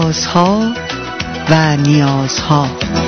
رازها و نیازها.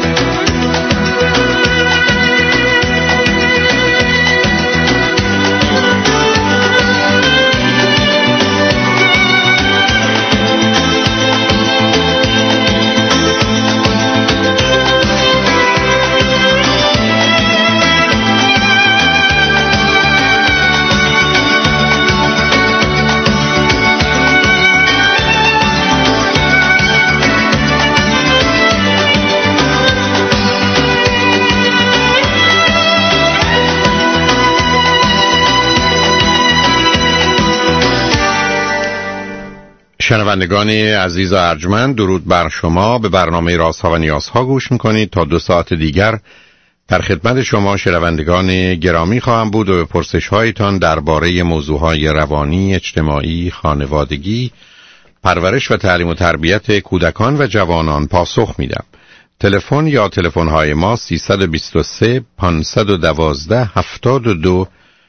شنوندگان عزیز و ارجمند، درود بر شما. به برنامه رازها و نیازها گوش میکنید. تا 2 ساعت دیگر در خدمت شما شنوندگان گرامی خواهم بود و به پرسش هایتان درباره موضوعهای روانی، اجتماعی، خانوادگی، پرورش و تعلیم و تربیت کودکان و جوانان پاسخ میدم. تلفن یا تلفن های ما 323 512 72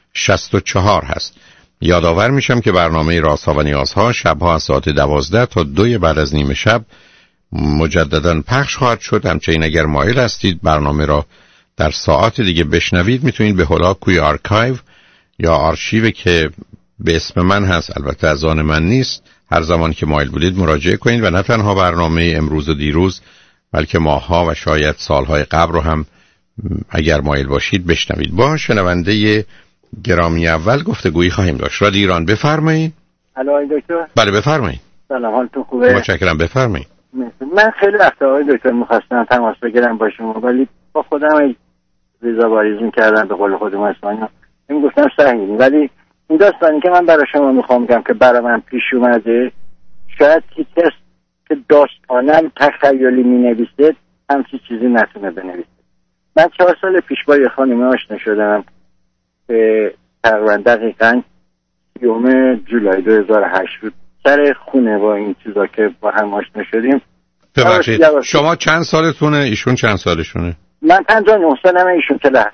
64 هست. یادآور میشم که برنامه رازها و نیازها شبها از ساعت 12 تا 2 بعد از نیم شب مجددا پخش خواهد شد. همچنین اگر مایل هستید برنامه را در ساعت دیگه بشنوید، میتونید به هولاکوی آرکایو یا آرشیو که به اسم من هست، البته از آن من نیست، هر زمان که مایل بودید مراجعه کنید و نه تنها برنامه امروز و دیروز بلکه ماهها و شاید سالهای قبل رو هم اگر مایل باشید بشنوید. با شنونده گرامی اول گفتگویی خواهیم داشت. رادیو ایران، بفرمایید. الو آقای دکتر. بله بفرمایید. سلام، حالتون خوبه؟ متشکرم، بفرمایید. من خیلی وقتا آقای دکتر می‌خواستم تماس بگیرم با شما، ولی با خودم ریزا باریزون کردم، به قول خودم اسمانیا میگفتم سهیم. ولی این داستانی که من برای شما میخوام بگم که برای من پیش اومده، شاید کس که داستانم تخیلی مینویسه همچین چیزی نتونه بنویسه. من 4 سال پیش با یه خانمی آشنا شدم که تقریبا دقیقاً 30 جولای 2008 بود. سر خونه با این چیزا که با هم آشنا شدیم. ببخشید شما چند سالتونه؟ ایشون چند سالشونه؟ من 59 سالمه، ایشون 40.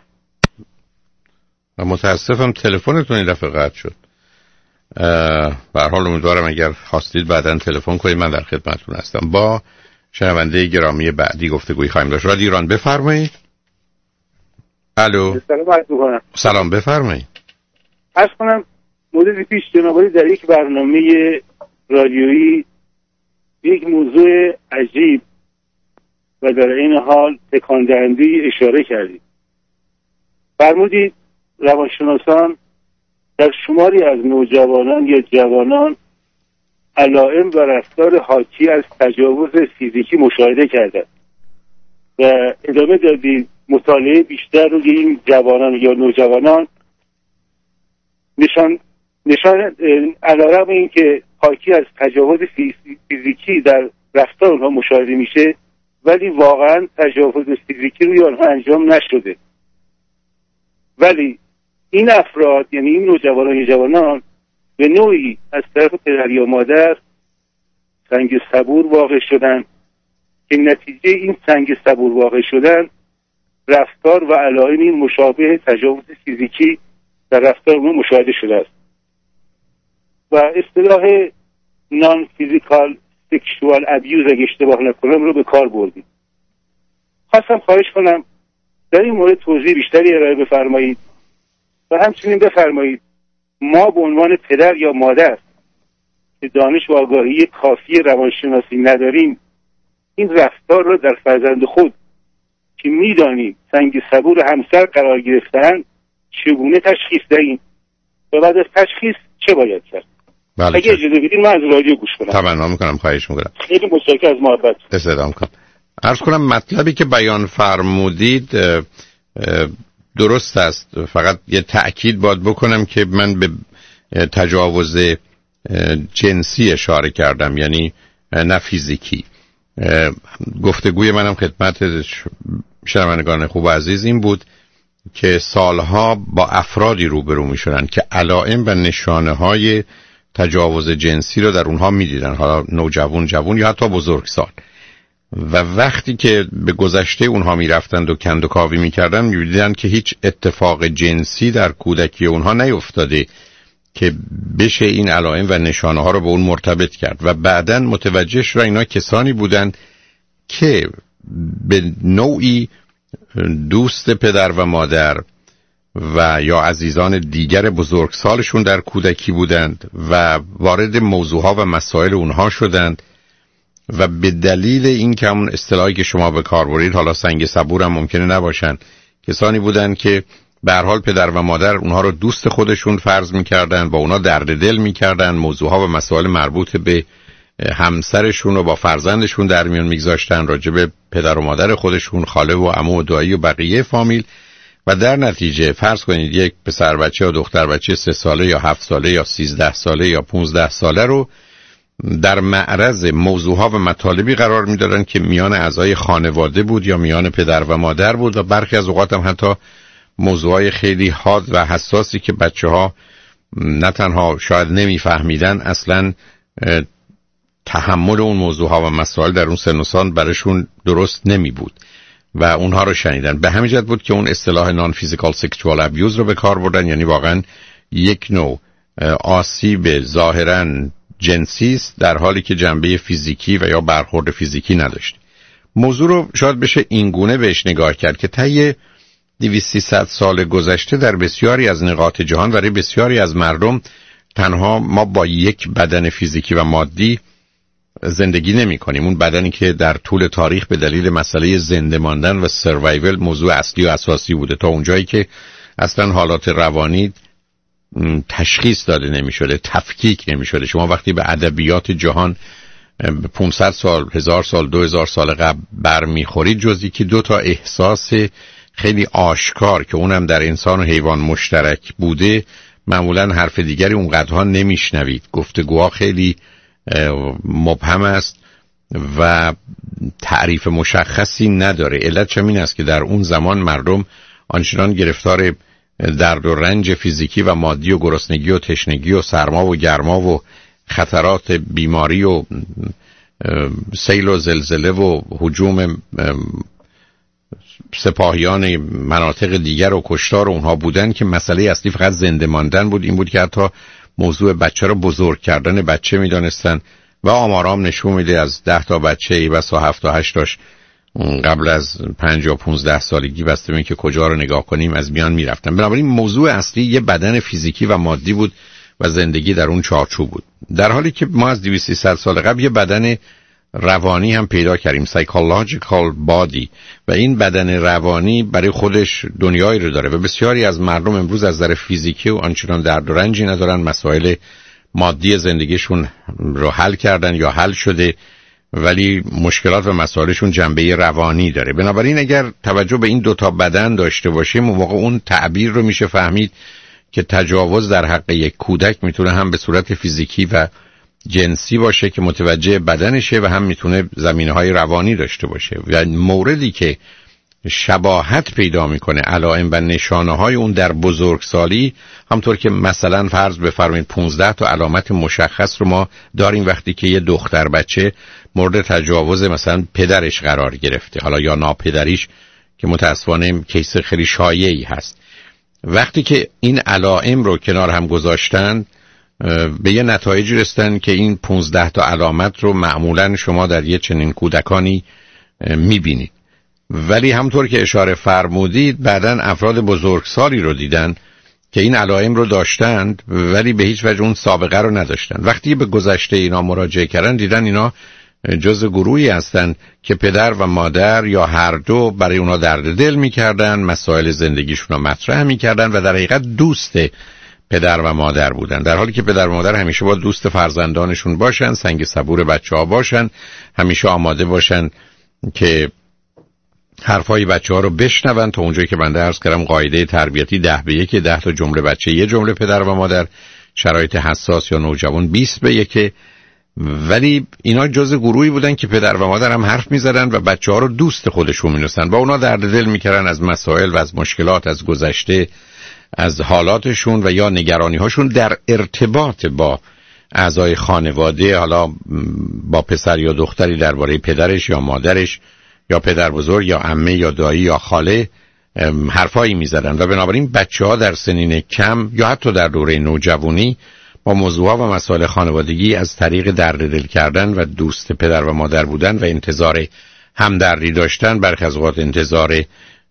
و متاسفم تلفنتون این دفعه قطع شد. به هر حال امیدوارم اگر خواستید بعداً تلفن کنید، من در خدمتتون هستم. با شنونده گرامی بعدی گفتگویی خواهیم داشت. رادیو ایران، بفرمایید. الو. سلام، بفرمایید. عرض کنم مدتی پیش جناب در یک برنامه رادیویی یک موضوع عجیب و در این حال تکان دهنده اشاره کردید. فرمودید روانشناسان در شماری از نوجوانان یا جوانان علائم و رفتار حاکی از تجاوز فیزیکی مشاهده کردند و ادامه دادید مطالعه بیشتر روی این جوانان یا نوجوانان نشان علیرغم این که حاکی از تجاوز فیزیکی در رفتار اونها مشاهده میشه، ولی واقعا تجاوز فیزیکی روی آنها انجام نشده. ولی این افراد، یعنی این نوجوانان یا جوانان، به نوعی از طرف پدر یا مادر سنگ صبور واقع شدن که نتیجه این سنگ صبور واقع شدن رفتار و علائمی مشابه تجاوز فیزیکی در رفتار اونها مشاهده شده است و اصطلاح نان فیزیکال سکشوال ابیوز اگه اشتباه نکنم رو به کار بردید. خواستم خواهش کنم در این مورد توضیح بیشتری ارائه بفرمایید و همچنین بفرمایید ما به عنوان پدر یا مادر که دانش و آگاهی کافی روانشناسی نداریم، این رفتار را در فرزند خود که میدانیم سنگ صبور همسر قرار گرفتن چگونه تشخیص دهیم و بعد از تشخیص چه باید کرد؟ بله، اگه اجازه بدین من از رادیو گوش کنم. تمنا میکنم، خواهش میکنم. خیلی متشکرم از محبت. استفاده کنم. عرض کنم مطلبی که بیان فرمودید درست است، فقط یه تأکید باید بکنم که من به تجاوز جنسی اشاره کردم، یعنی نه فیزیکی. گفتگوی منم خدمت شنوندگان خوب و عزیز این بود که سالها با افرادی روبرو میشدن که علائم و نشانه های تجاوز جنسی رو در اونها میدیدن، حالا نوجوان، جوان یا حتی بزرگسال، و وقتی که به گذشته اونها میرفتند و کند و کاوی میکردن میدیدن که هیچ اتفاق جنسی در کودکی اونها نیفتاده که بشه این علائم و نشانه ها رو به اون مرتبط کرد و بعداً متوجه شدن اینا کسانی بودن که به نوعی دوست پدر و مادر و یا عزیزان دیگر بزرگسالشون در کودکی بودند و وارد موضوعها و مسائل اونها شدند و به دلیل این که همون اصطلاحی که شما به کار برید، حالا سنگ صبور هم ممکنه نباشن، کسانی بودند که به هر حال پدر و مادر اونها رو دوست خودشون فرض میکردن، با اونا درد دل میکردن، موضوعها و مسائل مربوط به همسرشون و با فرزندشون در میون میگذاشتن، راجع به پدر و مادر خودشون، خاله و عمو و دایی و بقیه فامیل، و در نتیجه فرض کنید یک پسر بچه یا دختر بچه 3 ساله یا 7 ساله یا 13 ساله یا 15 ساله رو در معرض موضوعها و مطالبی قرار میدادن که میان اعضای خانواده بود یا میان پدر و مادر بود و برخی از اوقات هم حتی موضوعهای خیلی حاد و حساسی که بچه‌ها نه تنها شاید نمیفهمیدن، اصلاً تحمل اون موضوعها و مسائل در اون سن و سال براشون درست نمی بود و اونها رو شنیدن. به همین جهت بود که اون اصطلاح نان فیزیکال سکشوال ابیوز رو به کار بردن، یعنی واقعا یک نوع آسیب ظاهراً جنسی است در حالی که جنبه فیزیکی و یا برخورد فیزیکی نداشت. موضوع رو شاید بشه اینگونه بهش نگاه کرد که طی 200-300 سال گذشته در بسیاری از نقاط جهان برای بسیاری از مردم تنها ما با یک بدن فیزیکی و مادی زندگی نمی کنیم. اون بدنی که در طول تاریخ به دلیل مسئله زنده ماندن و سروایول موضوع اصلی و اساسی بوده، تا اونجایی که اصلا حالات روانی تشخیص داده نمی شده، تفکیک نمی شده. شما وقتی به ادبیات جهان 500 سال، 1000 سال، 2000 سال قبل برمیخورید، جزی که 2 تا احساس خیلی آشکار که اونم در انسان و حیوان مشترک بوده، معمولا حرف دیگری اونقدرها نمیشنوید. گفتگوها خیلی مبهم است و تعریف مشخصی نداره. علت همین است که در اون زمان مردم آنچنان گرفتار درد و رنج فیزیکی و مادی و گرسنگی و تشنگی و سرما و گرما و خطرات بیماری و سیل و زلزله و هجوم سپاهیان مناطق دیگر و کشتار اونها بودن که مسئله اصلی فقط زنده ماندن بود. این بود که حتی موضوع بچه رو بزرگ کردن بچه میدانستن و آمارام نشون میده از 10 تا بچه ای بسا 7 تا 8 تاش قبل از 5 یا 15 سالگی بسته به که کجا رو نگاه کنیم از میان میرفتن. بنابراین موضوع اصلی یه بدن فیزیکی و مادی بود و زندگی در اون چارچوب بود، در حالی که ما از 200-300 سال قبل یه بدن روانی هم پیدا کردیم، psychological body، و این بدن روانی برای خودش دنیایی رو داره و بسیاری از مردم امروز از نظر فیزیکی و آنچنان درد و رنجی ندارن، مسائل مادی زندگیشون رو حل کردن یا حل شده، ولی مشکلات و مسائلشون جنبه روانی داره. بنابراین اگر توجه به این 2 تا بدن داشته باشیم، اون موقع اون تعبیر رو میشه فهمید که تجاوز در حق یک کودک میتونه هم به صورت فیزیکی و جنسی باشه که متوجه بدنشه و هم میتونه زمینه‌های روانی داشته باشه. و موردی که شباهت پیدا میکنه علائم و نشانه‌های اون در بزرگسالی، همطور که مثلا فرض بفرمایید 15 تا علامت مشخص رو ما داریم وقتی که یه دختر بچه مورد تجاوز مثلا پدرش قرار گرفته، حالا یا ناپدریش که متاسفانه کیس خیلی شایعی هست. وقتی که این علائم رو کنار هم گذاشتن به یه نتایجی رسیدن که این 15 تا علامت رو معمولا شما در یه چنین کودکانی میبینید، ولی همطور که اشاره فرمودید بعداً افراد بزرگسالی رو دیدن که این علائم رو داشتند ولی به هیچ وجه اون سابقه رو نداشتن. وقتی به گذشته اینا مراجعه کردن دیدن اینا جز گروهی هستن که پدر و مادر یا هر دو برای اونا درد دل میکردن، مسائل زندگیشون رو مطرح میکردن و در حقیقت دوست پدر و مادر بودن، در حالی که پدر و مادر همیشه با دوست فرزندانشون باشن، سنگ صبور بچه‌ها باشن، همیشه آماده باشن که حرفای بچه‌ها رو بشنون. تا اونجایی که بنده عرض کردم قاعده تربیتی 10 به 1، 10 تا جمله بچه 1 جمله پدر و مادر، شرایط حساس یا نوجوان 20 به 1. ولی اینا جز گروهی بودن که پدر و مادر هم حرف می‌زدن و بچه‌ها رو دوست خودشون می‌دونستن، با اونا درد دل می‌کردن از مسائل و از مشکلات، از گذشته، از حالاتشون و یا نگرانی‌هاشون در ارتباط با اعضای خانواده، حالا با پسر یا دختری درباره پدرش یا مادرش یا پدر بزرگ یا عمه یا دایی یا خاله حرفایی میزدن و بنابراین بچه‌ها در سنین کم یا حتی در دوره نوجوانی با موضوعات و مسائل خانوادگی از طریق درد دل کردن و دوست پدر و مادر بودن و انتظار همدردی داشتن، برخی از اوقات انتظار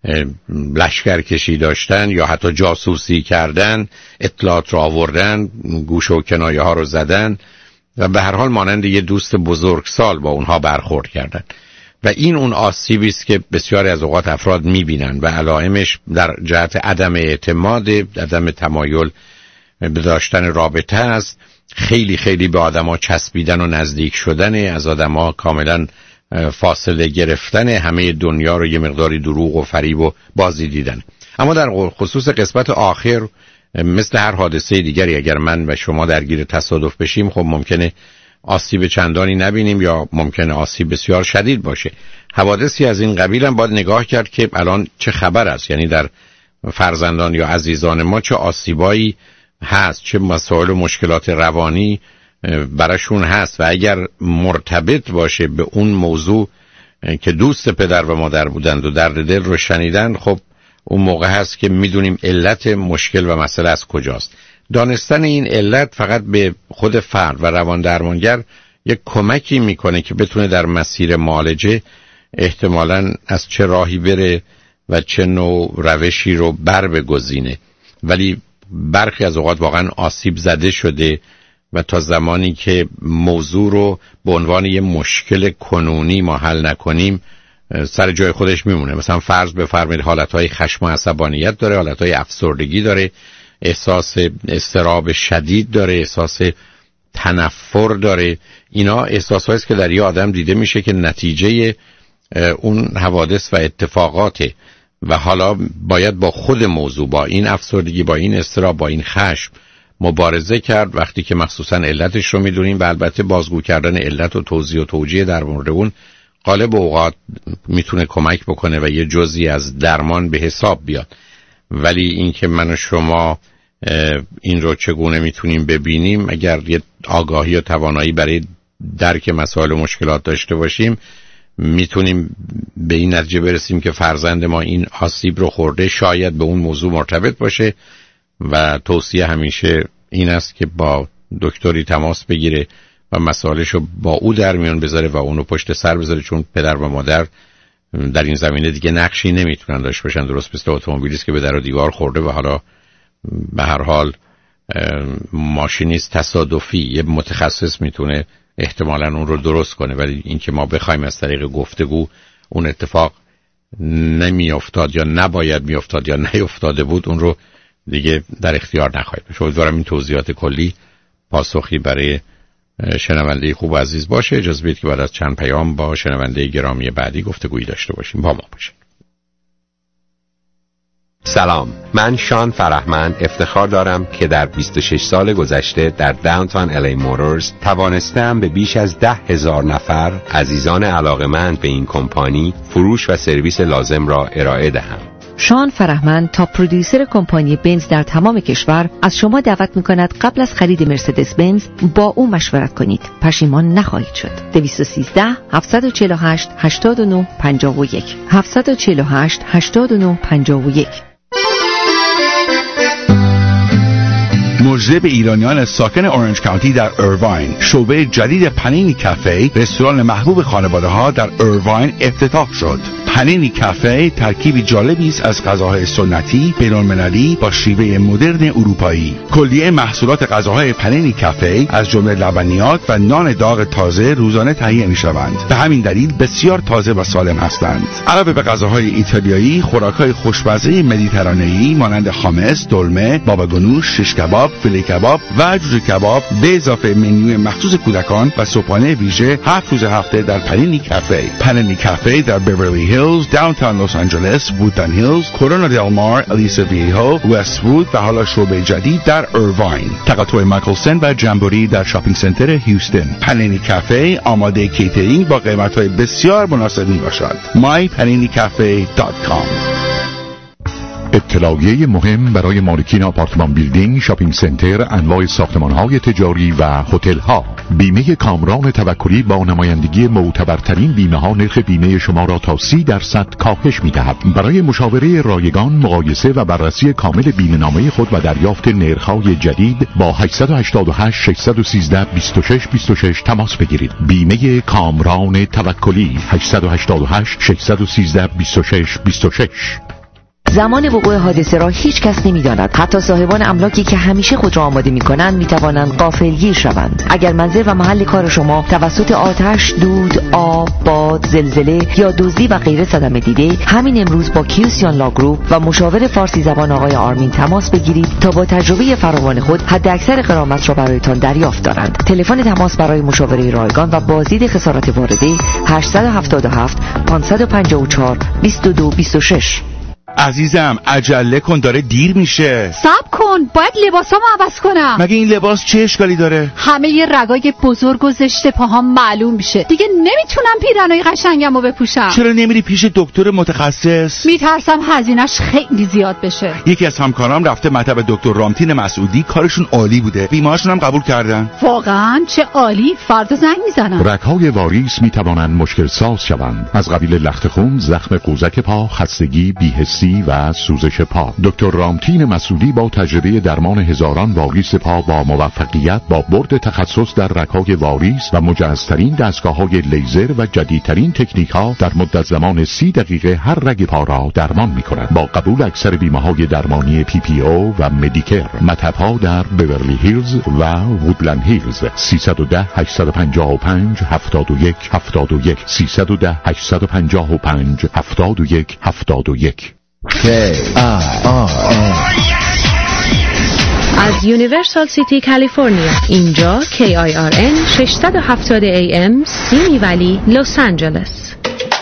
لشکرکشی داشتن یا حتی جاسوسی کردن، اطلاعات را آوردن، گوش و کنایه ها رو زدن و به هر حال مانند یه دوست بزرگسال با اونها برخورد کردن و این اون آسیبی است که بسیاری از اوقات افراد میبینن و علائمش در جهت عدم اعتماد، عدم تمایل به داشتن رابطه است، خیلی خیلی به آدما چسبیدن و نزدیک شدن، از آدما کاملا فاصله گرفتن، همه دنیا رو یه مقداری دروغ و فریب و بازی دیدن. اما در خصوص قسمت آخر مثل هر حادثه دیگری اگر من و شما درگیر تصادف بشیم خب ممکنه آسیب چندانی نبینیم یا ممکنه آسیب بسیار شدید باشه. حوادثی از این قبیل هم باید نگاه کرد که الان چه خبر است، یعنی در فرزندان یا عزیزان ما چه آسیبایی هست، چه مسائل و مشکلات روانی براشون هست و اگر مرتبط باشه به اون موضوع که دوست پدر و مادر بودند و درد دل رو شنیدن، خب اون موقع هست که میدونیم علت مشکل و مسئله از کجاست. دانستن این علت فقط به خود فرد و روان درمانگر یک کمکی میکنه که بتونه در مسیر معالجه احتمالاً از چه راهی بره و چه نوع روشی رو بگزینه. ولی برخی از اوقات واقعا آسیب زده شده و تا زمانی که موضوع رو به عنوان یه مشکل کنونی ما حل نکنیم سر جای خودش میمونه. مثلا فرض بفرمایید حالتهای خشم و عصبانیت داره، حالتهای افسردگی داره، احساس اضطراب شدید داره، احساس تنفر داره. اینا احساسایی است که در یه آدم دیده میشه که نتیجه اون حوادث و اتفاقاته و حالا باید با خود موضوع، با این افسردگی، با این اضطراب، با این خشم مبارزه کرد. وقتی که مخصوصا علتش رو میدونیم و البته بازگو کردن علت و توضیح و توجیه در مورد اون غالب اوقات میتونه کمک بکنه و یه جزئی از درمان به حساب بیاد. ولی اینکه من و شما این رو چگونه میتونیم ببینیم، اگر یه آگاهی و توانایی برای درک مسائل و مشکلات داشته باشیم میتونیم به این نتیجه برسیم که فرزند ما این آسیب رو خورده، شاید به اون موضوع مرتبط باشه و توصیه همیشه این است که با دکتری تماس بگیره و مسائلش رو با او در میان بذاره و اونو پشت سر بذاره، چون پدر و مادر در این زمینه دیگه نقشی نمیتونن داشته باشن. درست مثل اتومبیلیست که به در و دیوار خورده و حالا به هر حال ماشینیست تصادفی یه متخصص میتونه احتمالاً اون رو درست کنه، ولی اینکه ما بخوایم از طریق گفتگو اون اتفاق نمیافتاد یا نباید میافتاد یا نیافتاده بود اون رو دیگه در اختیار نخواهید. امیدوارم این توضیحات کلی پاسخی برای شنونده خوب و عزیز باشه. اجازه بدید که بعد از چند پیام با شنونده گرامی بعدی گفتگویی داشته باشیم. با ما باشید. سلام، من شان فرهمند افتخار دارم که در 26 سال گذشته در داونتاون الی موتورز توانستم به بیش از 10,000 نفر عزیزان علاقمند به این کمپانی فروش و سرویس لازم را ارائه دهم. شان فرهمند تا پرودیوسر کمپانی بنز در تمام کشور از شما دعوت می‌کند قبل از خرید مرسدس بنز با او مشورت کنید. پشیمان نخواهید شد. 213 748 89 51 748 89 51. مژده به ایرانیان ساکن اورنج کانتی در ایرواین، شعبه جدید پنینی کافه، رستوران محبوب خانواده‌ها در ایرواین افتتاح شد. پنینی کافه ترکیبی جالبی است از غذاهای سنتی بین‌المللی با شیوه مدرن اروپایی. کلیه محصولات غذاهای پنینی کافه از جمله لبنیات و نان داغ تازه روزانه تهیه می‌شوند. به همین دلیل بسیار تازه و سالم هستند. علاوه به غذاهای ایتالیایی، خوراک‌های خوشمزه مدیترانه‌ای مانند خامس، دلمه، بابا گنوش، شش کباب، فیله کباب و جوجه کباب به اضافه منوی مخصوص کودکان و صبحانه ویژه 7 روز هفته در پنینی کافه. پنینی کافه در بیورلی هیلز، داونتاون لس آنجلس، وودلند هیلز، کورونا دل مار، الیسا ویهو، وست وود و حالا شعبه جدید در ایرواین. تقاطع مایکلسن و جمبوری در شاپینگ سنتر هیوستن. پنینی کافه آماده کیترینگ با قیمت‌های بسیار مناسب میباشد. mypaninicafe.com. اطلاعیه مهم برای مالکین آپارتمان بیلدینگ، شاپینگ سنتر، انواع ساختمان‌های تجاری و هتل‌ها. بیمه کامران توکلی با نمایندگی معتبرترین بیمه‌ها نرخ بیمه شما را تا 30% کاهش می‌دهد. برای مشاوره رایگان، مقایسه و بررسی کامل بیمه‌نامه خود و دریافت نرخ‌های جدید با 888 613 2626 تماس بگیرید. بیمه کامران توکلی 888 613 2626. زمان وقوع حادثه را هیچ کس نمی‌داند. حتی صاحبان املاکی که همیشه خود را آماده می‌کنند می‌توانند غافلگیر شوند. اگر منزل و محل کار شما توسط آتش، دود، آب، باد، زلزله یا دزدی و غیره صدمه دیده، همین امروز با کیوسیان لاگروپ و مشاور فارسی زبان آقای آرمین تماس بگیرید تا با تجربه فراوان خود حداکثر غرامت را برایتان دریافت دارند. تلفن تماس برای مشاوره رایگان و بازدید خسارت وارده 877 554 2226. عزیزم عجله کن، داره دیر میشه. صبر کن، باید لباسامو عوض کنم. مگه این لباس چه اشکالی داره؟ همه ی رگای بزرگ و زشت پاهام معلوم میشه. دیگه نمیتونم پیرنای قشنگمو بپوشم. چرا نمیری پیش دکتر متخصص؟ میترسم هزینه‌اش خیلی زیاد بشه. یکی از همکارام رفته مطب دکتر رامتین مسعودی، کارشون عالی بوده. بیمه‌هاشون هم قبول کردن. واقعا چه عالی، فردا زنگ میزنم. رگ‌های واریس میتوانند مشکل ساز شوند. از قبیل لخت خون، زخم قوزک پا، خستگی، بی‌حسی و سوزش پا. دکتر رامتین مسعودی با تجربه درمان هزاران واریس پا با موفقیت با برد تخصص در رگ‌های واریس و مجهزترین دستگاه‌های لیزر و جدیدترین تکنیک‌ها در مدت زمان 30 دقیقه هر رگ پا را درمان می‌کند. با قبول اکثر بیمه‌های درمانی PPO و مدیکر. مطب‌ها در بیورلی هیلز و وودلند هیلز. 310 855 71 71 310 855 71 71. از یونیورسال سیتی کالیفرنیا. اینجا KIRN 670 AM سیمی ولی لس آنجلس.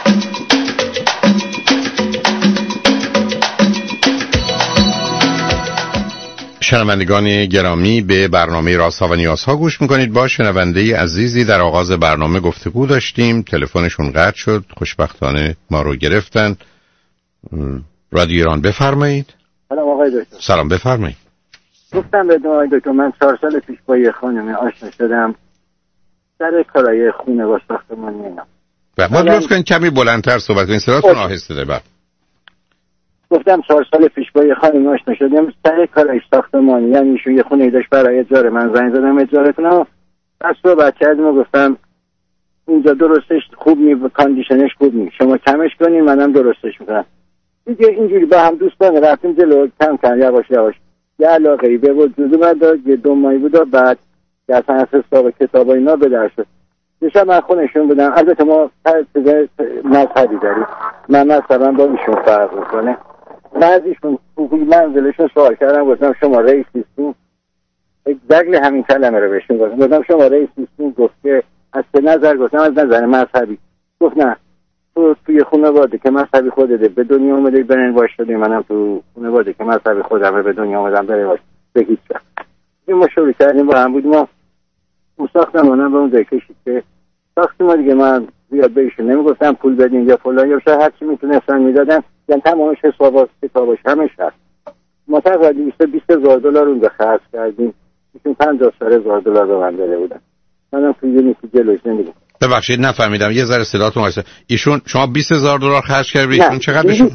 شنوندگان گرامی، به برنامه رازها و نیازها گوش میکنید. با شنونده عزیزی در آغاز برنامه گفتگو داشتیم، تلفنشون قطع شد، خوشبختانه ما رو گرفتن. رادیو ایران، بفرمایید. سلام آقای دکتر. سلام، بفرمایید. گفتم به آقای دکتر من 4 سال پیش با یه خانمی آشنا شدم سر کارای خونه و ساختمانی اینا. ما لطفاً کمی بلندتر صحبت کنید، صداتون آهسته ده. گفتم 4 سال پیش با یه خانمی آشنا شدم سر کارای ساختمانی، یعنی ایشون یه خونه داشت برای اجاره، من زنگ زدم اجاره‌تون بعد صحبت کردیم و گفتم اینجا درستش خوب نی، کاندیشنش خوب نی، شما کمش کنین منم درستش میکنم. دیگه اینجوری با هم دوستان رفتیم جلو، کم کم یواش یواش یه علاقه‌ای به وجود اومد. یه 2 ماهی بود بعد که اصلا از حساب کتاب اینا به در شد. دیشب من خونشون بودم. البته ما مذهبی داریم، من مثلا با ایشون فرق میکنه. بعد ایشون توی منزلشون سوال کردم، گفتم شما رئیس نیستین؟ دقیقاً همین کلمه رو بهشون گفتم شما رئیس نیستین؟ گفت که از چه نظر؟ گفتم از نظر مذهبی. گفت نه، تو توی خانواده که مذهبی خودته به دنیا اومدی برن باش شدی، منم تو خانواده که مذهبی خودم به دنیا اومدم برن باش به هیچ وقت. این مشوره کردیم با هم بودیم. ما ساختمانم به اون جای کشید که ساختمان دیگه من زیاد بهشون نمیگفتم پول بدین یا فلان یا شاید هر چی میتونستن میدادن، یعنی تمامش حسابات کتابش همش هست. ما تقریبا $200,000 اونجا خرج کردیم. ایشون $50,000 به من داده بودن. منم تو یونیتی جلوش نمیگم. ببخشید نفهمیدم، یه ذره صداتون واسه. ایشون شما $20,000 خرج کردید؟ ایشون چقدر بهشون؟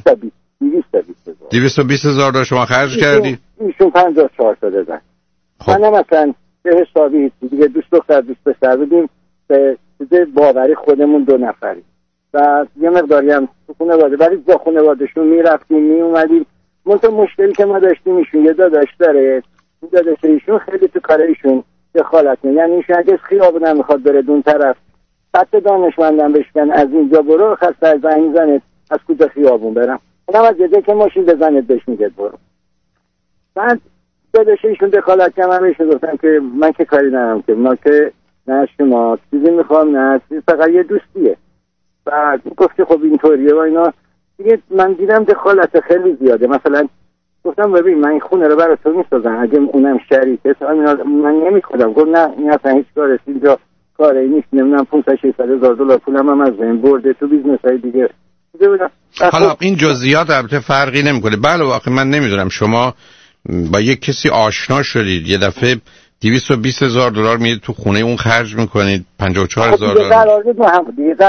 $220,000 شما خرج کردید؟ ایشون 54 تا دادن. من مثلا به حسابی دیگه دوست دختر دوست پسر بودیم، به باوری خودمون 2 نفری و یه مقداری هم تو خانواده، ولی با خانواده‌شون میرفتیم میومدیم. منتها مشکلی که ما داشتیم ایشون یه داداش داره، این داداش ایشون خیلی تو کار ایشون دخالت می‌کنه، یعنی ایشون اگه خیابون نمیخواد بره اون طرف خط دانشمندان بشکن از اینجا برو، خسته از زنگ میزنه از کجا خیابون برم، اونم از یه که ماشین بزنید بهش میگه برو. بعد داداش ایشون دخالت کنم، من بهش گفتم که من که کاری ندارم، که ما که نه شما چیزی میخوام نه فقط یه دوستیه. بعد گفت که خب اینطوریه و اینا دیگه. من دیدم دخالت خیلی زیاده. مثلا گفتم ببین من این خونه رو برای تو میسازم، اگه اونم شریکه من نمیخوام. گفت نه این اصلا هیچ کار اینجا کاری نیست، نمیدونم $500,000 $600,000 پولم هم از این برده تو بیزنس های دیگه حالا این جزئیات البته فرقی نمیکنه. بله واقعا من نمیدونم شما با یک کسی آشنا شدید یه دفعه $220,000 میدید تو خونه اون خرج میکنید $54,000 قرار بود با هم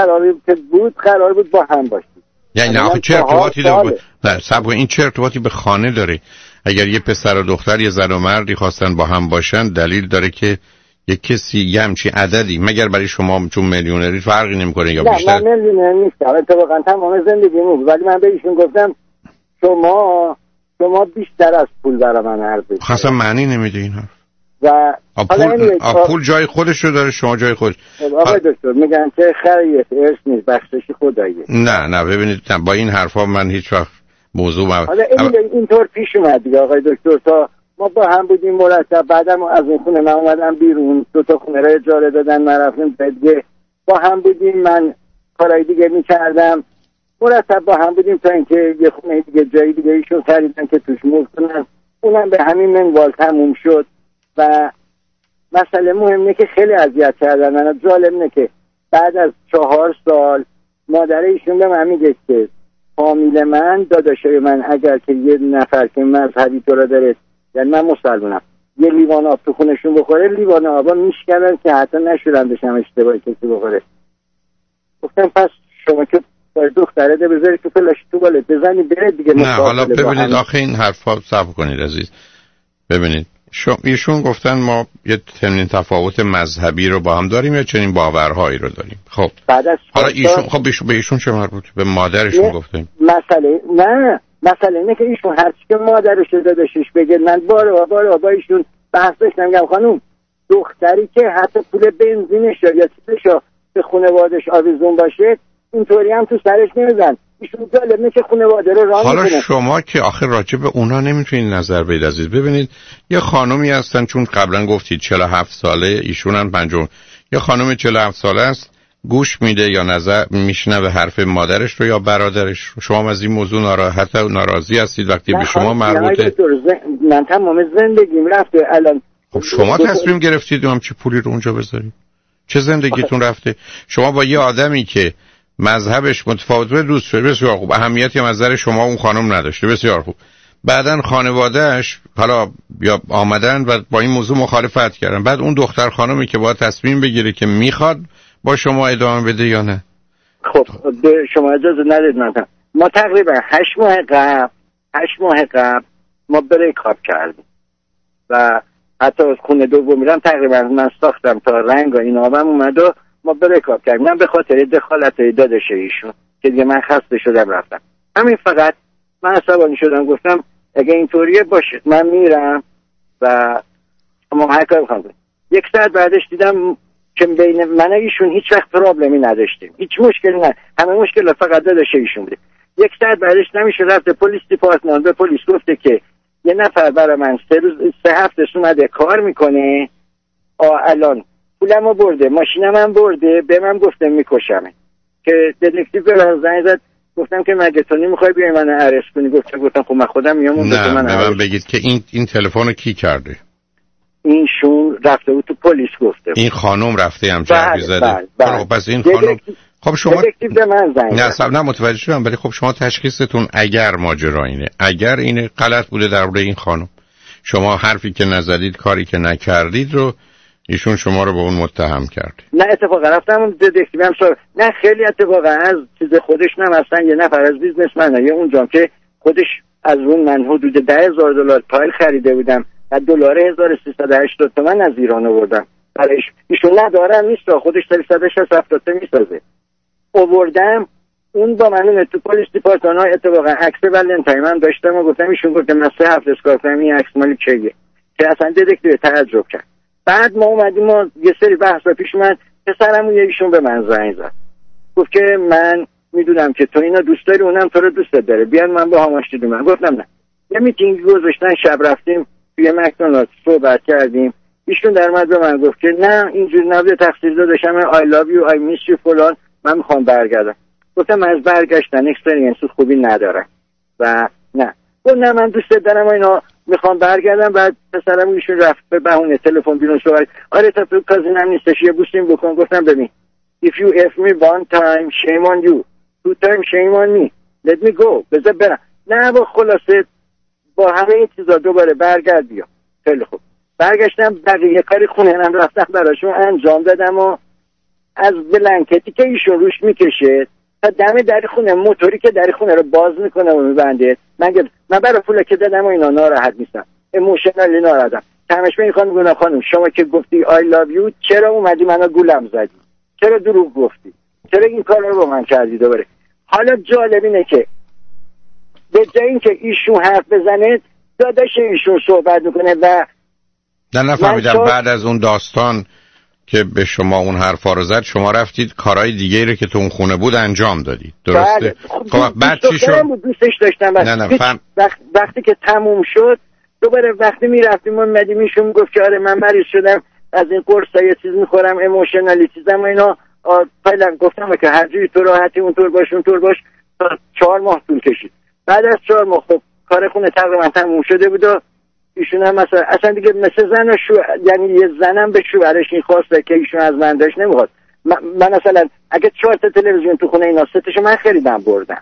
قرار بود با هم باشید. یعنی نه آخه چه ارتباطی داره؟ نه صبر این چه ارتباطی به خانه داره؟ اگر یه پسر و دختر یه زن و مردی خواستن با هم باشن دلیل داره که یک کسی یه همچین عددی مگر برای شما چون میلیونری فرقی نمیکنه یا بیشتر؟ نه من میلیونر نیستم اتفاقا تمام زندگیمو، ولی من بهشون گفتم شما بیشتر از پول برای من ارزش اصلا معنی نمیده این حرف. و پول جای خودش رو داره، شما جای خودش. آقای دکتر میگن که خیریت ارث نیست، بخشش خداییه. نه ببینید با این حرفا من هیچ وقت موضوع حالا اینطور پیش اومد دیگه آقای دکتر. تا ما با هم بودیم مرتب، بعدم از اون خونه من اومدم بیرون، 2 تا خونه را اجاره دادن، من رفتم دیگه با هم بودیم، من کارهای دیگه میکردم، مرتب با هم بودیم تا اینکه یه خونه دیگه جایی دیگه ایشون خریدن که توش موو کنن، اونم به همین منوال تموم شد. و مسئله مهمه که خیلی اذیت کردن من. جالب اینه که بعد از 4 سال مادر ایشون به من میگه که فامیل من، داداشای من، اگر که یه نفر که مذهبی تو را داره، یعنی من مسلمانم، یه لیوان آب تو خونشون بخوره، لیوان آبا میشکنن که حتی نشورن بشم اشتباهی کسی بخوره. گفتم پس شما که با دختره ده بذاری تو فلاش تو بالت بزنی بره دیگه. نه حالا ببینید آخه این حرفا صبر کنید عزیز. ببینید ایشون گفتن ما یه چنین تفاوت مذهبی رو با هم داریم یا چنین باورهایی رو داریم. خب حالا ایشون خب به ایشون چه مربوطه؟ به مادرشون گفتیم. مسئله اینه که ایشون هر چی که مادرش داداشش بگه، من باره با ایشون بحث داشتم، میگم خانوم دختری که حتی پول بنزینش یا چیزش به خانواده‌اش آویزون باشه اینطوری هم تو سرش نمیزن. ایشون جالبه که خانواده رو راه میکنه. حالا شما که آخر راجع به اونا نمیتونید نظر بدید عزیز. ببینید یه خانومی هستن، چون قبلا گفتید 47 ساله، ایشون هم 50، یه خانم 47 ساله است گوش میده یا نظر میشنوه حرف مادرش رو یا برادرش رو. شما از این موضوع ناراضی هستید وقتی به شما مربوطه؟ من تمام زندگیم رفته الان. خب شما تصمیم گرفتید هم چه پولی رو اونجا بذارید؟ چه زندگیتون رفته؟ شما با یه آدمی که مذهبش متفاوته دوست شد، بسیار خوب، اهمیتی هم از نظر شما اون خانم نداشته، بسیار خوب. بعدن خانواده‌اش حالا یا آمدن و با این موضوع مخالفت کردن، بعد اون دختر خانمی که باید تصمیم بگیره که میخواد با شما ادامه بده یا نه. خب شما اجازه ندید ما تقریبا 8 ماه قبل ما بریکاپ کردیم و حتی از خونه دوم میرم تقریبا من ساختم تا رنگ و این آبم اومد و ما بریکاپ کردیم. من به خاطر دخالت داداش ایشون که دیگه من خسته شدم رفتم. همین فقط من عصبانی شدم، گفتم اگه اینطوریه باشه من میرم و ما هر کاری بخوام. 1 ساعت بعدش دیدم که بین من و ایشون هیچ وقت پرابلمی نداشتیم، هیچ مشکلی نه، همه مشکل فقط داداش ایشون بوده. 1 ساعت بعدش نمیشه رفت پلیس دیپارتمان، به پلیس گفته که یه نفر برای من 3 هفته اومده کار میکنه، الان پولمو برده، ماشینم هم برده، به من گفته میکشمه. که دتکتیو به من زنگ زد، گفتم که مگه تو نمیخوای بیای من ارست کنی؟ گفتم خب من خودم میام اون نه من بگید که این تلفن رو کی کرده؟ اینشون رفته بود تو پلیس گفته. این خانم رفته هم جوابی زده. خب پس این خانم خب شما نه متوجه شدم، ولی خب شما تشخیصتون اگر ماجرا اینه، اگر این غلط بوده درباره این خانم، شما حرفی که نزدید، کاری که نکردید رو ایشون شما رو به اون متهم کرد. نه اتفاقا رفتم دتکتیوم نه خیلی اتفاقا از چیز خودش نمستن، یه نفر از بیزنسمنه اونجا که خودش از اون من حدود $10,000 پایل خریده بودم و دلار 1380 تومن از ایران آوردم برایش. ایشون ندارم نیست، خودش 360 میسازه. آوردم اون با من تو پلیس دیپارتمان اتفاقا عکس ولنتاین من داشتم و گفتم ایشون گفته من 3 هفته کار کنم، این عکس مال کیه؟ که اصلا دتکتیو تعجب کرد. بعد ما اومدیم و یه سری بحثا پیش اومد، پسرم یکیشون به من زنگ زد گفت که من میدونم که تو اینا دوست داری، اونم تو رو دوست داره، بیان من با هم آشتی دونم. گفتم نه. یه میتینگ گذاشتن، شب رفتیم توی مکدونالد صحبت کردیم. ایشون در اومد به من گفت که نه اینجوری نبوده، تقصیر داداشم، I love you I miss you فلان، من میخوام برگردم. گفتم از برگشتن اکسپریانس خوبی ندارم و نه من دوست دارم و اینا میخوام برگردم. بعد پسرم ایشون رفت به بهونه تلفن بیرون صحبت، آره تا کازینم نیستش یه بوسیم بکن. گفتم ببین if you F me one time shame on you، تو تایم شیمانی let me go بذار برم. نه با خلاصه با همه این چیزا دوباره برگرد بیا. خیلی خوب برگشتم بقیه کاری خونه هم رفتم براشون انجام دادم و از بلنکتی که ایشون روش میکشه تا دم در خونه، موتوری که در خونه رو باز میکنه و میبنده، من برای پولا که دادم و اینا ناراحت نیستم، ایموشنالی ناراحتم. تمش به این خانم گفتم خانم شما که گفتی I love you چرا اومدی منو گولم زدی؟ چرا دروغ گفتی؟ چرا این کار رو با من کردی دوباره؟ حالا جالب اینه که به جای اینکه ایشون حرف بزنه داداش ایشون صحبت میکنه و نفهمیدم بعد از اون داستان که به شما اون حرفا رو زد شما رفتید کارهای دیگه رو که تو اون خونه بود انجام دادید، درسته؟ خب بعد چی شد؟ دوستش داشتم. وقتی که تموم شد دوباره وقتی میرفتیم اومدیم ایشون گفت که آره من مریض شدم از این قرصا یه چیز میخورم ایموشنالی چیزم و اینا. فعلا گفتم که هر جوری تو راحتی اونطور باش. تا 4 ماه طول کشید. بعد از 4 ماه خب کار خونه تقریبا تموم شده بود و ایشون هم مثلا اصلا دیگه مثل زن و یعنی یه زنم به شوهرش این خواسته که ایشون از من داشت نمیخواد. من مثلا اگه 4 تا تلویزیون تو خونه اینا 3 تاشو من خریدم بردم،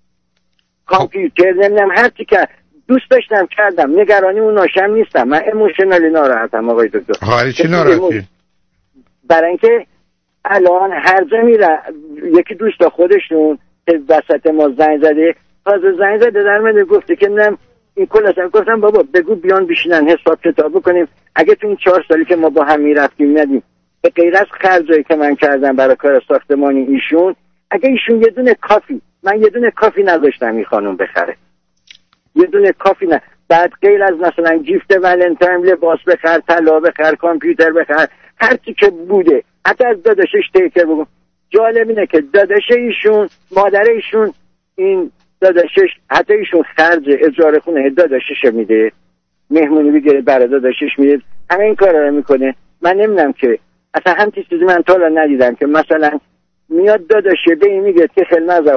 کامپیوتر نمیدونم هر چی که دوست داشتم کردم، نگرانی اون ناشم نیستم. من ایموشنالی ناراحتم آقای دکتر. حالا چی ناراحتی؟ برای اینکه الان هر جا میره یکی دوستا خودشون که وسط ما زنگ زده در من گفته که نم این کل اصلا. گفتم بابا بگو بیان بشینن حساب کتاب بکنیم. اگه تو این 4 سالی که ما با هم میرفتیم ندیم به غیر از خرجایی که من کردم برای کار ساختمانی ایشون، اگه ایشون من یه دونه کافی نذاشتم این خانم بخره، یه دونه کافی نه. بعد غیر از مثلا گیفت ولنتاین لباس بخر، طلا بخر، کامپیوتر بخر، هر چی که بوده، حتی از داداشش تیکر بگم. جالب اینه که داداش ایشون، مادر ایشون، این داداشش حتی ایشون خرج اجاره خونه داداشش میده، مهمونی بگیره برای داداشش میده، همه این کارا رو میکنه. من نمیدونم که اصلا هم چیزی من تا الان ندیدم که مثلا میاد داداشه به این میگه که خیلی نظر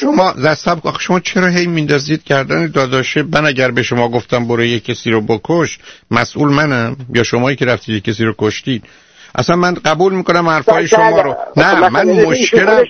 شما چرا هی میندازید کردن داداشه؟ من اگر به شما گفتم برو یک کسی رو بکش مسئول منم یا شمایی که رفتید یک کسی رو کشتید؟ اصلا من قبول میکنم حرفای شما رو. نه من مشکلم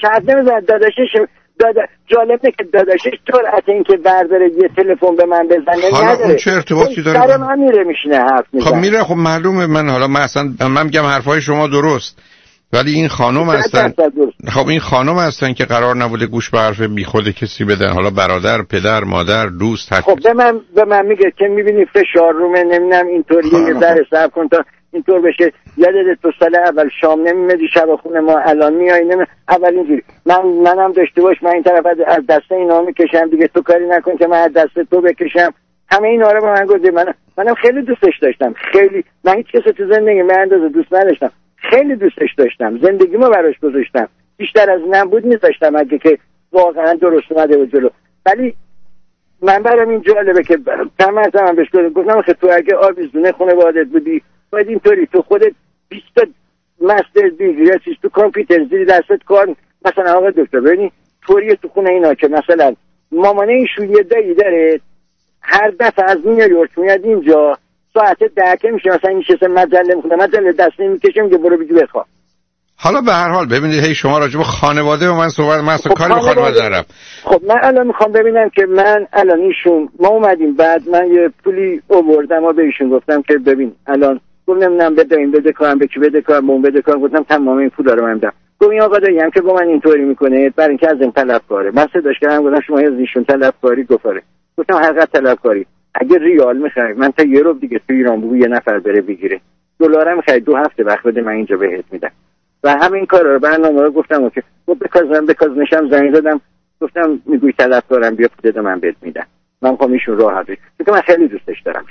جالبه که داداشش جرأت این که برداره یه تلفن به من بزنه حالا نداره. اون چه ارتباطی داره؟ سر من میره میشینه حرف میزنه. خب میره، خب معلومه. من میگم حرفای شما درست، ولی این خانم هستن. خب این خانم هستن که قرار نبوده گوش به حرف بیخود کسی بدن، حالا برادر، پدر، مادر، دوست. خب به من میگه که میبینی فشار رومه نمیدونم اینطوریه یه ذره صبر کن تا اینطور بشه. یادت تو سال اول شام نمیمدی شب خونه ما الان میای اول اینجوری منم داشته باش، من این طرف از دست اینا میکشم دیگه، تو کاری نکن که من از دست تو بکشم. همه اینا رو به من گفت. منم خیلی دوستش داشتم، خیلی. من هیچ کسی تو زندگی من اندازه دوست نداشتم، خیلی دوستش داشتم، زندگیمو براش گذاشتم، بیشتر از اینم بود میذاشتم اگه که واقعا درست اومده بود جلو. ولی من برام این جالبه که من بهش گفتم که تو اگه آویزونه خانواده‌ات بودی باید اینطوری تو خودت 20 تا مستر دیگری یا چیز تو کامپیوتر زیر دستت کار مثلا آقا دکتر ببینی طوریه تو خونه اینا که مثلا مامانه ایشون یه دایی داره هر دفعه از نیویورک میاد اینجا ساعت 10 که میشه مثلا این چیزا مجله میخونه، مجله دست نمیکشم که برو بگی بخواه. حالا به هر حال ببینید هی شما راجع به خانواده و من صحبت خب کاری به خانواده دارم. خب من الان میخوام ببینم که من الان ایشون ما اومدیم بعد من یه پولی آوردم و به ایشون گفتم که ببین الان گفتم بده کارم به کی بده کارم اون بده کارم. گفتم تمام این پولا رو من میدم. گفت این آقا دایی هم که با من اینطوری میکنه برای اینکه از این طلبکاره. من صداش کردم گفتم شما از ایشون طلبکاری گفاره. گفتم حقیقت طلبکاری اگه ریال میخوای من تا یه رو دیگه تو ایران بگو یه نفر بره بگیره، دلار میخوای 2 هفته وقت بده من اینجا بهت میدم. و همین کارا رو برنامه رو گفتم که بکاز نشم زنگ زدم گفتم میگوی طلبکارم بیا بده من بهت میدم. من میخوام ایشون راحت بشه چون من خیلی دوستش دارم.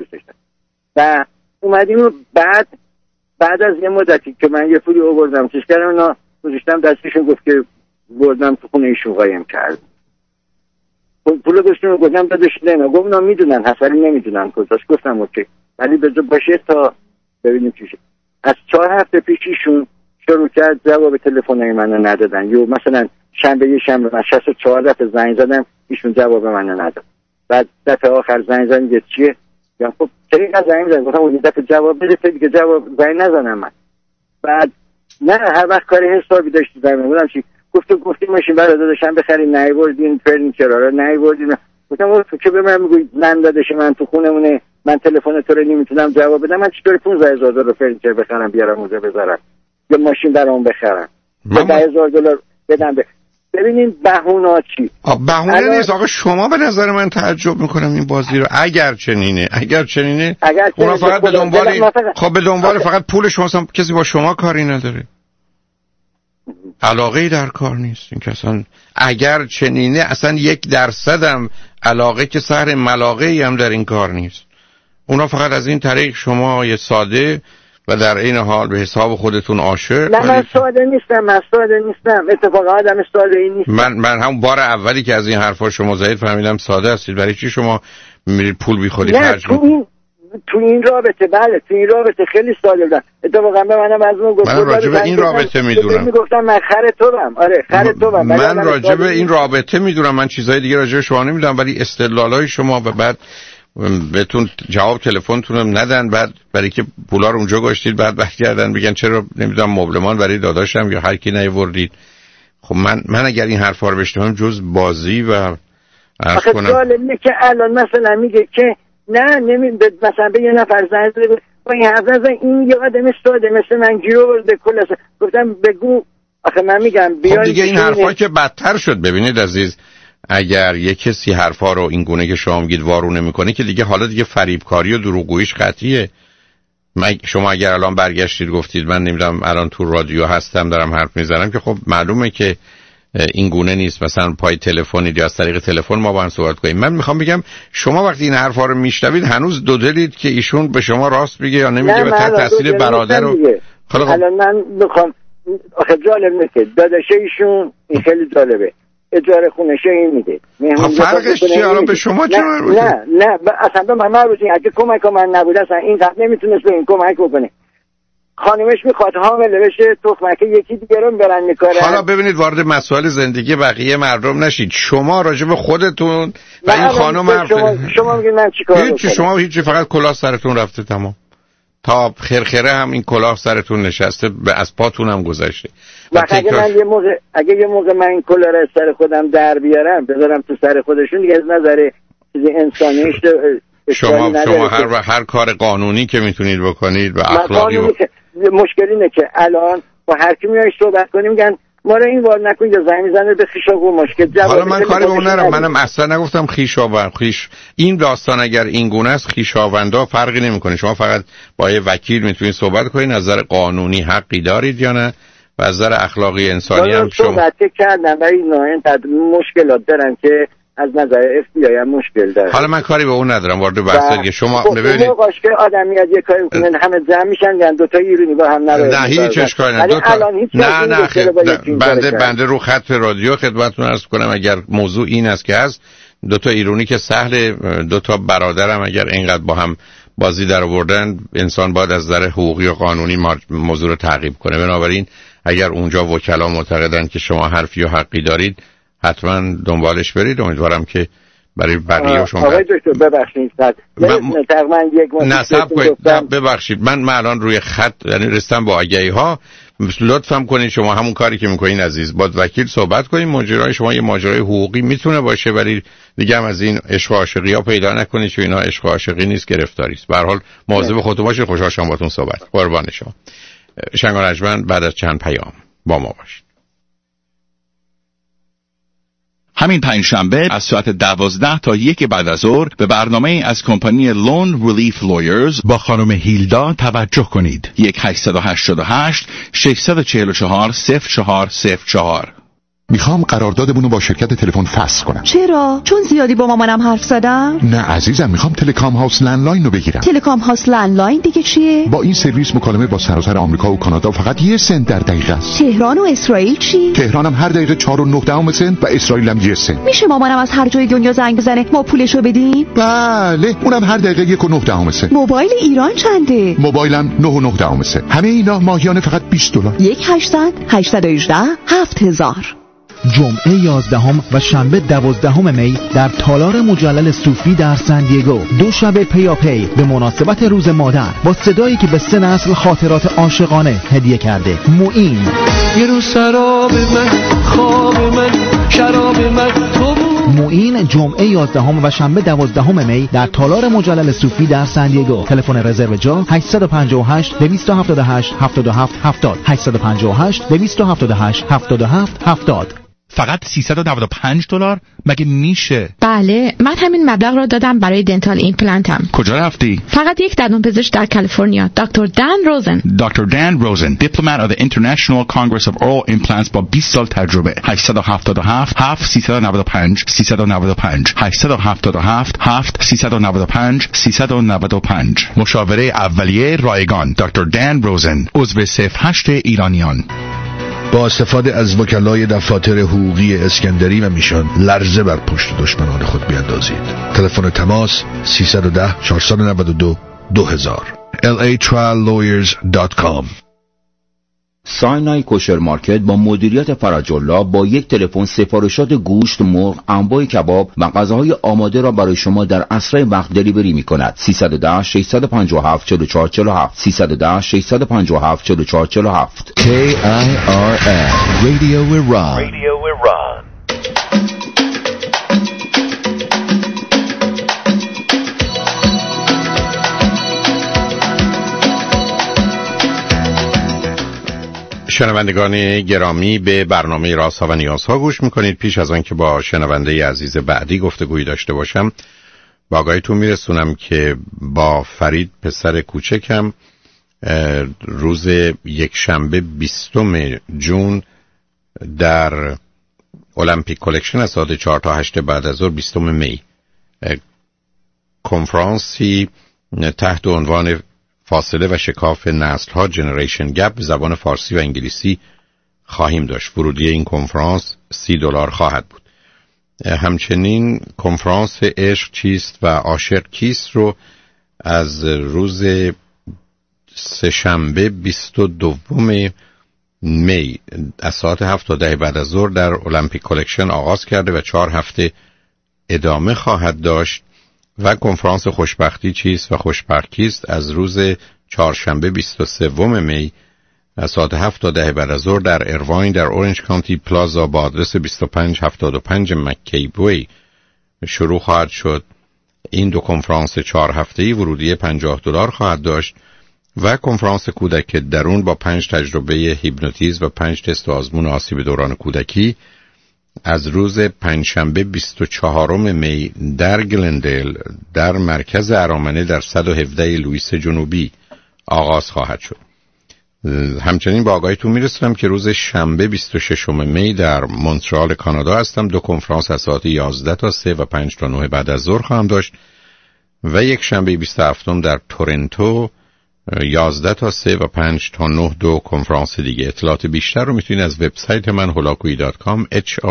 و اومدیم و بعد از یه مدتی که من یه پولی آوردم چیز کردم اونا گذاشتم دستشون گفت که بردم تو خونه ایشون قایم کرد. پول گذاشتم گفتم داداش نه گفتم اونا میدونن حسابی نمیدونن کجاست. گفتم اوکی ولی بذار باشه تا ببینیم چی میشه. از 4 هفته پیش ایشون شروع کرد جواب تلفنای منو ندادن. یا مثلا شنبه من 64 دفعه زنگ زدم ایشون جواب منو نداد. بعد دفعه آخر زنگ زدم دیگه چیه؟ یا خب چرا زنگ زدم گفتم اون دفعه جواب بده دیگه جواب زنگ نزنم من. بعد نه هر وقت کاری حسابی داشت زنگ گفتم چی گفتی ماشین برای داداشم بخریم، نیاوردین فرنیچرها رو نیاوردین. گفتم تو که به من میگی من داداش من تو خونمونه، من تلفن تو رو نمیتونم جواب بدم، من چطور 15000 دلار فرنیچر بخرم بیارم اونجا بذارم یا ماشین برام بخرم یا 10000 دلار بدم ببینین بهونه چی؟ بهونه نیست آقا. شما به نظر من تعجب میکنم این بازی رو. اگر چنینه اونا فقط به دنبال به دنبال فقط پول شما هستن، کسی با شما کاری نداره، علاقه‌ای در کار نیست. این که اصلا اگر چنینه اصلا 1% هم علاقه که سر ملاقه‌ای هم در این کار نیست. اونا فقط از این طریق شما یه ساده و در این حال به حساب خودتون عاشق. من ساده نیستم اتفاقا آدم ساده ای نیستم. من هم بار اولی که از این حرفا شما زدید فهمیدم ساده هستید. برای چی شما میرید پول بیخودی خرج میکنید؟ تو این رابطه تو این رابطه خیلی ساده بودم. اتفاقا به منم از اون گفتم من راجع به این رابطه میدونم. میگفتم من خر توام. آره خر توام. من راجع به این رابطه میدونم. من چیزای دیگه راجع به شما نمیدونم، ولی استدلالای شما و بعد بهتون جواب تلفنتون رو ندن، بعد برای که پولا رو اونجا گذاشتید بعد برگردن بگن چرا نمیدونم مبلمان برای داداشم یا هر کی نیاوردید. خب من اگر این حرفا رو بشنوم جز بازی و عرض کنم جالبه که الان مثلا میگه که نه مثلا به یه نفر زنگ زده با این حرف نزن، این یه آدم ساده مثل من گیر آورده کلاس. گفتم بگو آخه من میگم بیاین. خب دیگه این حرفا که بدتر شد. ببینید عزیز، اگر یه کسی حرفا رو این گونه که شما میگید وارونه میکنه که دیگه حالا دیگه فریبکاری و دروغگوییش قطعیه. شما اگر الان برگشتید گفتید من نمیدونم الان تو رادیو هستم دارم حرف میزنم، که خب معلومه که این گونه نیست. مثلا پای تلفنید یا از طریق تلفن ما با هم صحبت کنیم. من میخوام بگم شما وقتی این حرفا رو میشنوید هنوز دو دلید که ایشون به شما راست میگه یا نمیگه و تحت تاثیر برادر رو. الان من میخوام آخه جالب نیست داداشه ایشون این خیلی جالبه، اجاره خونشه این میده. فرقش چیه الان به شما چه مربوطه؟ نه اصلا به من مربوطه. اگه کمک من نبود اصلا این قبل نمیتونست به این کمک بکنه. خانمش میخواد حامله بشه تخمک یکی دیگه رو برن میکاره. حالا ببینید وارد مسائل زندگی بقیه مردم نشید. شما راجع به خودتون و این خانم شما میگید من چیکار کنم؟ شما هیچی، فقط کلاه سرتون رفته تمام. تا خرخره هم این کلاه سرتون نشسته، از پاتون هم گذشته. اگه یه موقع من این کلاه رو سر خودم در بیارم بذارم تو سر خودشون دیگه از نظر چیز انسانیش شما هر کار قانونی که میتونید بکنید و اخلاقی مشکلی اینه که الان با هر کی میای صحبت کنیم میگن ما رو این وار نکنید، زنگ میزنه به خیشاو مشکل جواب. حالا من کاری به اون نرم، منم اصلا نگفتم خیشاوند. این داستان اگر این گونه است خیشاوندا فرقی نمیکنه. شما فقط با یه وکیل میتونید صحبت کنید، از نظر قانونی حقی دارید یا نه، و از نظر اخلاقی انسانی هم شما صحبت کردن و این مشکلات دارن که از نظر FBI هم مشکل داره. حالا من کاری به اون ندارم، وارد بحث دیگه. شما ببینید موقعش که آدم میاد یه کاری میکنه همه جمع میشن یعنی دو تا ایرونی با هم نره. نه هیچ اشکالی نه. بنده رو خط رادیو خدمتتون عرض کنم اگر موضوع این است که هست دو تا ایرونی که سهل، دو تا برادرم اگر اینقدر با هم بازی در آوردن، انسان باید از نظر حقوقی و قانونی موضوع رو تعقیب کنه. بنابراین اگر اونجا وکلا معتقدن که شما حرفی و حقی دارید حتما دنبالش برید. امیدوارم که برای بقیه شما آقای دکتر ببخشید تقریبا یک نصب کنید. ببخشید من الان روی خط یعنی رستم با آگهی ها. لطفاً کنید شما همون کاری که میکنین عزیز، با وکیل صحبت کنید. ماجرای شما یه ماجرای حقوقی میتونه باشه، ولی دیگه هم از این عشق و عاشقی ها پیدا نکنید چون اینا عشق و عاشقی نیست، گرفتاری است. به هر حال مواظب خودتون باشید. خوشحال شدم باهاتون صحبت. قربان شما. شنگ و نجمن بعد از چند پیام با ما باشید. همین پنجشنبه از ساعت 12 تا 1 بعد از ظهر به برنامه از کمپانی لون ریلیف لویرز با خانم هیلدا توجه کنید. 1-888-644-0404. میخوام قراردادمون رو با شرکت تلفن فسخ کنم. چرا؟ چون زیادی با مامانم حرف زدم؟ نه عزیزم، میخوام تلکام هاوس لندلاین رو بگیرم. تلکام هاوس لندلاین دیگه چیه؟ با این سرویس مکالمه با سراسر آمریکا و کانادا فقط 1 سنت در دقیقه است. تهران و اسرائیل چی؟ تهرانم هر دقیقه 4.9 سنت و اسرائیل هم 1 سنت. میشه مامانم از هر جای دنیا زنگ بزنه ما پولشو بدیم؟ بله، اونم هر دقیقه 1.9 سنت. موبایل ایران چنده؟ موبایلم 9.9 سنت. همه اینا ماهیانه فقط $20. 1-800-818-7000. جمعه 11 و شنبه 12 می در تالار مجلل صوفی در سن دیگو. 2 شب پیاپی به مناسبت روز مادر با صدایی که به 3 نسل خاطرات عاشقانه هدیه کرده. معین یه رو سراب من، خواب من، شراب من تو. معین جمعه 11 و شنبه 12 می در تالار مجلل صوفی در سن دیگو. تلفن رزرو جا 858 278 77 70 858 278 77 70. فقط $395 مگه میشه؟ بله، من همین مبلغ رو دادم برای دنتال ایمپلنتم. کجا رفتی؟ فقط یک دندانپزشک در کالیفرنیا، دکتر دان روزن. دکتر دان روزن، دیپلمات of the International Congress of Oral Implants با 20 سال تجربه. 877 7395 395 877 7395 395. مشاوره اولیه رایگان. دکتر دان روزن، عضو 08 ایرانیان. با استفاده از وکلای دفاتر حقوقی اسکندری و میشان لرزه بر پشت دشمنان خود بیاندازید. تلفن تماس 310 492 2000 latriallawyers.com. ساینای کوشر مارکت با مدیریت فرج الله با یک تلفن سفارشات گوشت، مرغ، انواع کباب و غذاهای آماده را برای شما در اسرع وقت دلیوری می‌کند. 310 657 4447 310 657 4447. KIRN Radio Iran. شنوندگان گرامی، به برنامه رازها و نیازها گوش میکنید. پیش از آن که با شنونده عزیز بعدی گفتگویی داشته باشم، با آگاهیتون میرسونم که با فرید پسر کوچکم روز یکشنبه 20 جون در المپیک کلکشن از ساعت 4 تا 8 بعد از ظهر 20 می کنفرانسی تحت عنوان فاصله و شکاف نسل‌ها جنریشن گپ زبان فارسی و انگلیسی خواهیم داشت. ورودی این کنفرانس $30 خواهد بود. همچنین کنفرانس عشق چیست و عاشق کیست رو از روز سه‌شنبه 22 می از ساعت 7 تا 10 بعد از ظهر در المپیک کلکشن آغاز کرده و 4 هفته ادامه خواهد داشت. و کنفرانس خوشبختی چیست و خوشبخت کیست از روز چهارشنبه 23 می از ساعت 7 تا 10 بعد از ظهر در ارواین در اورنج کانتی پلازا با آدرس 2575 مکی بوی شروع خواهد شد. این دو کنفرانس 4 هفته‌ای ورودی $50 خواهد داشت و کنفرانس کودک درون با 5 تجربه هیپنوتیزم و 5 تست آزمون آسیب دوران کودکی از روز پنجشنبه 24 می در گلندل در مرکز ارامنه در 117 لوئیس جنوبی آغاز خواهد شد. همچنین با آگاهیتون میرسونم که روز شنبه 26 می در مونترال کانادا هستم. دو کنفرانس از ساعت 11 تا 3 و 5 تا 9 بعد از ظهر خواهم داشت و یک شنبه 27 در تورنتو 11 تا 3 و 5 تا 9 دو کنفرانس دیگه. اطلاعات بیشتر رو میتونید از وبسایت من holakoui.com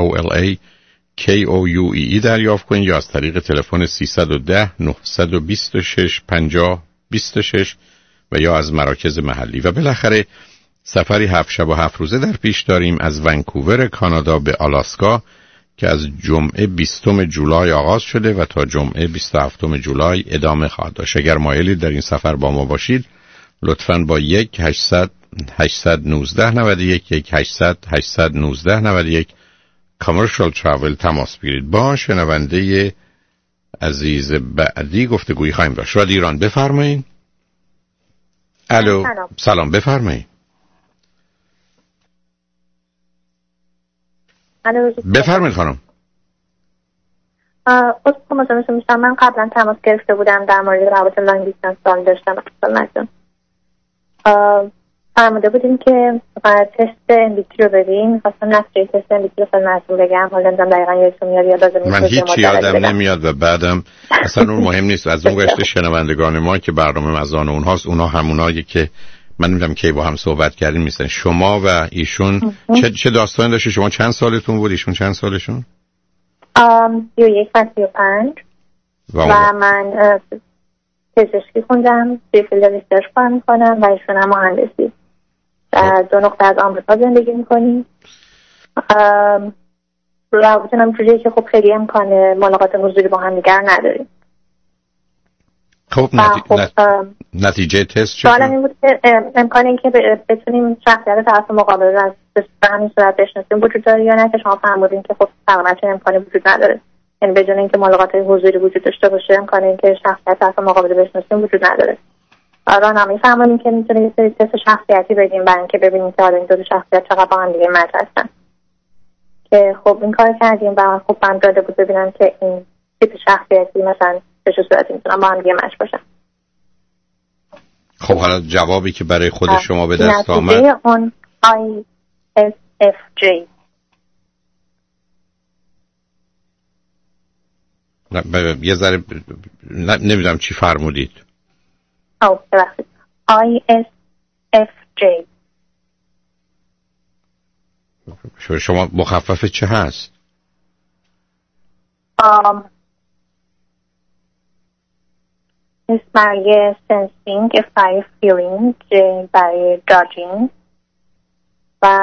HOLAKOUEE دریافت کنید یا از طریق تلفن 310 926 50 26 و یا از مراکز محلی. و بالاخره سفری 7 شب و 7 روزه در پیش داریم از ونکوور کانادا به آلاسکا که از جمعه 20 جولای آغاز شده و تا جمعه 27 جولای ادامه خواهد داشت. اگر مایلید در این سفر با ما باشید لطفاً با 1-800-819-91 کامرشال تراول تماس بگیرید. با شنونده عزیز بعدی گفتگویی خواهیم داشت. رادیو ایران بفرمایید. الو سلام بفرمایید. بفرمایید خانم. من قبلا تماس گرفته بودم در مورد روابط لانگ دیستنس سوال داشتم خدمتتون. فرموده بودیم که تست MBT رو بدیم. خواستم نتیجه تست MBT رو خدمتتون بگم. حالا نمیدونم دقیقاً یادتون میاد یا لازم من هیچ یادم نمیاد و بعدم اصلا اون مهم نیست. از اون گشته شنوندگان ما که برنامه از آن اونهاست، اونا همونایی که من نمیدونم کی با هم صحبت کردیم نیستن. شما و ایشون چه داستانی داشته؟ شما چند سالتون بود؟ ایشون چند سالشون؟ 31 و 35 و من پزشکی خوندم، توی فیلد ریسرچ کار میکنم و ایشون هم مهندسی. در 2 نقطه از آمریکا زندگی میکنیم. رابطه هم جوریه که خب خیلی امکان ملاقات حضوری با هم دیگر نداریم. خب نتیجه تست چه؟ سوال این بود که امکان این که بتونیم شخصیت طرف مقابل رو از به همین صورت بشناسیم وجود داره یا نه، که شما فرمودین که خب تقریبا چه امکانی وجود نداره، یعنی بدون اینکه ملاقات حضوری وجود داشته باشه امکان این که شخصیت طرف مقابل رو بشناسیم وجود نداره. راهنمایی فرمودین که میتونیم یه سری تست شخصیتی بدیم برای اینکه ببینیم که این دو شخصیت چقدر با هم دیگه مچ هستن، که خب این کار کردیم و خب من داده بود ببینم که این تیپ شخصیتی مثلا به چه صورتی میتونن با هم دیگه مچ باشن. خب حالا جوابی که برای خود شما به دست آمد نتیجه اون ISFJ. یه ذره نمیدونم چی فرمودید. ببخشید ISFJ. شما مخفف چه هست؟ برای sensing، برای feeling، برای judging و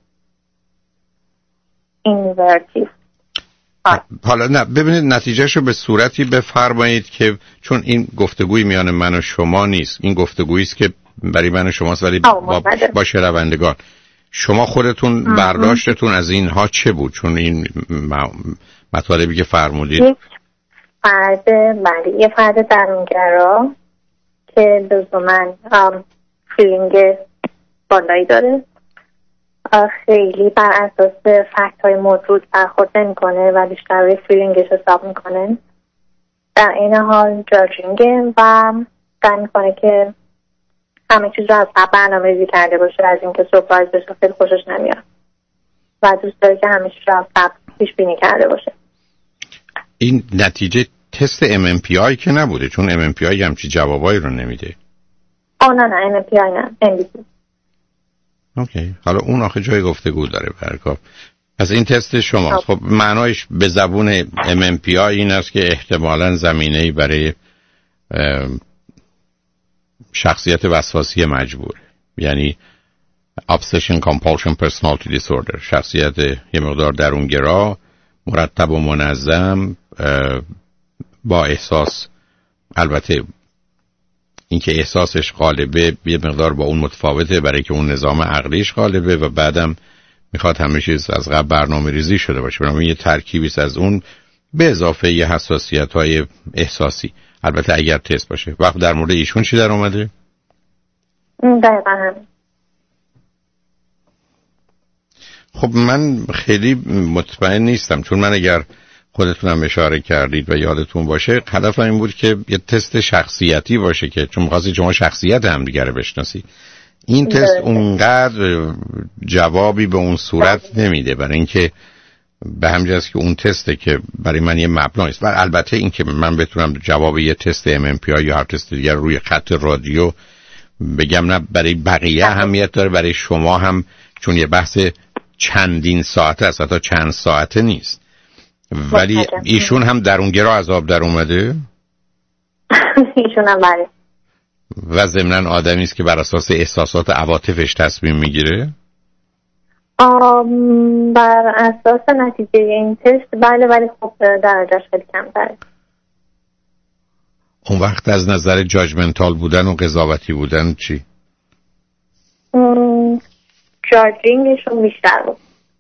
invertive. حالا نه ببینید نتیجهشو به صورتی بفرمایید که چون این گفتگوی میان من و شما نیست، این گفتگویی است که برای من و شماست، ولی با شنوندگان. شما خودتون برداشتتون از اینها چه بود؟ چون این مطالبی که فرمودید یه فرد درونگرا که لزوماً فیلینگ بالایی داره، خیلی بر اساس فکت های موجود برخورد نمی کنه و بیشتر روی فیلینگش حساب میکنه، در این حال جاجینگه و سعی میکنه که همه چیز رو از قبل برنامه‌ریزی کرده باشه، از اینکه سورپرایز بشه خیلی خوشش نمیاد و دوست داره که همه چیز رو از قبل پیش بینی کرده باشه. این نتیجه تست MMPI که نبوده، چون MMPI همچی جوابایی رو نمیده. نه MMPI نه MBTI. اوکی، حالا اون آخه جای گفتگو داره برکاب. پس این تست شماست. خب معنایش به زبون MMPI این است که احتمالاً زمینه‌ای برای شخصیت وسواسی مجبور، یعنی Obsession Compulsion Personality Disorder، شخصیت یه مقدار درونگرا، مرتب و منظم، با احساس، البته اینکه احساسش غالبه یه مقدار با اون متفاوته برای که اون نظام عقلیش غالبه و بعدم میخواد همه چیز از قبل برنامه ریزی شده باشه، بنابراین یه ترکیبی از اون به اضافه یه حساسیت‌های احساسی، البته اگر تست باشه. وقت در مورد ایشون چی در اومده؟ دقیقا هم. خب من خیلی مطمئن نیستم، چون من اگر خودتونم اشاره کردید و یادتون باشه هدفم این بود که یه تست شخصیتی باشه، که چون می‌خواستید شما شخصیت هم دیگه رو بشناسید. این تست اونقدر جوابی به اون صورت نمیده، برای اینکه به همین جاست که اون تسته که برای من یه مبنایی است. و البته این که من بتونم جواب یه تست MMPI یا هر تست دیگر روی خط رادیو بگم نه، برای بقیه اهمیت داره، برای شما هم، چون یه بحث چندین ساعته است، حتی چند ساعته نیست. ولی ایشون هم درونگرا از آب در اومده؟ ایشون هم بله. و ضمناً آدمی است که بر اساس احساسات عواطفش تصمیم میگیره؟ بر اساس نتیجه این تست بله، ولی خب درجهش خیلی کمتره. اون وقت از نظر جاجمنتال بودن و قضاوتی بودن چی؟ جاجینگشون بیشتر بود.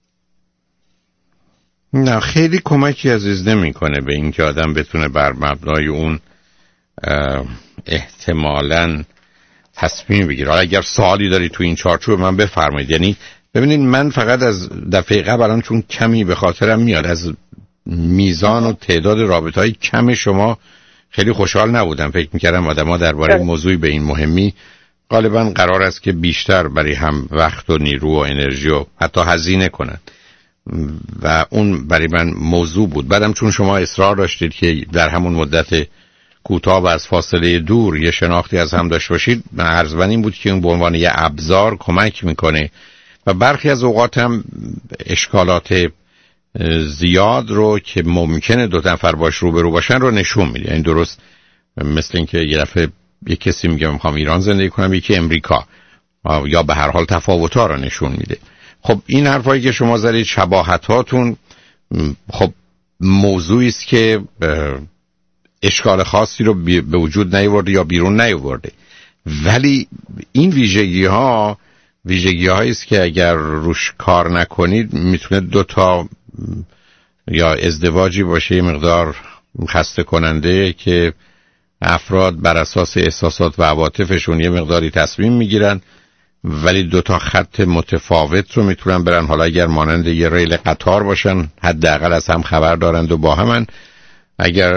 نه خیلی کمکی عزیز نمیکنه به این که آدم بتونه بر مبنای اون احتمالاً تصمیم بگیره. حالا اگر سوالی داری تو این چارچوب من بفرمایید. یعنی ببینید من فقط از دفعه قبل الان چون کمی به خاطرم میاد از میزان و تعداد رابطه‌های کم شما خیلی خوشحال نبودم. فکر میکردم آدم‌ها درباره موضوعی به این مهمی غالباً قرار است که بیشتر برای هم وقت و نیرو و انرژی و حتی هزینه کنند و اون برای من موضوع بود. بعدم چون شما اصرار داشتید که در همون مدت کوتاه و از فاصله دور یه شناختی از هم داشته باشید، عرض من این بود که اون به عنوان یه ابزار کمک میکنه و برخی از اوقات هم اشکالات زیاد رو که ممکنه دو نفر باش روبرو باشن رو نشون میده. یعنی درست مثل این که یه دفعه یه کسی میگه میخوام ایران زندگی کنم، یکی امریکا، یا به هر حال تفاوت‌ها رو نشون میده. خب این حرفایی که شما زدید شباهتاتون خب موضوعی است که اشکال خاصی رو به وجود نیاورده یا بیرون نیاورده، ولی این ویژگی هایی است که اگر روش کار نکنید میتونه 2 تا یا ازدواجی باشه یه مقدار خسته کننده که افراد بر اساس احساسات و عواطفشون یه مقداری تصمیم میگیرن، ولی 2 تا خط متفاوت رو میتونن برن. حالا اگر مانند یه ریل قطار باشن حداقل از هم خبر دارند و با همن، اگر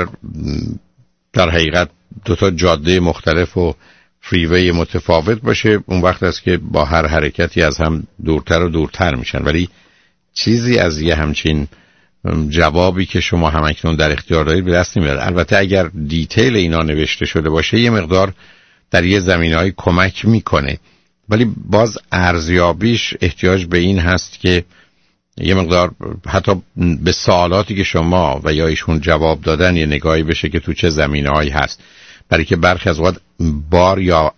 در حقیقت 2 تا جاده مختلف و فریوی متفاوت باشه اون وقت است که با هر حرکتی از هم دورتر و دورتر میشن. ولی چیزی از یه همچین جوابی که شما همکنون در اختیار دارید به دست نمیاد. البته اگر دیتیل اینا نوشته شده باشه یه مقدار در یه زمینه‌ای کمک میکنه، ولی باز ارزیابیش احتیاج به این هست که یه مقدار حتی به سوالاتی که شما و یا ایشون جواب دادن یه نگاهی بشه که تو چه زمینه‌هایی هست، برای که برخی از وقت بار یا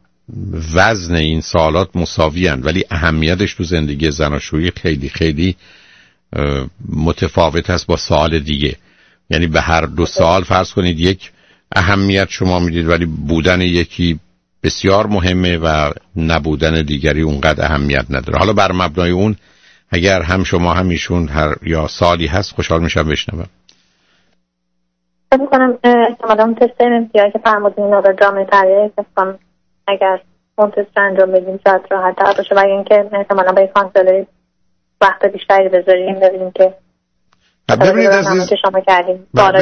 وزن این سوالات مساوی هستند ولی اهمیتش تو زندگی زناشویی خیلی خیلی متفاوت است با سوال دیگه. یعنی به هر 2 سوال فرض کنید یک اهمیت شما میدید ولی بودن یکی بسیار مهمه و نبودن دیگری اونقدر اهمیت نداره. حالا بر مبنای اون اگر هم شما هم ایشون هر یا سالی هست خوشحال میشم بشنوم. فکر کنم احتمالاً تست MMPI که فرمودین اینا رو جامعه تریه کسان اگر اون تست انجام بدیم شاید راحت تر باشه و اینکه احتمالاً به کانسلری وقت بیشتری بذاریم ببینیم که ببینید عزیز که شما کردیم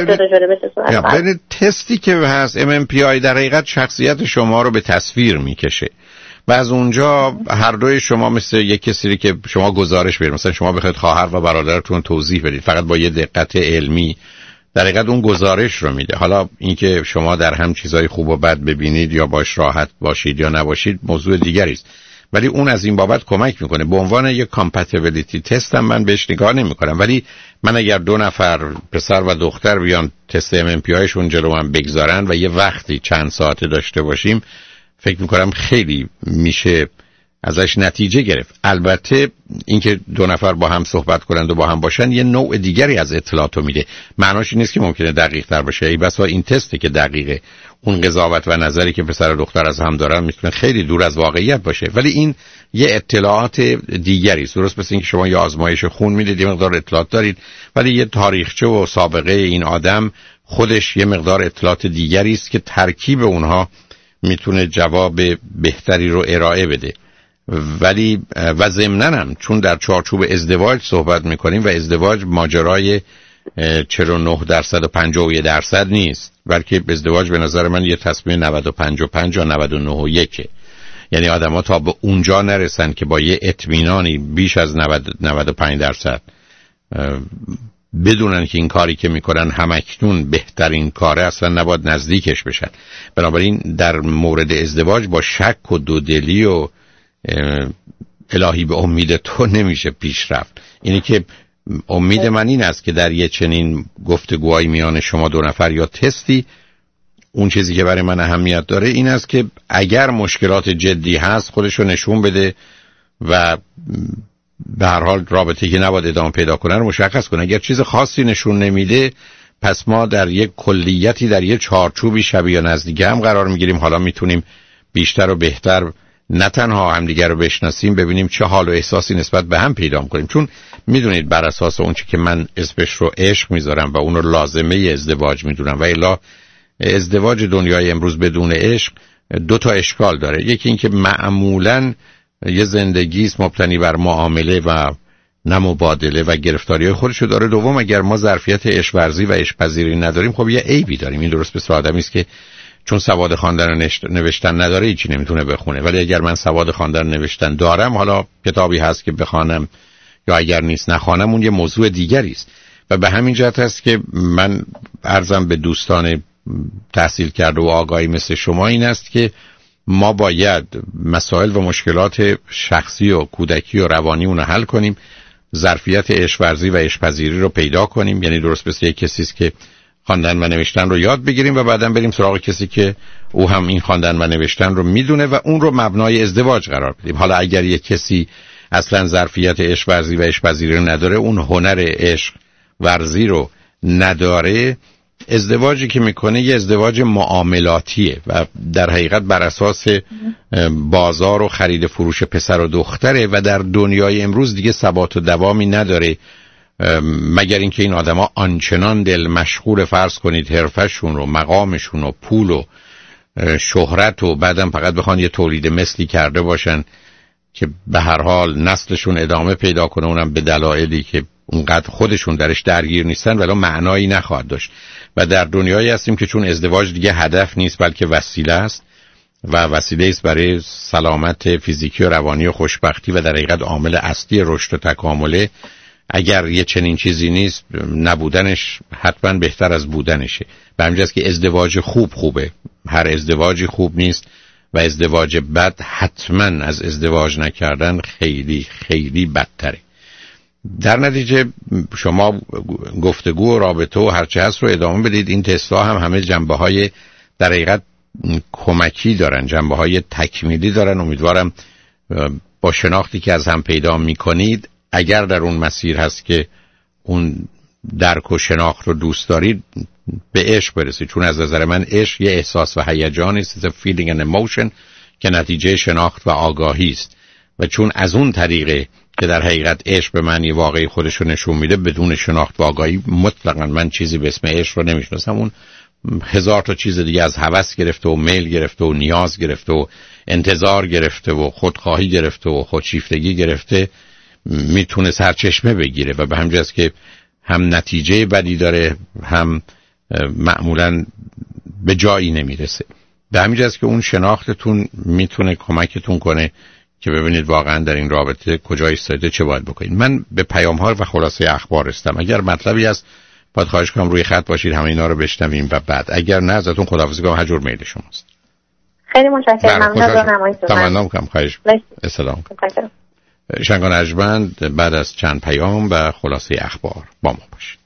ببینید تستی که هست MMPI در حقیقت شخصیت شما رو به تصویر میکشه و از اونجا هر دوی شما مثل یک کسی که شما گزارش بدید، مثلا شما بخواید خواهر و برادرتون توضیح بدید فقط با یه دقت علمی در حقیقت اون گزارش رو میده. حالا اینکه شما در هم چیزای خوب و بد ببینید یا باش راحت باشید یا نباشید موضوع دیگری است، ولی اون از این بابت کمک میکنه. به عنوان یک کامپتیبلیتی تست هم من بهش نگاه نمیکنم، ولی من اگر 2 نفر پسر و دختر بیان تست MMPI شون جلو من بگذارن و یه وقتی چند ساعته داشته باشیم فکر میکنم خیلی میشه ازش نتیجه گرفت. البته اینکه 2 نفر با هم صحبت کنند و با هم باشن یه نوع دیگری از اطلاعات رو میده. معناش این نیست که ممکنه دقیق تر باشه، ای بسا این تسته که دقیقه. اون قضاوت و نظری که پسر و دختر از هم دارن میتونه خیلی دور از واقعیت باشه، ولی این یه اطلاعات دیگری است. درست مثل اینکه شما یه آزمایش خون میدید یه مقدار اطلاعات دارید، ولی یه تاریخچه و سابقه این آدم خودش یه مقدار اطلاعات دیگری است که ترکیب اونها میتونه جواب بهتری رو ارائه بده. ولی و ضمناً هم چون در چارچوب ازدواج صحبت میکنیم و ازدواج ماجرای 49% و 51% نیست، بلکه ازدواج به نظر من یه تصمیم 95 یا 99.1. یعنی آدم ها تا به اونجا نرسن که با یه اطمینانی بیش از 95% بدونن که این کاری که میکنن همکنون بهترین کاره، اصلا نباید نزدیکش بشن. بنابراین در مورد ازدواج با شک و دودلی و الهی به امید تو نمیشه پیش رفت. اینی که امید من این است که در یه چنین گفتگوهای میان شما 2 نفر یا تستی، اون چیزی که برای من اهمیت داره این است که اگر مشکلات جدی هست خودشو نشون بده و به هر حال رابطه که نباید ادامه پیدا کنه رو مشخص کنه. اگر چیز خاصی نشون نمیده پس ما در یک کلیتی در یک چارچوبی شبیه یا نزدیک هم قرار میگیریم. حالا میتونیم بیشتر و بهتر نه تنها همدیگر رو بشناسیم، ببینیم چه حال و احساسی نسبت به هم پیدا کنیم. چون میدونید بر اساس اون چی که من اسمش رو عشق میذارم و اون رو لازمه ازدواج میدونم و الا ازدواج دنیای امروز بدون عشق 2 تا اشکال داره. یکی این که معمولاً یه زندگی است مبتنی بر معامله و نمبادله و گرفتاری‌های خودشو داره. دوم اگر ما ظرفیت عشق ورزی و عشق پذیری نداریم خب یه عیبی داریم. این درست مثل آدمی است که چون سواد خواندن و نوشتن نداره هیچی نمیتونه بخونه، ولی اگر من سواد خواندن و نوشتن دارم، حالا کتابی هست که بخوانم یا اگر نیست نخوانم، اون یه موضوع دیگری است. و به همین جهت است که من عرضم به دوستان تحصیل کرده و آگاهی مثل شما این است که ما باید مسائل و مشکلات شخصی و کودکی و روانی اون رو حل کنیم، ظرفیت عشق ورزی و عشق پذیری رو پیدا کنیم. یعنی درست مثل یک کسی است که خواندن و نوشتن رو یاد بگیریم و بعداً بریم سراغ کسی که او هم این خواندن و نوشتن رو میدونه و اون رو مبنای ازدواج قرار بدیم. حالا اگر یک کسی اصلا ظرفیت عشق ورزی و عشق پذیری رو نداره، اون هنر عشق ورزی رو نداره، ازدواجی که میکنه یه ازدواج معاملاتیه و در حقیقت بر اساس بازار و خرید فروش پسر و دختره و در دنیای امروز دیگه ثبات و دوامی نداره، مگر اینکه این آدما آنچنان دل مشغول فرض کنید حرفشون و مقامشون و پول و شهرت و بعدم فقط بخوان یه تولید مثلی کرده باشن که به هر حال نسلشون ادامه پیدا کنه، اونم به دلایلی که اونقدر خودشون درش درگیر نیستن ولی معنایی نخواهد داشت. و در دنیایی هستیم که چون ازدواج دیگه هدف نیست بلکه وسیله است و وسیله است برای سلامت فیزیکی و روانی و خوشبختی و در حقیقت عامل اصلی رشد و تکامله، اگر یه چنین چیزی نیست نبودنش حتما بهتر از بودنشه. به همین جاست که ازدواج خوبه، هر ازدواجی خوب نیست و ازدواج بد حتما از ازدواج نکردن خیلی خیلی بدتره. در نتیجه شما گفتگو و رابطه و هرچه هست رو ادامه بدید. این تست‌ها هم همه جنبه‌های در حقیقت کمکی دارن، جنبه‌های تکمیلی دارن. امیدوارم با شناختی که از هم پیدا می‌کنید، اگر در اون مسیر هست که اون درک و شناخت رو دوست دارید، به عشق برسید. چون از نظر من عشق یه احساس و هیجانی است، a feeling and emotion که نتیجه شناخت و آگاهی است. و چون از اون طریقه که در حقیقت عشق به معنی واقعی خودش رو نشون میده، بدون شناخت و آگاهی مطلقاً من چیزی به اسم عشق رو نمیشناسم. اون هزار تا چیز دیگه از هوس گرفته و میل گرفته و نیاز گرفته و انتظار گرفته و خودخواهی گرفته و خودشیفتگی گرفته میتونه سرچشمه بگیره و به همین جاست که هم نتیجه بدی داره، هم معمولاً به جایی نمیرسه. به همین جاست که اون شناختتون میتونه کمکتون کنه که ببینید واقعا در این رابطه کجا ایستاده، چه باید بکنید. من به پیام‌ها و خلاصه اخبار هستم. اگر مطلبی هست باید خواهش کنم روی خط باشید، همه اینا رو بشنویم و بعد اگر نه ازتون خداحافظی کنم. هر جور میل شماست. خیلی متشکرم. ممنون از راهنماییتون. تمام کنم. خواهش السلام. شنگان ارجمند بعد از چند پیام و خلاصه اخبار با ما باشید.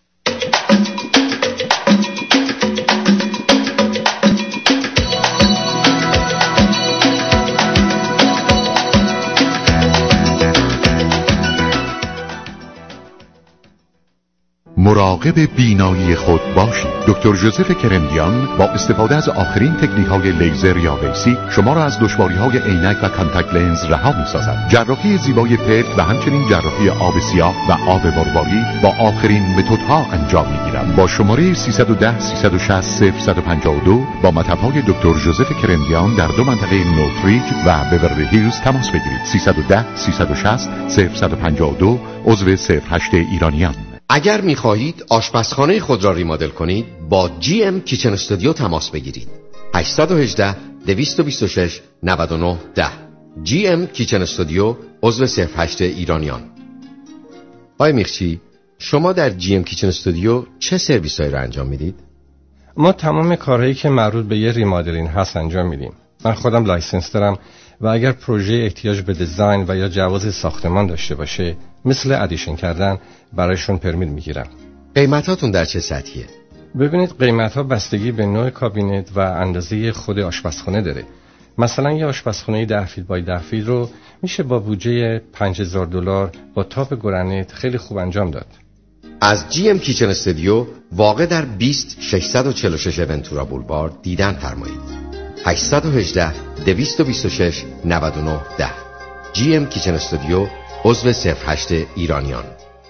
مراقب بینایی خود باشید. دکتر ژوزف کرندیان با استفاده از آخرین تکنیک‌های لیزر یا ویسی شما را از دشواری‌های عینک و کانتاکت لنز رها می‌سازد. جراحی زیبای پلک و همچنین جراحی آب سیاه و آب مرواری با آخرین متدها انجام می‌گیرد. با شماره 310 360 0152 با مطب‌های دکتر ژوزف کرندیان در دو منطقه نورتریج و بیورلی هیلز تماس بگیرید. 310 360 0152 عضو 08 ایرانیان. اگر می‌خواهید آشپزخانه خود را ریمادل کنید، با GM کیچن استودیو تماس بگیرید. 818 226 99 10. GM کیچن استودیو عضو 08 ایرانیان. آقای میخچی، شما در GM کیچن استودیو چه سرویس‌هایی را انجام میدید؟ ما تمام کارهایی که مربوط به یه ریمادلینگ هست انجام میدیم. من خودم لایسنس دارم و اگر پروژه احتیاج به دیزاین و یا جواز ساختمان داشته باشه، مثل ادیشن کردن، برایشون پرمیت میگیرم. قیمتاتون در چه سطحیه؟ ببینید قیمت‌ها بستگی به نوع کابینت و اندازه خود آشپزخانه داره. مثلا یه آشپزخانه 10 فیت بای 10 فیت رو میشه با بودجه $5000 با تاپ گرانیت خیلی خوب انجام داد. از GM کیچن استودیو واقع در 20 646 ونتورا بولوارد دیدن فرمایید. 818 226 99 10. GM کیچن استودیو عضو 08 ایرانیان.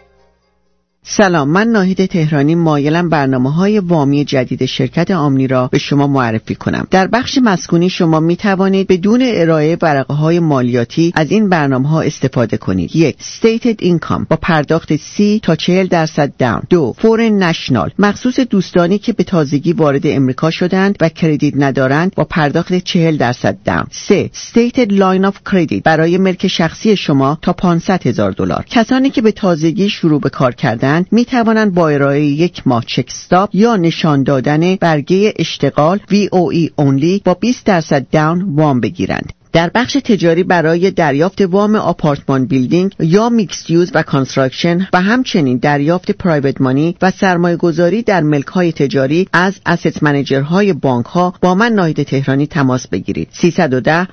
سلام، من ناهید تهرانی مایلم برنامه‌های وامی جدید شرکت آمنی را به شما معرفی کنم. در بخش مسکونی شما می توانید بدون ارائه ورقه‌های مالیاتی از این برنامه‌ها استفاده کنید. 1. Stated Income با پرداخت 30 تا 40% داون. 2. Foreign National مخصوص دوستانی که به تازگی وارد امریکا شدند و کردیت ندارند با پرداخت 40% داون. 3. Stated Line of Credit برای ملک شخصی شما تا $500,000. کسانی که به تازگی شروع به کار کردند می توانند با ارائه 1 ماه چک استاپ یا نشان دادن برگه اشتغال VOE only با 20% داون وام بگیرند. در بخش تجاری برای دریافت وام آپارتمان بیلدینگ یا میکس یوز و کانستراکشن و همچنین دریافت پرایوت مانی و سرمایه گذاری در ملک های تجاری از اسست منیجرهای بانک ها با من ناهید تهرانی تماس بگیرید. 310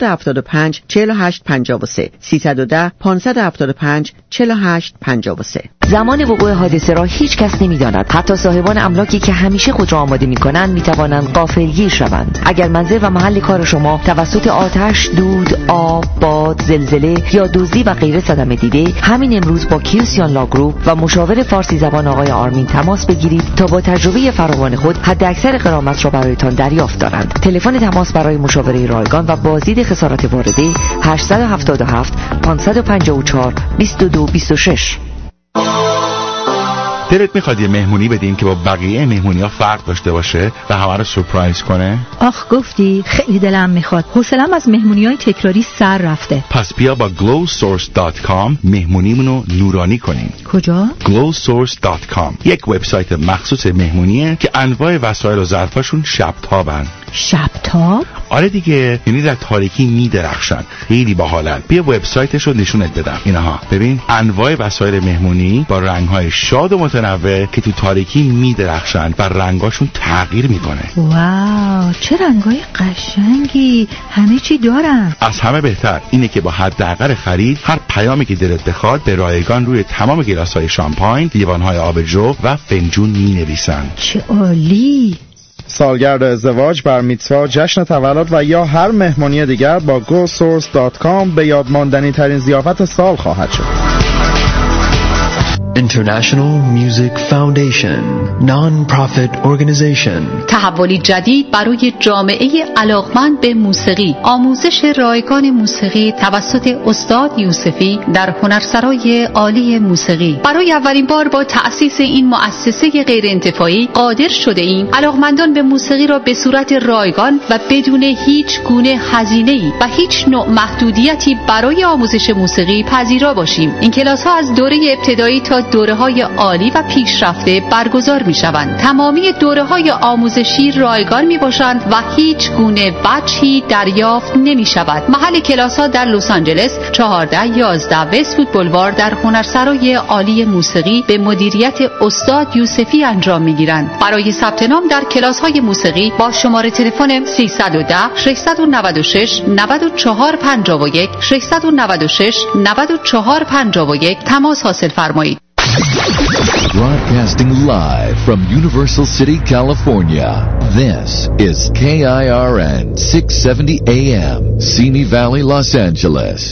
575 48 53 310 575 48 53. زمان وقوع حادثه را هیچ کس نمی‌داند. حتی صاحبان املاکی که همیشه خود را آماده می‌کنند می‌توانند غافلگیر شوند. اگر منزل و محل کار شما توسط آتش، دود، آب، باد، زلزله یا دزدی و غیره صدمه دیده، همین امروز با کیوسیان لا گروپ و مشاور فارسی زبان آقای آرمین تماس بگیرید تا با تجربه فراوان خود حداکثر غرامت را برایتان دریافت دارند. تلفن تماس برای مشاوره رایگان و بازدید خسارت وارده 877 554 2226. دلت میخواد یه مهمونی بدیم که با بقیه مهمونی‌ها فرق داشته باشه و همه رو سورپرایز کنه؟ آخ گفتی خیلی دلم میخواد. حوصله‌ام از مهمونی‌های تکراری سر رفته. پس بیا با glowsource.com مهمونیمونو نورانی کنیم. کجا؟ glowsource.com یک وبسایت مخصوص مهمونیه که انواع وسایل و ظرفاشون شب‌تابن. شب‌تاب؟ آره دیگه، یعنی در تاریکی میدرخشن. خیلی باحالن. بیا وبسایتش رو نشونت بدم. اینها ببین، انواع وسایل مهمونی با رنگ‌های شاد و متنوع که تو تاریکی میدرخشن و رنگاشون تغییر میکنه. واو، چه رنگای قشنگی. همه چی دارن. از همه بهتر اینه که با حداقل خرید هر پیامی که دلت بخواد به رایگان روی تمام گلاس‌های شامپاین، لیوان‌های آبجو و فنجون مینویسن. چه عالی. سالگرد ازدواج، بر میتزوا، جشن تولد و یا هر مهمانی دیگر با gosource.com به یادماندنی ترین ضیافت سال خواهد شد. International Music Foundation, non-profit organization. تحولی جدید برای جامعه علاقمند به موسیقی. آموزش رایگان موسیقی توسط استاد یوسفی در هنرسرای عالی موسیقی. برای اولین بار با تأسیس این مؤسسه غیرانتفاعی قادر شده ایم علاقمندان به موسیقی را به صورت رایگان و بدون هیچ گونه هزینه‌ای و هیچ نوع محدودیتی برای آموزش موسیقی پذیرا باشیم. این کلاس‌ها از دوره ابتدایی تا دوره‌های عالی و پیشرفته برگزار می‌شوند. تمامی دوره‌های آموزشی رایگان می‌باشند و هیچ گونه بچه‌ای دریافت نمی‌شود. محل کلاس‌ها در لس آنجلس 1411 وست‌وود بولوار در هنرسرای عالی موسیقی به مدیریت استاد یوسفی انجام می‌گیرند. برای ثبت نام در کلاس‌های موسیقی با شماره تلفن 310 696 9451 696 9451 تماس حاصل فرمایید. Broadcasting live from Universal City, California. This is KIRN 670 AM, Simi Valley, Los Angeles.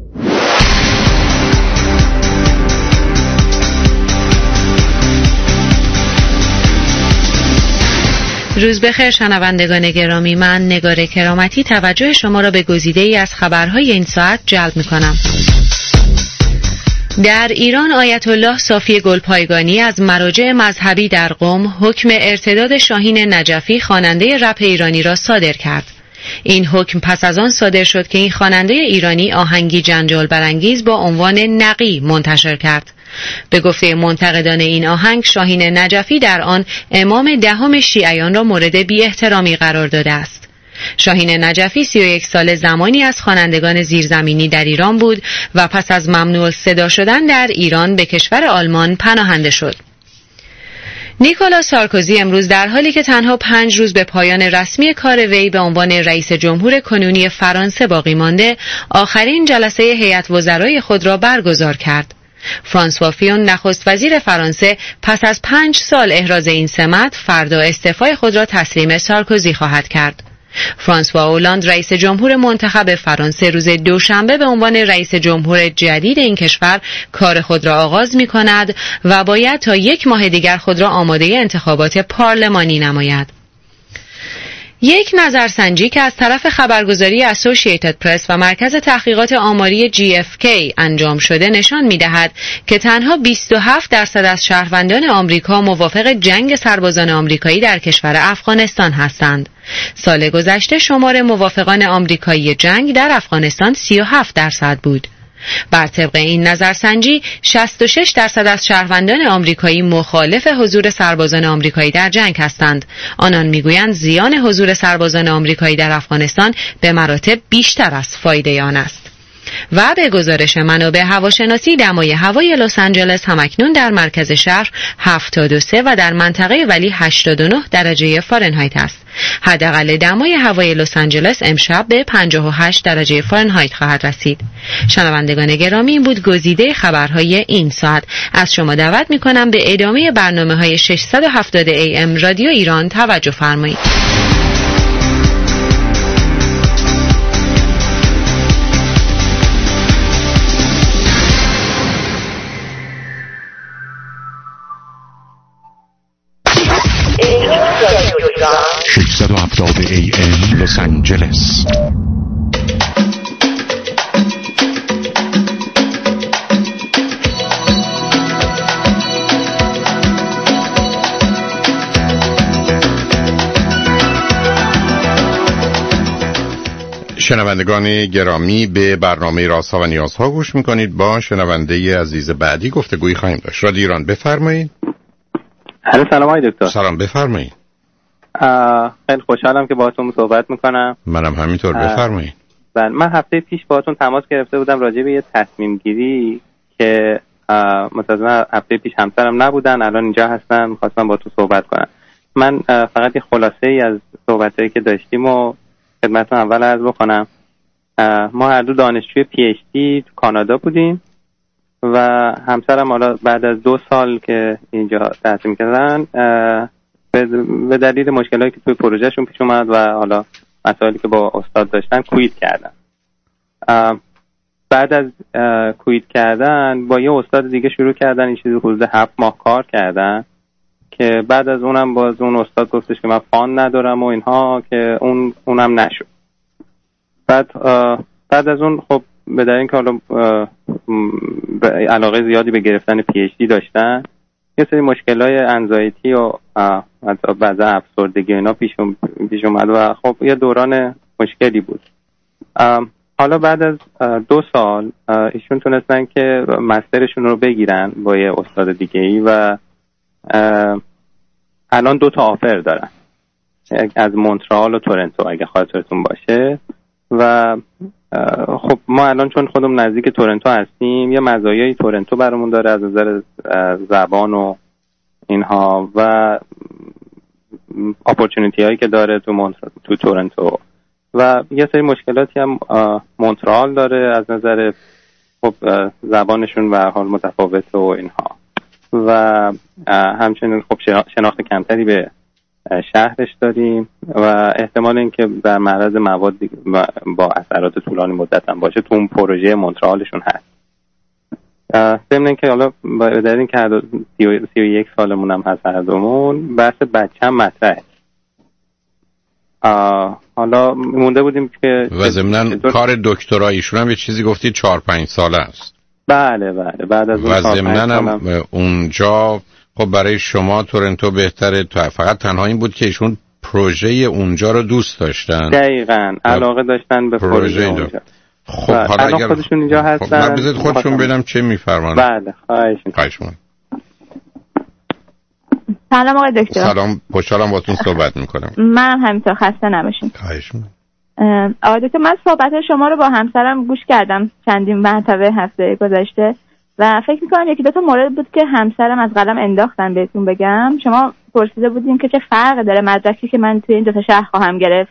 روز بخیر شنوندگان گرامی، من نگار کرامتی توجه شما را به گزیده‌ای از خبرهای این ساعت جلب می‌کنم. در ایران آیت الله صافی گلپایگانی از مراجع مذهبی در قم حکم ارتداد شاهین نجفی خواننده رپ ایرانی را صادر کرد. این حکم پس از آن صادر شد که این خواننده ایرانی آهنگی جنجال برانگیز با عنوان نقی منتشر کرد. به گفته منتقدان این آهنگ، شاهین نجفی در آن امام دهم شیعیان را مورد بی‌احترامی قرار داده است. شاهین نجفی 31 سال زمانی از خوانندگان زیرزمینی در ایران بود و پس از ممنوع صدا شدن در ایران به کشور آلمان پناهنده شد. نیکولاس سارکوزی امروز در حالی که تنها 5 روز به پایان رسمی کار وی به عنوان رئیس جمهور کنونی فرانسه باقی مانده، آخرین جلسه هیئت وزرای خود را برگزار کرد. فرانسوا فیون نخست وزیر فرانسه پس از 5 سال احراز این سمت فردا استعفای خود را تسلیم سارکوزی خواهد کرد. فرانسوا اولاند رئیس جمهور منتخب فرانسه روز دوشنبه به عنوان رئیس جمهور جدید این کشور کار خود را آغاز می کند و باید تا 1 ماه دیگر خود را آماده انتخابات پارلمانی نماید. یک نظرسنجی که از طرف خبرگزاری اسوسییتد پرس و مرکز تحقیقات آماری GFK انجام شده نشان می‌دهد که تنها 27% از شهروندان آمریکا موافق جنگ سربازان آمریکایی در کشور افغانستان هستند. سال گذشته شمار موافقان آمریکایی جنگ در افغانستان 37% بود. بر طبق این نظرسنجی 66% از شهروندان آمریکایی مخالف حضور سربازان آمریکایی در جنگ هستند. آنان میگویند زیان حضور سربازان آمریکایی در افغانستان به مراتب بیشتر از فایده آن است. و به گزارش منابع هواشناسی دمای هوای لس آنجلس همکنون در مرکز شهر 73 و در منطقه ولی 89 درجه فارنهایت است. حداقل دمای هوای لس آنجلس امشب به 58 درجه فارنهایت خواهد رسید. شنوندگان گرامی، این بود گزیده خبرهای این ساعت. از شما دعوت می‌کنم به ادامه برنامه‌های 670 AM رادیو ایران توجه فرمایید. AM لس آنجلس. شنوندگان گرامی، به برنامه رازها و نیازها گوش میکنید. با شنونده عزیز بعدی گفتگویی خواهیم داشت. رادیو ایران، بفرمایید. سلام آقای دکتر. سلام، بفرمایید. خیلی خوشحالم که باهاتون صحبت میکنم. منم همینطور، بفرمایید. من هفته پیش باهاتون تماس گرفته بودم راجع به یه تصمیم گیری که متأسفانه هفته پیش همسرم نبودن، الان اینجا هستن، می‌خواستم باهاتون صحبت کنم. من فقط یه خلاصه‌ای از صحبتایی که داشتیم و خدمتتون اول عرض بکنم. ما هر دو دانشجوی PhD تو کانادا بودیم و همسرم حالا بعد از 2 سال که اینجا تحصیل می‌کردن به دلیل مشکلاتی که توی پروژهشون پیش اومد و حالا مسائلی که با استاد داشتن کویت کردن. بعد از کویت کردن با یه استاد دیگه شروع کردن این چیزی حدود 7 ماه کار کردن که بعد از اونم باز اون استاد گفتش که من فاند ندارم و اینها که اونم نشد. بعد از اون خب به دلیل اینکه حالا علاقه زیادی به گرفتن PhD داشتن، یه سری مشکلای انزایتی و بعضا افسردگی اینا پیش اومد و خب یه دوران مشکلی بود. حالا بعد از 2 سال ایشون تونستن که مسترشون رو بگیرن با یه استاد دیگه‌ای و الان 2 تا آفر دارن از مونترال و تورنتو اگه خاطرتون باشه. و خب ما الان چون خودمون نزدیک تورنتو هستیم، یه مزایای تورنتو برامون داره از نظر زبان و اینها و اپورتونیتی هایی که داره تو تورنتو و یه سری مشکلاتی هم مونترال داره از نظر خب زبانشون و حال متفاوته و اینها و همچنین خب شناخت کمتری به شهرش داریم و احتمال اینکه در معرض مواد با اثرات طولانی مدت هم باشه تو اون پروژه مونترالشون هست. ضمن اینکه حالا به دلیل اینکه 31 سالمون هم هست هر دومون، بحث بچه‌م مطرحه. حالا مونده بودیم که و ضمن کار دکتراییشون هم یه چیزی گفتید 4-5 ساله است. بله بعد از اون و ضمن هم اونجا خب برای شما تورنتو بهتره، فقط تنها این بود که ایشون پروژه اونجا رو دوست داشتن. دقیقاً علاقه داشتن به پروژه اونجا. خب حالا اگر خودشون اینجا هستن، خب بذارید خودشون بدم چه میفرمایند. بله خواهش می‌کنم. سلام آقای دکتر. سلام، خوشحالم باهاتون صحبت می‌کنم. من همینطور، خسته نباشین. خواهش می‌کنم. آقای دکتر، من صحبت شما رو با همسرم گوش کردم چندین مرتبه هفته گذشته و فکر می‌کنم یکی دو تا مورد بود که همسرم از قلم انداختن بهتون بگم. شما پرسیده بودین که چه فرقی داره مدرکی که من توی این دو تا شهر خواهم گرفت.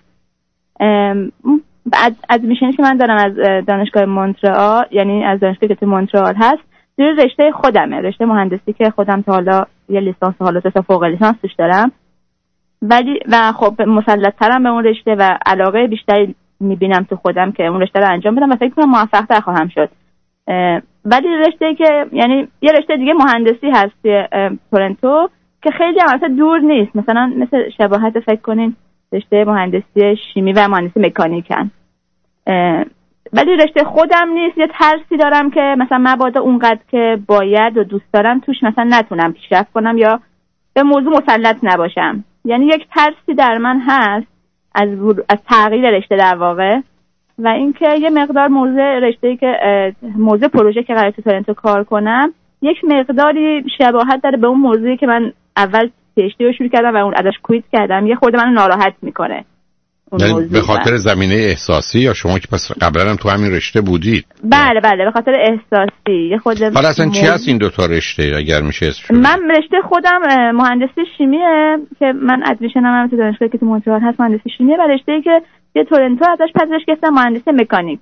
از میشنی که من دارم از دانشگاه مونترال، یعنی از دانشگاهی که تو مونترال هست، در رشته خودمه، رشته مهندسی که خودم تا حالا یه لیسانس حالا تا فوق لیسانس توش دارم، ولی و خب مسلط‌ترم به اون رشته و علاقه بیشتری میبینم تو خودم که اون رشته رو انجام بدم و فکر کنم موفق‌تر خواهم شد. ولی رشته که یعنی یه رشته دیگه مهندسی هست توی تورنتو که خیلی البته دور نیست، مثلا مثل شباهت فکر کنین رشته مهندسی شیمی و مهندسی مکانیکن، ولی رشته خودم نیست. یه ترسی دارم که مثلا مبادا اونقدر که باید و دوست دارم توش مثلا نتونم پیشرفت کنم یا به موضوع مسلط نباشم. یعنی یک ترسی در من هست از تغییر رشته در واقع و اینکه یه مقدار موضوع پروژه که قراره تو تورنتو کار کنم یک مقداری شباهت داره به اون موضوعی که من اول PhD رو شروع کردم و اون ازش کویت کردم، یه خورده منو ناراحت میکنه. موضوع. به خاطر زمینه احساسی یا شما که پس قبلا هم تو همین رشته بودید؟ بله به خاطر احساسی. خود حالا اصلا چی هست این 2 تا رشته اگر میشه اسمش؟ من رشته خودم مهندسی شیمیه که من ادمیشنم هم تو دانشگاهی که تو مونترال هست مهندسی شیمیه، و رشته‌ای که یه تورنتو ازش پذیرش گرفتم مهندسی مکانیک.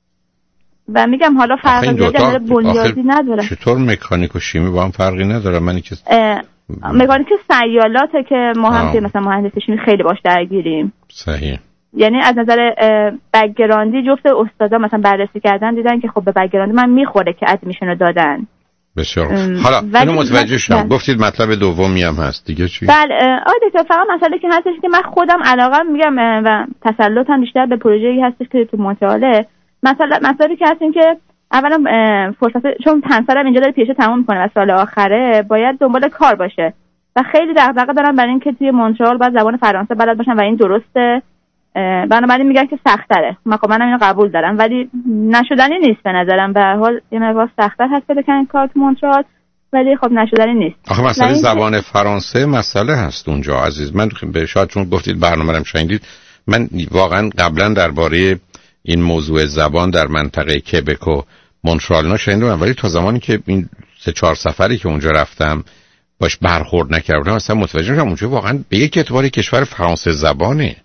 و میگم حالا فرق زیاد بنیادی نداره. چطور مکانیک و شیمی با هم فرقی نداره؟ من که مکانیک سیالاته که ما هم که مثلا مهندسی شیمی خیلی باش درگیریم. صحیح. یعنی از نظر بک‌گراندی جفت استادا مثلا بررسی کردن دیدن که خب به بک‌گراند من میخوره که ادمیشن رو دادن. بسیار. حالا اینو متوجه شدم. گفتید مطلب دومی هم هست دیگه چی؟ بله دکتر، فقط مسئله که هستش که من خودم علاقه میگم و تسلطم بیشتر به پروژه‌ای هستش که تو مونترال. مسئله که هست این که اولا فرصت، چون پنسرم اینجا داره پیشه تموم میکنه و سال آخره باید دنبال کار باشه و خیلی دغدغه دارم برای اینکه توی مونترال باید زبان فرانسه بلد باشم و این درسته. بنابراین میگن که سخت‌تره. منم اینو قبول دارم ولی نشدنی نیست به نظرم. به هر حال یه مقدار سخت‌تر هست پیدا کردن کار تو مونترال ولی خب نشدنی نیست. آخه مسئله زبان فرانسه مسئله هست اونجا عزیز. من به شاید چون گفتید برنامه‌ام شنیدید، من واقعا قبلا درباره این موضوع زبان در منطقه کبک و مونترال نشنیدم، ولی تا زمانی که این 3-4 سفری که اونجا رفتم باش برخورد نکردم اصلا متوجه شدم اونجا واقعا به یک اعتباری کشور فرانسه زبانه،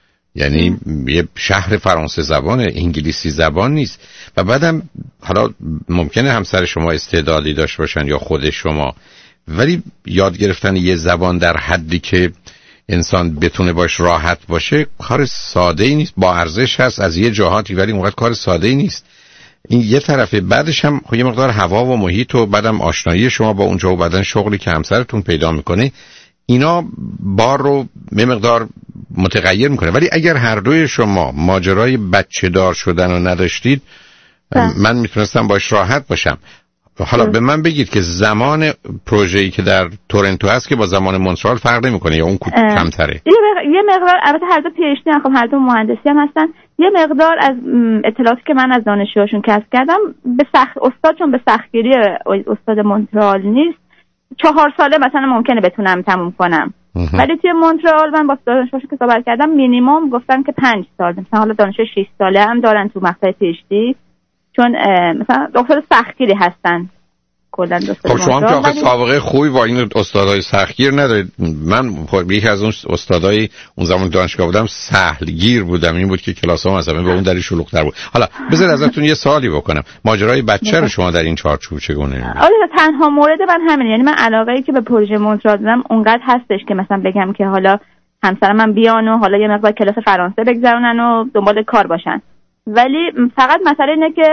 یعنی یه شهر فرانسه زبانه، انگلیسی زبان نیست. و بعدم حالا ممکنه همسر شما استعدادی داشته باشن یا خود شما، ولی یاد گرفتن یه زبان در حدی که انسان بتونه باش راحت باشه کار ساده ای نیست. با ارزش هست از یه جهاتی ولی اونقدر کار ساده ای نیست. این یه طرفه. بعدش هم یه مقدار هوا و محیط و بعدم آشنایی شما با اونجا و بعدن شغلی که همسرتون پیدا میکنه، اینا بار رو یه مقدار متغیر میکنه. ولی اگر هر دوی شما ماجرای بچه دار شدن رو نداشتید من میتونستم باش راحت باشم. حالا به من بگید که زمان پروژه‌ای که در تورنتو هست که با زمان مونترال فرق نمیکنه یا اون کمتره؟ یه مقدار، البته هر دو پی اچ دی هم، خب هر دو مهندسی هم هستن. یه مقدار از اطلاعاتی که من از دانشجوهاشون کسب کردم به استاد، چون به سختگیری استاد مونترال نیست 4 ساله مثلا ممکنه بتونم تموم کنم. ولی توی مونترال من با دانشجوهاشون که صحبت کردم مینیمم گفتن که 5 سال، مثلا حالا دانشجو 6 ساله هم دارن تو مقطع پی اچ دی، چون مثلا دکتر سختگیری هستن کلا. خب شما هم که آخه سابقه خوبی با این استادای سختگیر ندارید. من یکی از اون استادای اون زمان دانشگاه بودم سهلگیر بودم، این بود که کلاسام مثلا به اون دلیل شلوغ‌تر بود. حالا بذار ازتون یه سوالی بکنم، ماجرای بچه رو شما در این چارچوب چگونه می‌بینید؟ آره تنها مورد من همینه، یعنی من علاقه‌ای که به پروژه مونترال دارم اونقدر هستش که مثلا بگم که حالا همسرم من بیان و حالا یه مقدار کلاس فرانسه بگذرونن و دنبال کار باشن. ولی فقط مسئله اینه که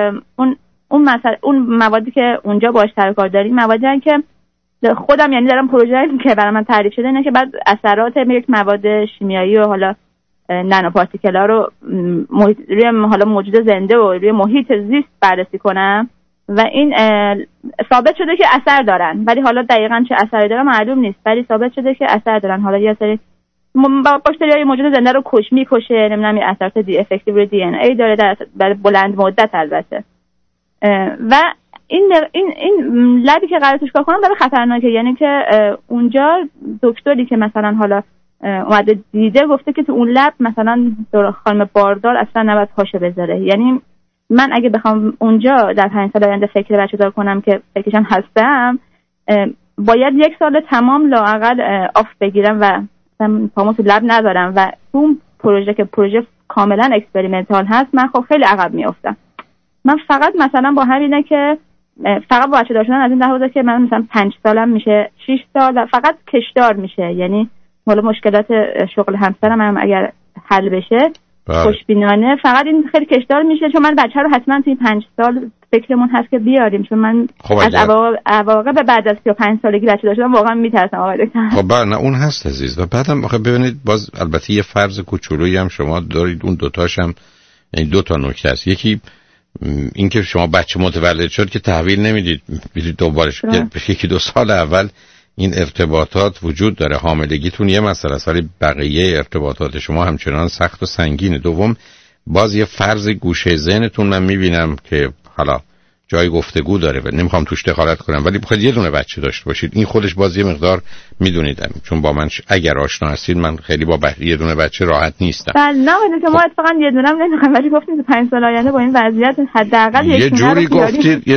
اون موادی که اونجا باهاش سر کار داریم موادی هستن که خودم یعنی دارم پروژه‌ای که برای من تعریف شده اینه که بعد اثرات یک مواد شیمیایی و حالا نانو پارتیکل‌ها رو روی حالا موجود زنده و روی محیط زیست بررسی کنم و این ثابت شده که اثر دارن، ولی حالا دقیقاً چه اثری دارن معلوم نیست، ولی ثابت شده که اثر دارن. حالا یه سری باکتریای موجود زنده رو میکشه، نمیدونم یه اثرات دی افکتیو روی دی ان ای داره در بلند مدت البته. و این لبی که قرار توش کار کنم داره خطرناکه، یعنی که اونجا دکتری که مثلا حالا اومده دیده گفته که تو اون لب مثلا خانم باردار اصلا نباید پاشو بذاره. یعنی من اگه بخوام اونجا در 5 سال آینده فکر بچه دار کنم که فکرشم هستم، باید 1 سال تمام لااقل آف بگیرم و مثلا پامو تو لب نذارم و اون پروژه که پروژه کاملا اکسپریمنتال هست من خب خیلی عقب میافتم. من فقط مثلا با همینه که فقط با بچه دار شدن از این لحاظه که من مثلا 5 سالم میشه 6 سال و فقط کشدار میشه، یعنی حالا مشکلات شغل همسرم هم اگر حل بشه خوشبینانه فقط این خیلی کشدار میشه، چون من بچه رو حتما توی 5 سال فکرمون هست که بیاریم، چون من از عواقب بعد از 35 سالگی بچه داشتم واقعا میترسم آقای دکتر. خب نه اون هست عزیز. و بعدم آخه ببینید باز البته یه فرض کوچولویی هم شما دارید، اون دوتاش هم یعنی 2 تا نکته است. یکی این که شما بچه متولد شد که تحویل نمیدید برید دوبارش، 1-2 سال اول این ارتباطات وجود داره. حاملگیتون یه مسئله است ولی بقیه ارتباطات شما همچنان سخت و سنگینه. دوم باز یه فرض گوشه ذهنتون من میبینم که حالا جای گفتگو داره و نمیخوام توش دخالت کنم، ولی بخواید یه دونه بچه داشته باشید این خودش باز یه مقدار میدونید، چون با من اگر آشنا هستید من خیلی با یه دونه بچه راحت نیستم. بله نه که ما اتفاقا یه دونم نمیخوام، ولی گفتیم 5 سال آینده با این وضعیت حداقل یه جوری گفتید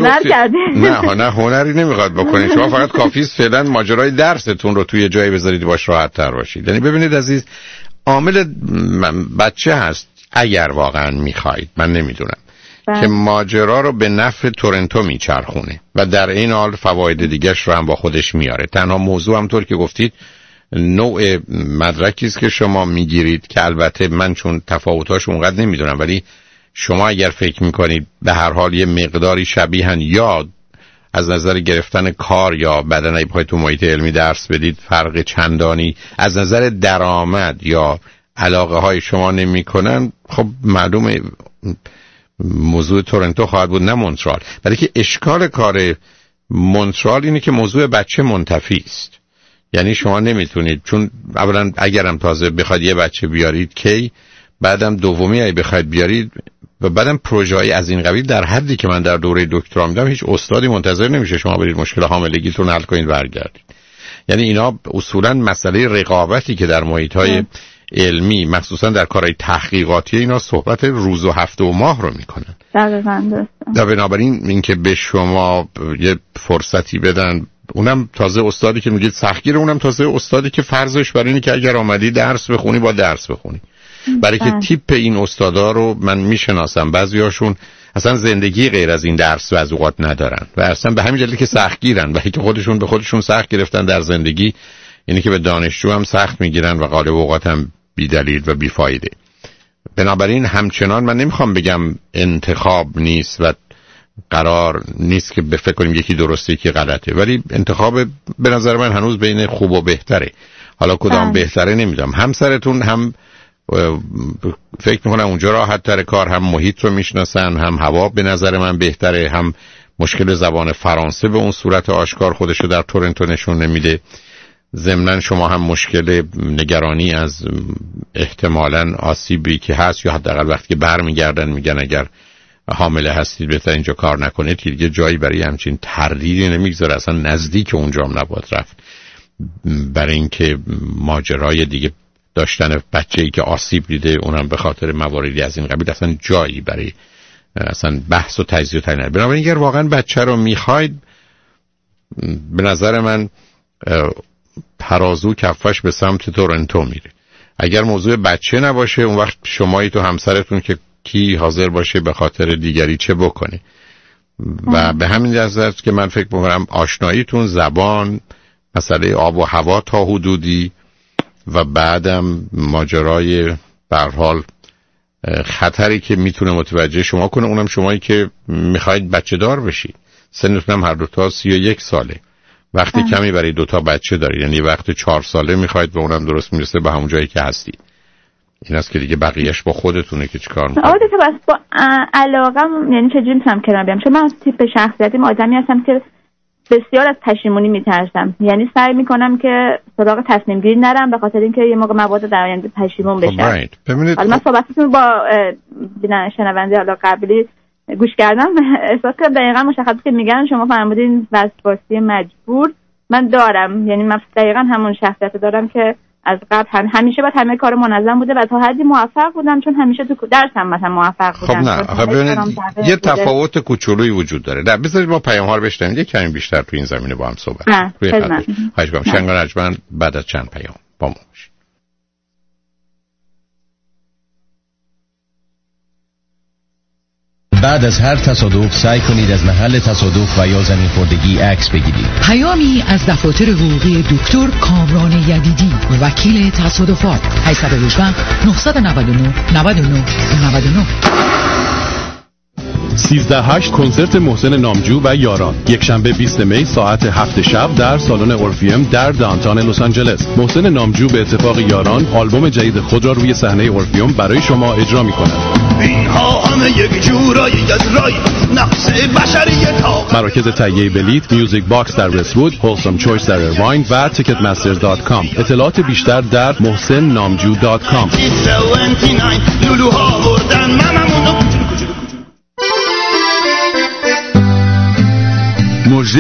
نه هنری نمیخواد بکنید شما فقط کافیه فعلا ماجرای درستون رو توی جایی بذارید باش راحت تر باشید. یعنی ببینید عزیز، عامل بچه هست اگر واقعا میخواید، من نمیدونم که ماجرا رو به نفع تورنتو میچرخونه و در این حال فواید دیگه‌اش رو هم با خودش میاره. تنها موضوع همطور که گفتید نوع مدرکی است که شما میگیرید که البته من چون تفاوتاش اونقدر نمیدونم، ولی شما اگر فکر میکنید به هر حال یه مقداری شبیهن یا از نظر گرفتن کار یا بعدن اگه بخواید تو محیط علمی درس بدید فرق چندانی از نظر درآمد یا علاقه های شما نمی کنن، خب معلومه موضوع تورنتو خواهد بود نه مونترال. برای که اشکال کار مونترال اینه که موضوع بچه منتفی است. یعنی شما نمیتونید، چون اولا اگرم تازه بخواید یه بچه بیارید کی، بعدم دومی اگه بخواید بیارید و بعدم پروژه‌ای از این قبیل در حدی که من در دوره دکترا میدم هیچ استادی منتظر نمیشه شما برید مشکل حاملگیتون حل کنید برگردید. یعنی اینا اصولا مسئله رقابتی که در محیط‌های علمی مخصوصا در کارهای تحقیقاتی اینا صحبت روز و هفته و ماه رو میکنن. دقیقاً. بنابراین اینکه به شما یه فرصتی بدن، اونم تازه استادی که میگید سختگیره، اونم تازه استادی که فرضش بر اینه که اگر آمدی درس بخونی با درس بخونی. برای که تیپ این استادا رو من میشناسم، بعضیاشون اصلا زندگی غیر از این درس و از اوقات ندارن و اصلا به همین جهت که سختگیرن و که خودشون به خودشون سخت گرفتن در زندگی، اینه که به دانشجو هم سخت میگیرن و غالب اوقات هم بی دلیل و بی فایده. بنابراین همچنان من نمیخوام بگم انتخاب نیست و قرار نیست که به فکر کنیم یکی درسته یکی غلطه، ولی انتخاب به نظر من هنوز بین خوب و بهتره. حالا کدام بهتره نمیدونم. همسرتون هم فکر میکنم اونجا راحت تر کار، هم محیط رو میشناسن، هم هوا به نظر من بهتره، هم مشکل زبان فرانسه به اون صورت آشکار خودشو در تورنتو نشون نمیده. ضمناً شما هم مشکل نگرانی از احتمالاً آسیبی که هست یا حداقل وقتی که برمیگردن میگن اگر حامله هستید بهتر اینجا کار نکنید، که دیگه جایی برای همچین تردیدی نمیگذاره، اصلا نزدیک اونجا هم نباید رفت. برای اینکه ماجرای دیگه داشتن بچه‌ای که آسیب دیده اونم به خاطر مواردی از این قبیل اصلا جایی برای اصلا بحث و تجزیه و تحلیل. بنابراین اگر واقعا بچه رو میخواید، به نظر من ترازو کفش به سمت تورنتو میره. اگر موضوع بچه نباشه، اون وقت شمایی تو همسرتون که کی حاضر باشه به خاطر دیگری چه بکنه. و به همین جهت که من فکر میکنم آشناییتون، زبان، مسئله آب و هوا تا حدودی و بعدم ماجرای به هر حال خطری که میتونه متوجه شما کنه، اونم شمایی که میخواید بچه دار بشید. سنتون هم هر دوتا 31 ساله. وقتی کمی برای دوتا بچه دارید، یعنی وقت 4 ساله میخواید و اونم درست میرسه به همون جایی که هستید. این است که دیگه بقیهش با خودتونه که چیکار میکنید. آره که بس با علاقم، یعنی چجوری میتونم کنار بیام؟ چون من تیپ شخصیتیم آدمی هستم که بسیار از پشیمونی میترسم. یعنی سعی میکنم که سراغ تصمیم گیری نرم به خاطر اینکه یه موقع مبادا در آینده پشیمون بشم. حالا من صحبتتون با شنونده حالا قبلی گوش کردم، احساس کردم دقیقاً مشخصه که میگن شما فرمودین وسواسی مجبور من دارم. یعنی من دقیقاً همون شخصیت دارم که از قبل همیشه باید همه کار منظم بوده و تا حدی موفق بودم، چون همیشه تو درسم مثلا موفق بودم. خب نه، خب ببینید یه تفاوت کوچولویی وجود داره. نه بذارید ما پیام ها رو بشنویم، یه کمی بیشتر تو این زمینه با هم صحبت کنیم. روی خط خواهش می‌کنم شنگان رجمن بعد از چند پیام با ما باشید. بعد از هر تصادف سعی کنید از محل تصادف و یا زمین خوردگی عکس بگیرید. پیامی از دفاتر حقوقی دکتر کامران یدیدی، وکیل تصادفات. 818 999 99 99. 13/8 کنسرت محسن نامجو و یاران، یک شنبه 20 می ساعت 7 شب در سالن اورفیوم در دانتان لس آنجلس. محسن نامجو به اتفاق یاران آلبوم جدید خود را روی صحنه اورفیوم برای شما اجرا می‌کند. اینها همه یک جورایی گزرای نقص بشری تا مراکز تهیه بلیط میوزیک باکس در وست‌وود، هولسام چویس در ارواین و ticketmasters.com. اطلاعات بیشتر در mohsennamju.com.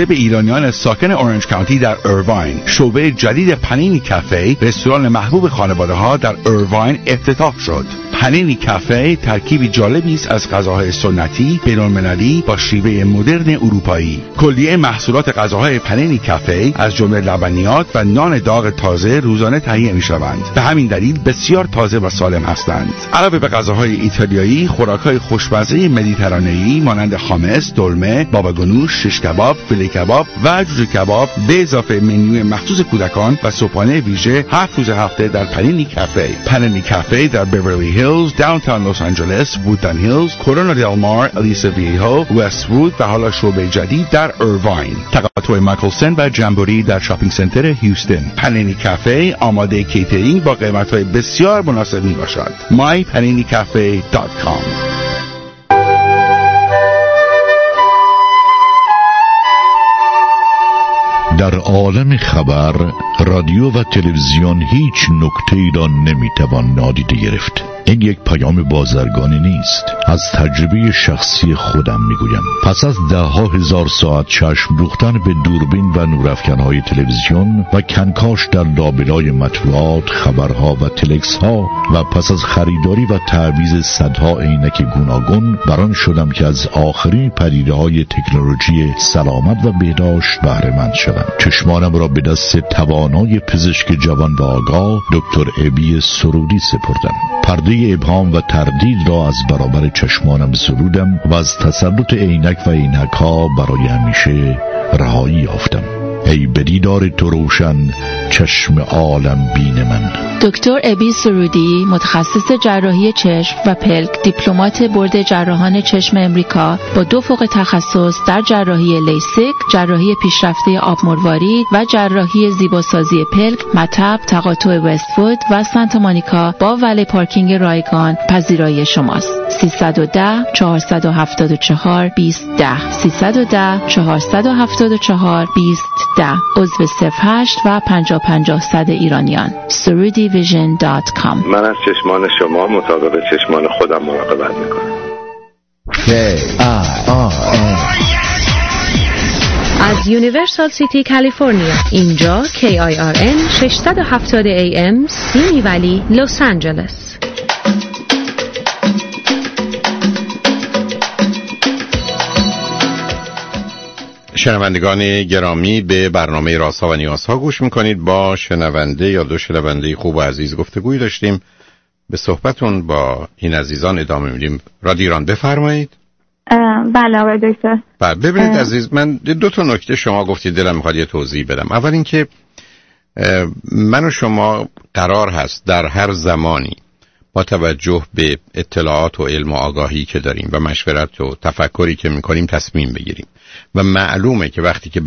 جالب ایرانیان ساکن اورنج کانتی در ایرواین. شعبه جدید پنینی کافه، رستوران محبوب خانواده‌ها در ایرواین افتتاح شد. پنینی کافه ترکیبی جالبی است از غذاهای سنتی بین‌المللی با شیوه مدرن اروپایی. کلیه محصولات غذاهای پنینی کافه از جمله لبنیات و نان داغ تازه روزانه تهیه می‌شوند. به همین دلیل بسیار تازه و سالم هستند. علاوه به غذاهای ایتالیایی، خوراک‌های خوشمزه مدیترانه‌ای مانند خامس، دلمه، باباگونوش، شش کباب، فیله کباب و جوجه کباب به اضافه منوی مخصوص کودکان و صبحانه ویژه 7 روز هفته در پنینی کافه. پنینی کافه در بیورلی هیلز، داونتاون لس آنجلس، وودلند هیلز، کورونا دل مار، الیسا ویهو، وست وود و حالا شعبه جدید در ایرواین. تقاطع مایکلسن و جمبوری در شاپینگ سنتر هیوستن. پنینی کافه آماده کیترینگ با قیمت‌های بسیار مناسب میباشد. mypaninicafe.com. در عالم خبر، رادیو و تلویزیون هیچ نکته‌ای را نمیتوان نادیده گرفت. این یک پیام بازرگانی نیست. از تجربه شخصی خودم میگویم. پس از ده‌ها هزار ساعت چشم دوختن به دوربین و نورافکن‌های تلویزیون و کنکاش در لابلای مطبوعات، خبرها و تلکس‌ها و پس از خریداری و تعویض صدها عینک گوناگون، بران شدم که از آخرین پدیده‌های تکنولوژی سلامت و بهداشت بهره مند شوم. چشمانم را به دست توانای پزشک جوان و آگاه دکتر ابی سرودی سپردم. پرده ابهام و تردید را از برابر چشمانم سرودم و از تسلط عینک و عینک‌ها برای همیشه رهایی یافتم. ای به دیدار تو روشن چشم عالم بین من. دکتر ابی سرودی، متخصص جراحی چشم و پلک، دیپلمات بورد جراحان چشم امریکا با 2 فوق تخصص در جراحی لیسیک، جراحی پیشرفته آب مروارید و جراحی زیباسازی پلک، مطب، تقاطع وست‌وود و سانتا مونیکا با ولی پارکینگ رایگان پذیرای شماست. 310 474 2010 310 474 2010 عضو 08 و 50 ایرانیان. surudivision.com. من از چشمان شما مطابق چشمان خودم مراقبت میکنم. از یونیورسال سیتی کالیفرنیا، اینجا KIRN 670 AM سیمی ولی لس آنجلس. شنوندگان گرامی، به برنامه رازها و نیازها گوش میکنید. با شنونده یا 2 شنونده خوب و عزیز گفتگوی داشتیم. به صحبتون با این عزیزان ادامه میدیم. رادیو ایران، بفرمایید. بله آقای دکتر. ببینید عزیز، من 2 تا نکته شما گفتید دلم میخواد یه توضیح بدم. اول اینکه من و شما قرار هست در هر زمانی با توجه به اطلاعات و علم و آگاهی که داریم و مشورت و تفکری که میکنیم تصمیم بگیریم و معلومه که وقتی که به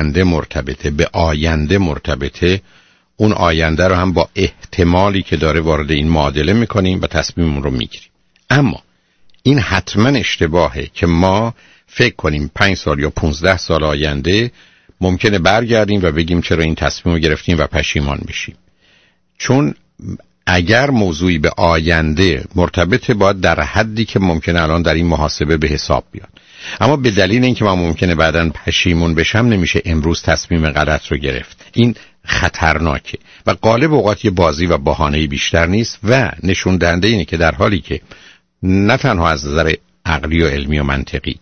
آینده مرتبطه اون آینده رو هم با احتمالی که داره وارد این معادله میکنیم و تصمیم رو میگیریم. اما این حتما اشتباهه که ما فکر کنیم 5 سال یا 15 سال آینده ممکنه برگردیم و بگیم چرا این تصمیم رو گرفتیم و پشیمان بشیم. چون اگر موضوعی به آینده مرتبطه باید در حدی که ممکنه الان در این محاسبه به حساب بیاد. اما به دلیل اینکه من ممکنه بعداً پشیمون بشم نمیشه امروز تصمیم غلط رو گرفت. این خطرناکه و غالب اوقات یه بازی و بهانه‌ای بیشتر نیست و نشون دهنده اینه که در حالی که نه تنها از نظر عقلی و علمی و منطقی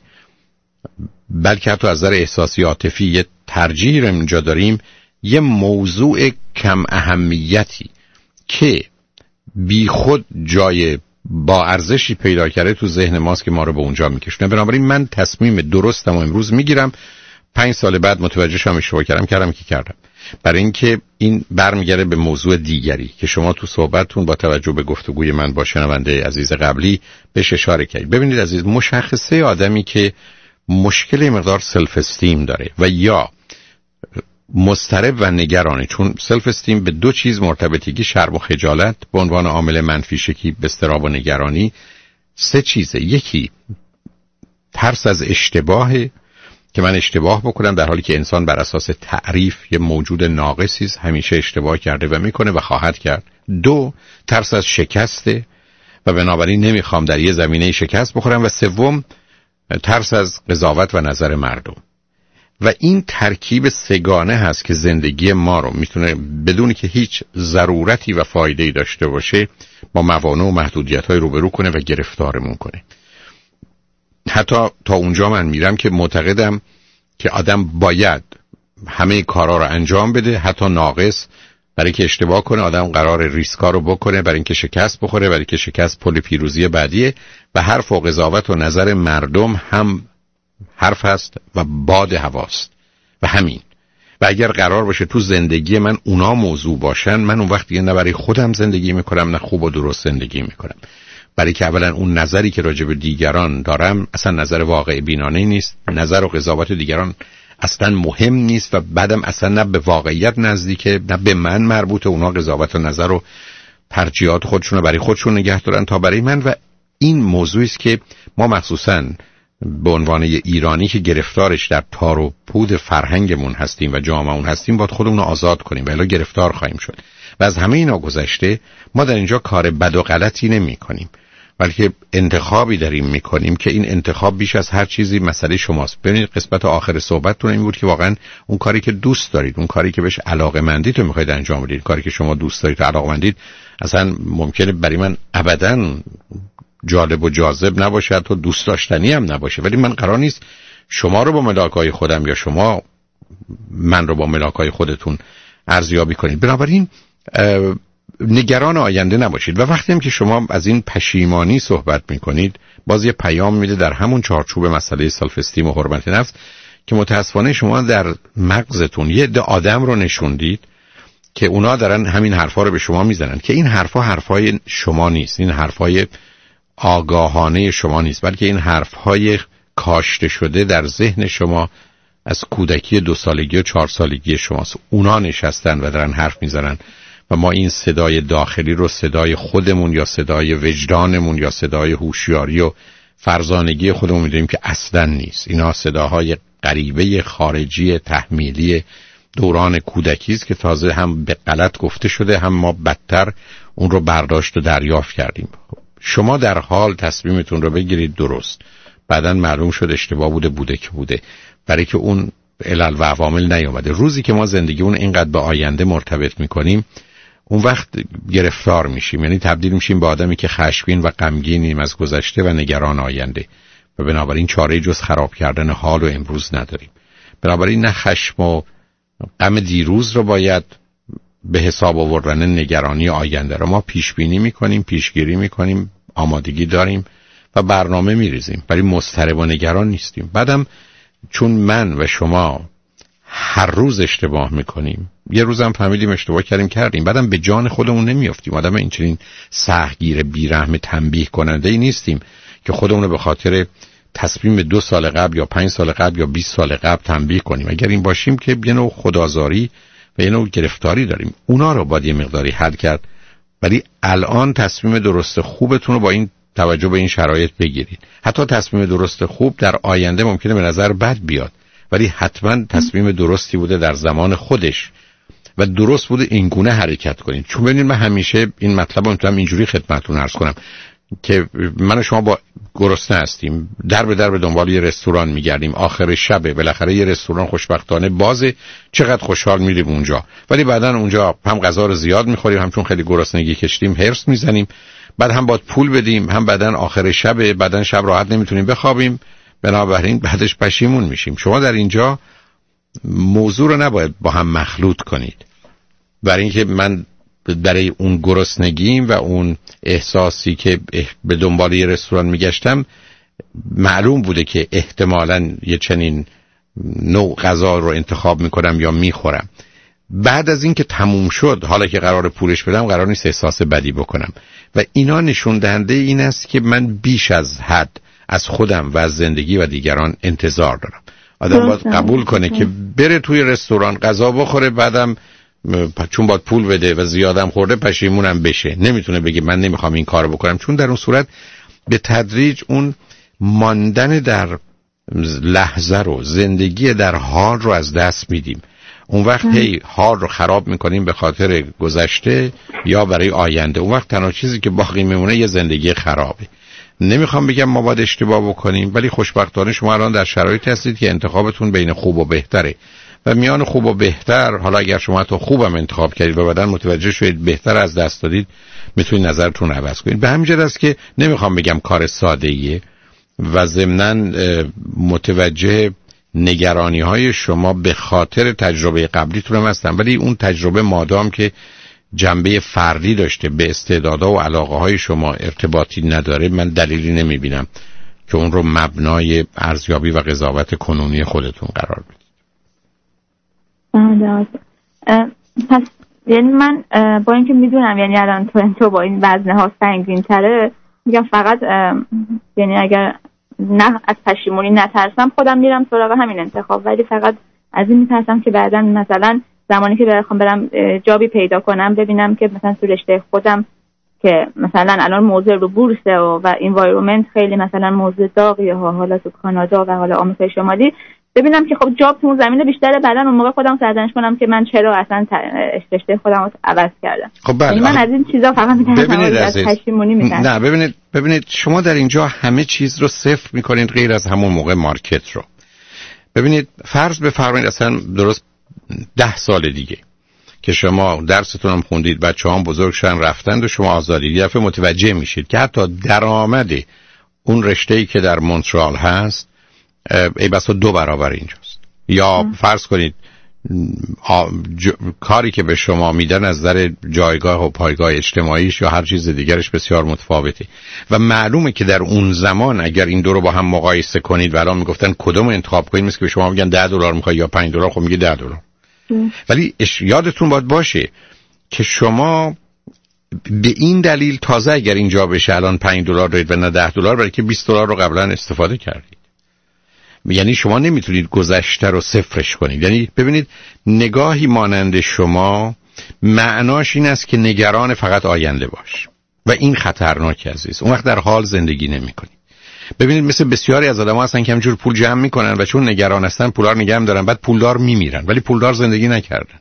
بلکه حتی از نظر احساسی عاطفی یه ترجیح رو اینجا داریم، یه موضوع کم اهمیتی که بی خود جای با ارزشی پیدا کرده تو ذهن ماست که ما رو به اونجا میکشونه. بنابراین من تصمیم درستم و امروز میگیرم، 5 سال بعد متوجه شدم اشتباه کردم که کردم. برای اینکه این برمیگره به موضوع دیگری که شما تو صحبتتون با توجه به گفتگوی من با شنونده عزیز قبلی بهش اشاره کردید. ببینید عزیز، مشخصه آدمی که مشکل مقدار سلف استیم داره و یا مضطرب و نگرانه، چون سلف استیم به 2 چیز مرتبطگی، شرم و خجالت به عنوان عامل منفی شکی به اضطراب و نگرانی. 3 چیزه. یکی ترس از اشتباهه که من اشتباه بکنم، در حالی که انسان بر اساس تعریف یه موجود ناقصی است، همیشه اشتباه کرده و میکنه و خواهد کرد. 2 ترس از شکسته و بنابراین نمیخوام در یه زمینه شکست بخورم. و 3 ترس از قضاوت و نظر مردم. و این ترکیب سگانه هست که زندگی ما رو میتونه بدون که هیچ ضرورتی و فایده‌ای داشته باشه با موانع و محدودیت‌های روبرو کنه و گرفتارمون کنه. حتی تا اونجا من میرم که معتقدم که آدم باید همه کارا رو انجام بده، حتی ناقص، برای که اشتباه کنه. آدم قرار ریسکا رو بکنه برای اینکه شکست بخوره، برای که شکست پل پیروزی بعدیه و حرف و قضاوت و نظر مردم هم حرف هست و باد هواست و همین. و اگر قرار باشه تو زندگی من اونا موضوع باشن، من اون وقت دیگه نه برای خودم زندگی میکنم نه خوب و درست زندگی میکنم، برای که اولا اون نظری که راجع به دیگران دارم اصلا نظر واقع بینانه نیست، نظر و قضاوت دیگران اصلا مهم نیست و بعدم اصلا نه به واقعیت نزدیکه نه به من مربوطه. اونا قضاوت و نظر و ترجیحات خودشون رو برای خودشون نگه دارن تا برای من. و این موضوعی است که ما مخصوصاً به عنوان ایرانی که گرفتارش در تار و پود فرهنگمون هستیم و جامعهمون هستیم باید خودمون رو آزاد کنیم و الا گرفتار خواهیم شد. و از همه اینا گذشته ما در اینجا کار بد و غلطی نمی کنیم، بلکه انتخابی داریم میکنیم که این انتخاب بیش از هر چیزی مسئله شماست. ببینید قسمت آخر صحبتتون این بود که واقعا اون کاری که دوست دارید، اون کاری که بهش علاقه‌مندید رو میخواید انجام بدید، کاری که شما دوست دارید و علاقه‌مندید اصلا ممکنه برای من ابداً جالب و جاذب نباشه، حتی دوست داشتنی هم نباشه، ولی من قرار نیست شما رو با ملاکای خودم یا شما من رو با ملاکای خودتون ارزیابی کنید. بنابراین نگران آینده نباشید. و وقتی هم که شما از این پشیمانی صحبت میکنید باز یه پیام میده در همون چارچوب مسئله سلف استیم و حرمت نفس که متاسفانه شما در مغزتون یه عده آدم رو نشوندید که اونا دارن همین حرفا رو به شما میزنن که این حرفا حرفای شما نیست، این حرفای آگاهانه شما نیست، بلکه این حرفهای کاشته شده در ذهن شما از کودکی 2 سالگی و 4 سالگی شماست. اونا نشستن و دارن حرف میزنن و ما این صدای داخلی رو صدای خودمون یا صدای وجدانمون یا صدای هوشیاری و فرزانگی خودمون میدونیم که اصلا نیست. اینا صداهای غریبه خارجی تحمیلی دوران کودکی است که تازه هم به غلط گفته شده هم ما بدتر اون رو برداشت و دریافت کردیم. شما در حال تصمیمتون رو بگیرید درست، بعداً معلوم شد اشتباه بوده که بوده، برای که اون علل و عوامل نیامده. روزی که ما زندگی اون اینقدر به آینده مرتبط میکنیم اون وقت گرفتار میشیم، یعنی تبدیل میشیم به آدمی که خشمگین و غمگینیم از گذشته و نگران آینده و بنابراین چاره جز خراب کردن حال و امروز نداریم. بنابراین نه خشم و غم دیروز رو باید به حساب آوردن نگرانی آینده رو ما پیش بینی میکنیم، پیشگیری میکنیم، آمادگی داریم و برنامه میریزیم، ولی مضطرب و نگران نیستیم. بعدم چون من و شما هر روز اشتباه میکنیم، یه روزم فهمیدیم اشتباه کردیم، بعدم به جان خودمون نمیافتیم. آدم این چنین سهگیر بیرحم تنبیه کننده ای نیستیم که خودمون رو به خاطر تصمیم 2 سال قبل یا 5 سال قبل یا 20 سال قبل تنبیه کنیم. اگر این باشیم که یه نوع خودآزاری و یه نوع گرفتاری داریم، اونا رو باید یه مقداری حل کرد. ولی الان تصمیم درست خوبتون رو با این توجه به این شرایط بگیرید. حتی تصمیم درست خوب در آینده ممکنه به نظر بد بیاد، ولی حتما تصمیم درستی بوده در زمان خودش و درست بوده اینگونه حرکت کنید. چون ببینید من همیشه این مطلب رو میتونم اینجوری خدمتتون عرض کنم که من و شما با گرسنه هستیم، در به در به دنبال یه رستوران میگردیم، آخر شبه بالاخره یه رستوران خوشبختانه بازه، چقدر خوشحال میریم اونجا، ولی بعدن اونجا هم غذا رو زیاد میخوریم، هم چون خیلی گرسنگی کشیدیم هرس میزنیم، بعد هم باید پول بدیم، هم بعدن آخر شبه، بعدن شب راحت نمیتونیم بخوابیم، بنابراین بعدش پشیمون میشیم. شما در اینجا موضوع رو نباید با هم مخلوط کنید، برای اینکه من برای اون گرسنگیم و اون احساسی که به دنبال یه رستوران میگشتم معلوم بوده که احتمالاً یه چنین نوع غذا رو انتخاب میکنم یا میخورم. بعد از این که تموم شد، حالا که قرار پولش بدم، قرار نیست احساس بدی بکنم و اینا نشون دهنده این است که من بیش از حد از خودم و از زندگی و دیگران انتظار دارم. آدم باید قبول کنه که بره توی رستوران غذا بخوره، بعدم چون باید پول بده و زیادم خورده پشیمونم بشه. نمیتونه بگه من نمیخوام این کارو بکنم، چون در اون صورت به تدریج اون ماندن در لحظه رو، زندگی در حال رو از دست میدیم. اون وقت هی حال رو خراب میکنیم به خاطر گذشته یا برای آینده. اون وقت تنها چیزی که باقی میمونه یه زندگی خرابه. نمیخوام بگم ما باید اشتباه بکنیم، ولی خوشبختانه شما الان در شرایطی هستید که انتخابتون بین خوب و بهتره و میان خوب و بهتر، حالا اگر شما حتی خوبم انتخاب کردید و بعداً متوجه شدید بهتر از دست دادید، میتونید نظرتون رو عوض کنید. به همین جهت است که نمیخوام بگم کار ساده‌ایه و ضمناً متوجه نگرانی‌های شما به خاطر تجربه قبلیتون هم هستم، ولی اون تجربه مادام که جنبه فردی داشته، به استعدادها و علاقه‌های شما ارتباطی نداره، من دلیلی نمیبینم که اون رو مبنای ارزیابی و قضاوت کنونی خودتون قرار بدید. پس یعنی من با اینکه میدونم یعنی الان تورنتو با این وزنه ها سنگین تره، میگم فقط یعنی اگر نه از پشیمونی نترسم خودم میرم سراغ همین انتخاب، ولی فقط از این میترسم که بعدا مثلا زمانی که بخوام برم جابی پیدا کنم ببینم که مثلا تو رشته خودم که مثلا الان موضوع رو بورسه و انوایرمنت خیلی مثلا موضوع داغیه ها، حالا تو کانادا و حالا آمریکای شمالی، ببینم که خب جاب تو اون زمینه بیشتره، بعدا اون موقع خودم سرزنش کنم که من چرا اصلا رشته خودم رو عوض کردم. خب بله. من از این چیزا فقط میتونم از پشیمونی میکنم. نه ببینید شما در اینجا همه چیز رو صفر میکنید غیر از همون موقع مارکت رو. ببینید فرض بفرمایید اصلا درست 10 سال دیگه که شما درستون هم خوندید، بچه‌هام بزرگ شدن رفتند و شما آزادی، یه دفعه متوجه میشید که حتی درآمد اون رشته‌ای که در مونترال هست ای بسا 2 برابر اینجاست. یا فرض کنید کاری که به شما میدن از نظر جایگاه و پایگاه اجتماعیش یا هر چیز دیگرش بسیار متفاوته و معلومه که در اون زمان اگر این دو رو با هم مقایسه کنید و الان میگفتن کدوم انتخاب کنید، مثل که به شما میگن $10 میخوای یا $5، خب میگه $10. ولی یادتون باید باشه که شما به این دلیل تازه اگر اینجا بشه الان $5 دارید و نه $10، برای که $20 رو قبلا استفاده کردید. یعنی شما نمیتونید گذشته رو صفرش کنید. یعنی ببینید نگاهی مانند شما معناش این است که نگران فقط آینده باش و این خطرناک عزیز. اون وقت در حال زندگی نمی کنید. ببینید مثل بسیاری از آدم‌ها هستن که همجور پول جمع میکنن و چون نگران هستن پولا رو نگه می‌دارن، بعد پولدار میمیرن ولی پولدار زندگی نکردن.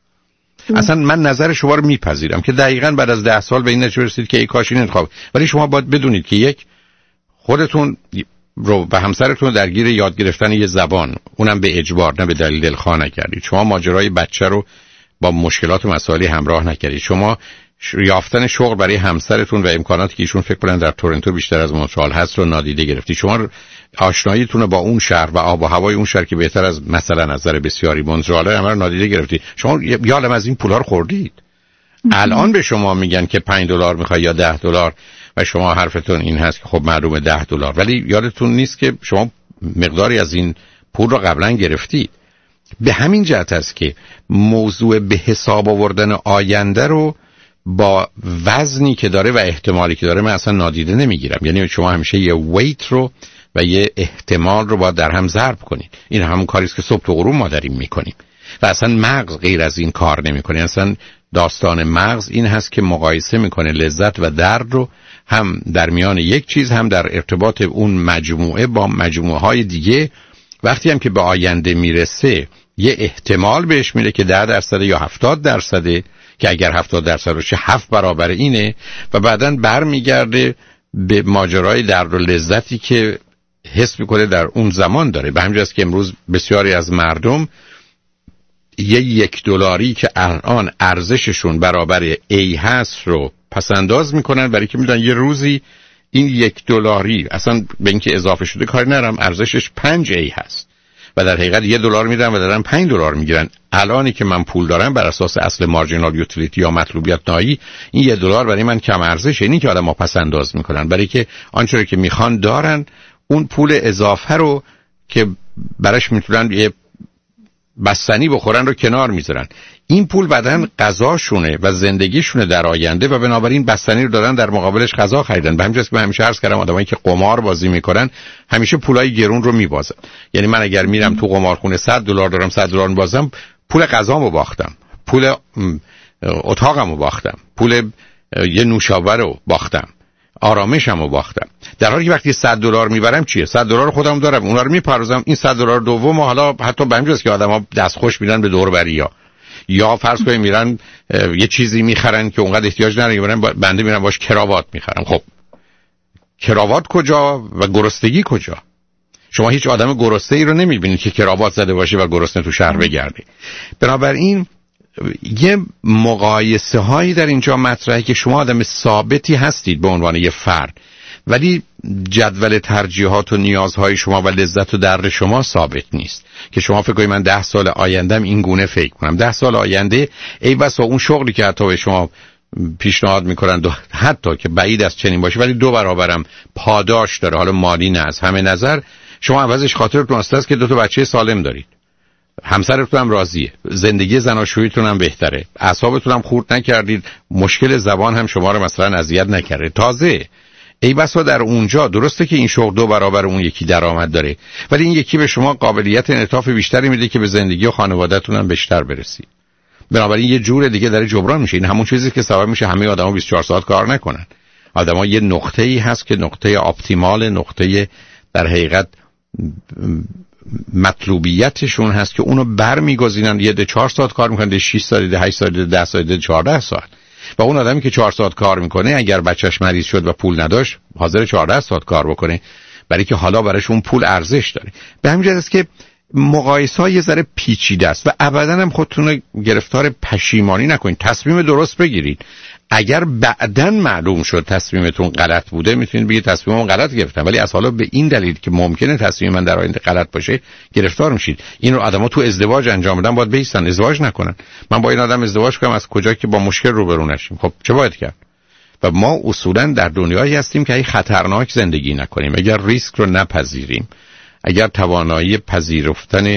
اصلا من نظر شما رو میپذیرم که دقیقاً بعد از 10 سال به این نتیجه رسید که ای کاش این انتخاب، ولی شما باید بدونید که یک، خودتون رو و همسرتون رو درگیر یاد گرفتن یه زبان، اونم به اجبار نه به دلیل دلخواه نکردید. شما ماجرای بچه رو با مشکلات و مسائلی همراه نکردید. شما یافتن شغل برای همسرتون و امکاناتی که ایشون فکر کنن در تورنتو بیشتر از مونترال هست رو نادیده گرفتید. شما آشناییتون رو با اون شهر و آب و هوای اون شهر که بهتر از مثلا نظر بسیاری مونترال هم رو نادیده گرفتید. شما یه عالم از این پولا رو خوردید. الان به شما میگن که $5 میخوای یا $10 و شما حرفتون این هست که خب معلومه $10، ولی یادتون نیست که شما مقداری از این پول رو قبلا گرفتید. به همین جهت است که موضوع به حساب آوردن آینده رو با وزنی که داره و احتمالی که داره من اصلا نادیده نمیگیرم. یعنی شما همیشه یه ویت رو و یه احتمال رو باید در هم ضرب کنید. این همون کاری است که صبح تا غروب ما داریم میکنیم و اصلا مغز غیر از این کار نمیکنه. اصلا داستان مغز این هست که مقایسه میکنه لذت و درد رو هم در میان یک چیز، هم در ارتباط اون مجموعه با مجموعه های دیگه. وقتی هم که به آینده میرسه یه احتمال بهش میره که 10% یا 70%، که اگر 70% روشه 7 برابر اینه و بعداً برمیگرده به ماجرای درد و لذتی که حس میکنه در اون زمان داره. به همین جاست که امروز بسیاری از مردم یه $1 که الان ارزششون برابر A هست رو پسنداز میکنن، برای که میدونن یه روزی این $1 اصلا به اینکه اضافه شده کاری ندارم، ارزشش 5A هست و در حقیقت $1 میدن و دارن $5 میگیرن. الانی که من پول دارم بر اساس اصل مارجینال یوتیلیتی یا مطلوبیت نهایی، این $1 برای من کم ارزشه. اینی که آدم‌ها پسنداز میکنن برای که آنچه که میخوان دارن، اون پول اضافه رو که براش میتونن یه بستنی بخورن رو کنار میذارن. این پول بعدن غذاشونه و زندگیشونه در آینده و بنابراین بستنی رو دارن در مقابلش غذا خریدن. به همین جاست که من همیشه عرض کردم آدمایی که قمار بازی میکنن همیشه پولای گرون رو میبازن. یعنی من اگر میرم تو قمارخونه $100 دارم، $100 میبازم، پول غذامو باختم، پول اتاقمو باختم، پول یه نوشابه رو باختم، آرامشمو باختم. در حالی که وقتی $100 میبرم چیه؟ $100 رو خودم دارم، اونا رو میپردازم. این $100 دوم حالا حتی به همین جاست که آدما دستخوش میدن به دور بریا، یا فرض کنید میرن یه چیزی میخرن که اونقدر احتیاج نداره، میبرن بنده میرم باش کراوات میخرم. خب کراوات کجا و گرسنگی کجا؟ شما هیچ آدم گرسنه‌ای رو نمی‌بینید که کراوات زده باشه و گرسنه تو شهر بگرده. بنابراین یه مقایسه هایی در اینجا مطرحه که شما آدم ثابتی هستید به عنوان یه فرد، ولی جدول ترجیحات و نیازهای شما و لذت و درد شما ثابت نیست که شما فکر کنید من 10 سال آیندهم این گونه فکر کنم. 10 سال آینده ای بسا اون شغلی که حتی به شما پیشنهاد میکنن حتی که بعید از چنین باشه ولی 2 برابرم پاداش داره، حالا مالی نه، از همه نظر شما عوضش خاطرتون است که 2 بچه سالم دارید، همسرتون هم راضیه، زندگی زناشوییتون هم بهتره، اعصابتون هم خورد نکردید، مشکل زبان هم شما رو مثلا اذیت نکرده. تازه ای بسا در اونجا درسته که این شغل 2 برابر اون یکی درآمد داره، ولی این یکی به شما قابلیت انعطاف بیشتری میده که به زندگی و خانواده‌تون هم بیشتر برسید. بنابراین یه جور دیگه داره جبران میشه. این همون چیزی که سبب میشه همه آدما 24 ساعت کار نکنن. آدما یه نقطه‌ای هست که نقطه اپتیمال، نقطه در حقیقت مطلوبیتشون هست که اونو برمیگزینن. یه 4 ساعت کار میکنن، 6 ساعت، 8 ساعت، 10 ساعت، 14 ساعت. و اون آدمی که 4 ساعت کار میکنه اگر بچهش مریض شد و پول نداشت حاضر 14 ساعت کار بکنه، برای که حالا برایش اون پول ارزش داره. به همین جهت است که مقایسه‌ها یه ذره پیچیده است و ابداً هم خودتون رو گرفتار پشیمانی نکنید. تصمیم درست بگیرید. اگر بعداً معلوم شد تصمیمتون غلط بوده میتونید بگید تصمیمم غلط گرفتم، ولی از حالا به این دلیل که ممکنه تصمیم من در آینده غلط باشه گرفتار میشید. این رو آدما تو ازدواج انجام بدن باید بیستن، ازدواج نکنن. من با این آدم ازدواج کنم از کجا که با مشکل روبرو نشیم، خب چه باید کرد؟ و ما اصولاً در دنیایی هستیم که خطرناک زندگی نکنیم. اگر ریسک رو نپذیریم، اگر توانایی پذیرفتن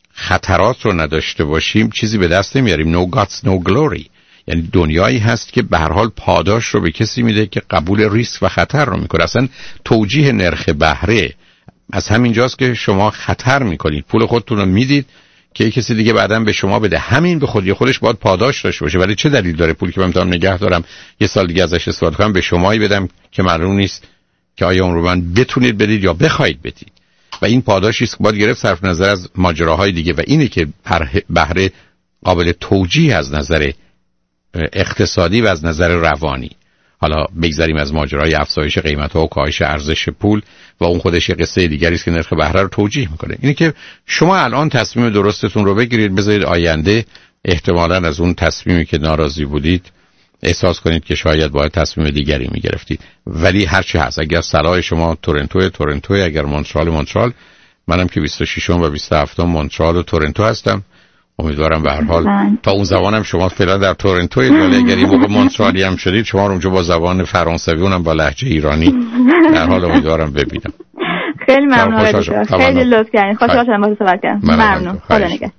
خطرات رو نداشته باشیم، چیزی به دست نمیاریم. no guts no glory. یعنی دنیایی هست که به هر حال پاداش رو به کسی میده که قبول ریسک و خطر رو میکنه. اصلا توجیه نرخ بهره از همین جاست که شما خطر میکنید، پول خودتون رو میدید که کسی دیگه بعداً به شما بده. همین به خودش باید پاداش داشته باشه. ولی چه دلیل داره پولی که من میتونم نگه دارم یه سال دیگه ازش استفاده کنم به شمایی بدم که معلوم نیست که آیا اون رو من بتونید بدید یا بخواید بدید. و این پاداشی است که باید گرفت صرف نظر از ماجراهای دیگه. و اینه که بهره قابل توجیه از نظر اقتصادی و از نظر روانی. حالا بگذاریم از ماجرای افزایش قیمت‌ها و کاهش ارزش پول و اون خودش یه قصه دیگری است که نرخ بهره رو توجیه میکنه. اینه که شما الان تصمیم درستتون رو بگیرید، بذارید آینده احتمالاً از اون تصمیمی که ناراضی بودید احساس کنید که شاید باید تصمیم دیگری میگرفتید. ولی هر چی هست، اگر صلاح شما تورنتو، اگر مونترال، منم که 26 و 27 مونترال و تورنتو هستم. امیدوارم به هر حال تا اون زمانم شما فعلا در تورنتوی، ولی اگر یه موقع مونترالی هم شدید شما رو اونجا با زبان فرانسوی اونم با لهجه ایرانی در حال امیدوارم ببینم. خیلی ممنون. خیلی لطف کردین. خوشحال شدم باهاتون صحبت کردم. ممنون. خدا نگهدار.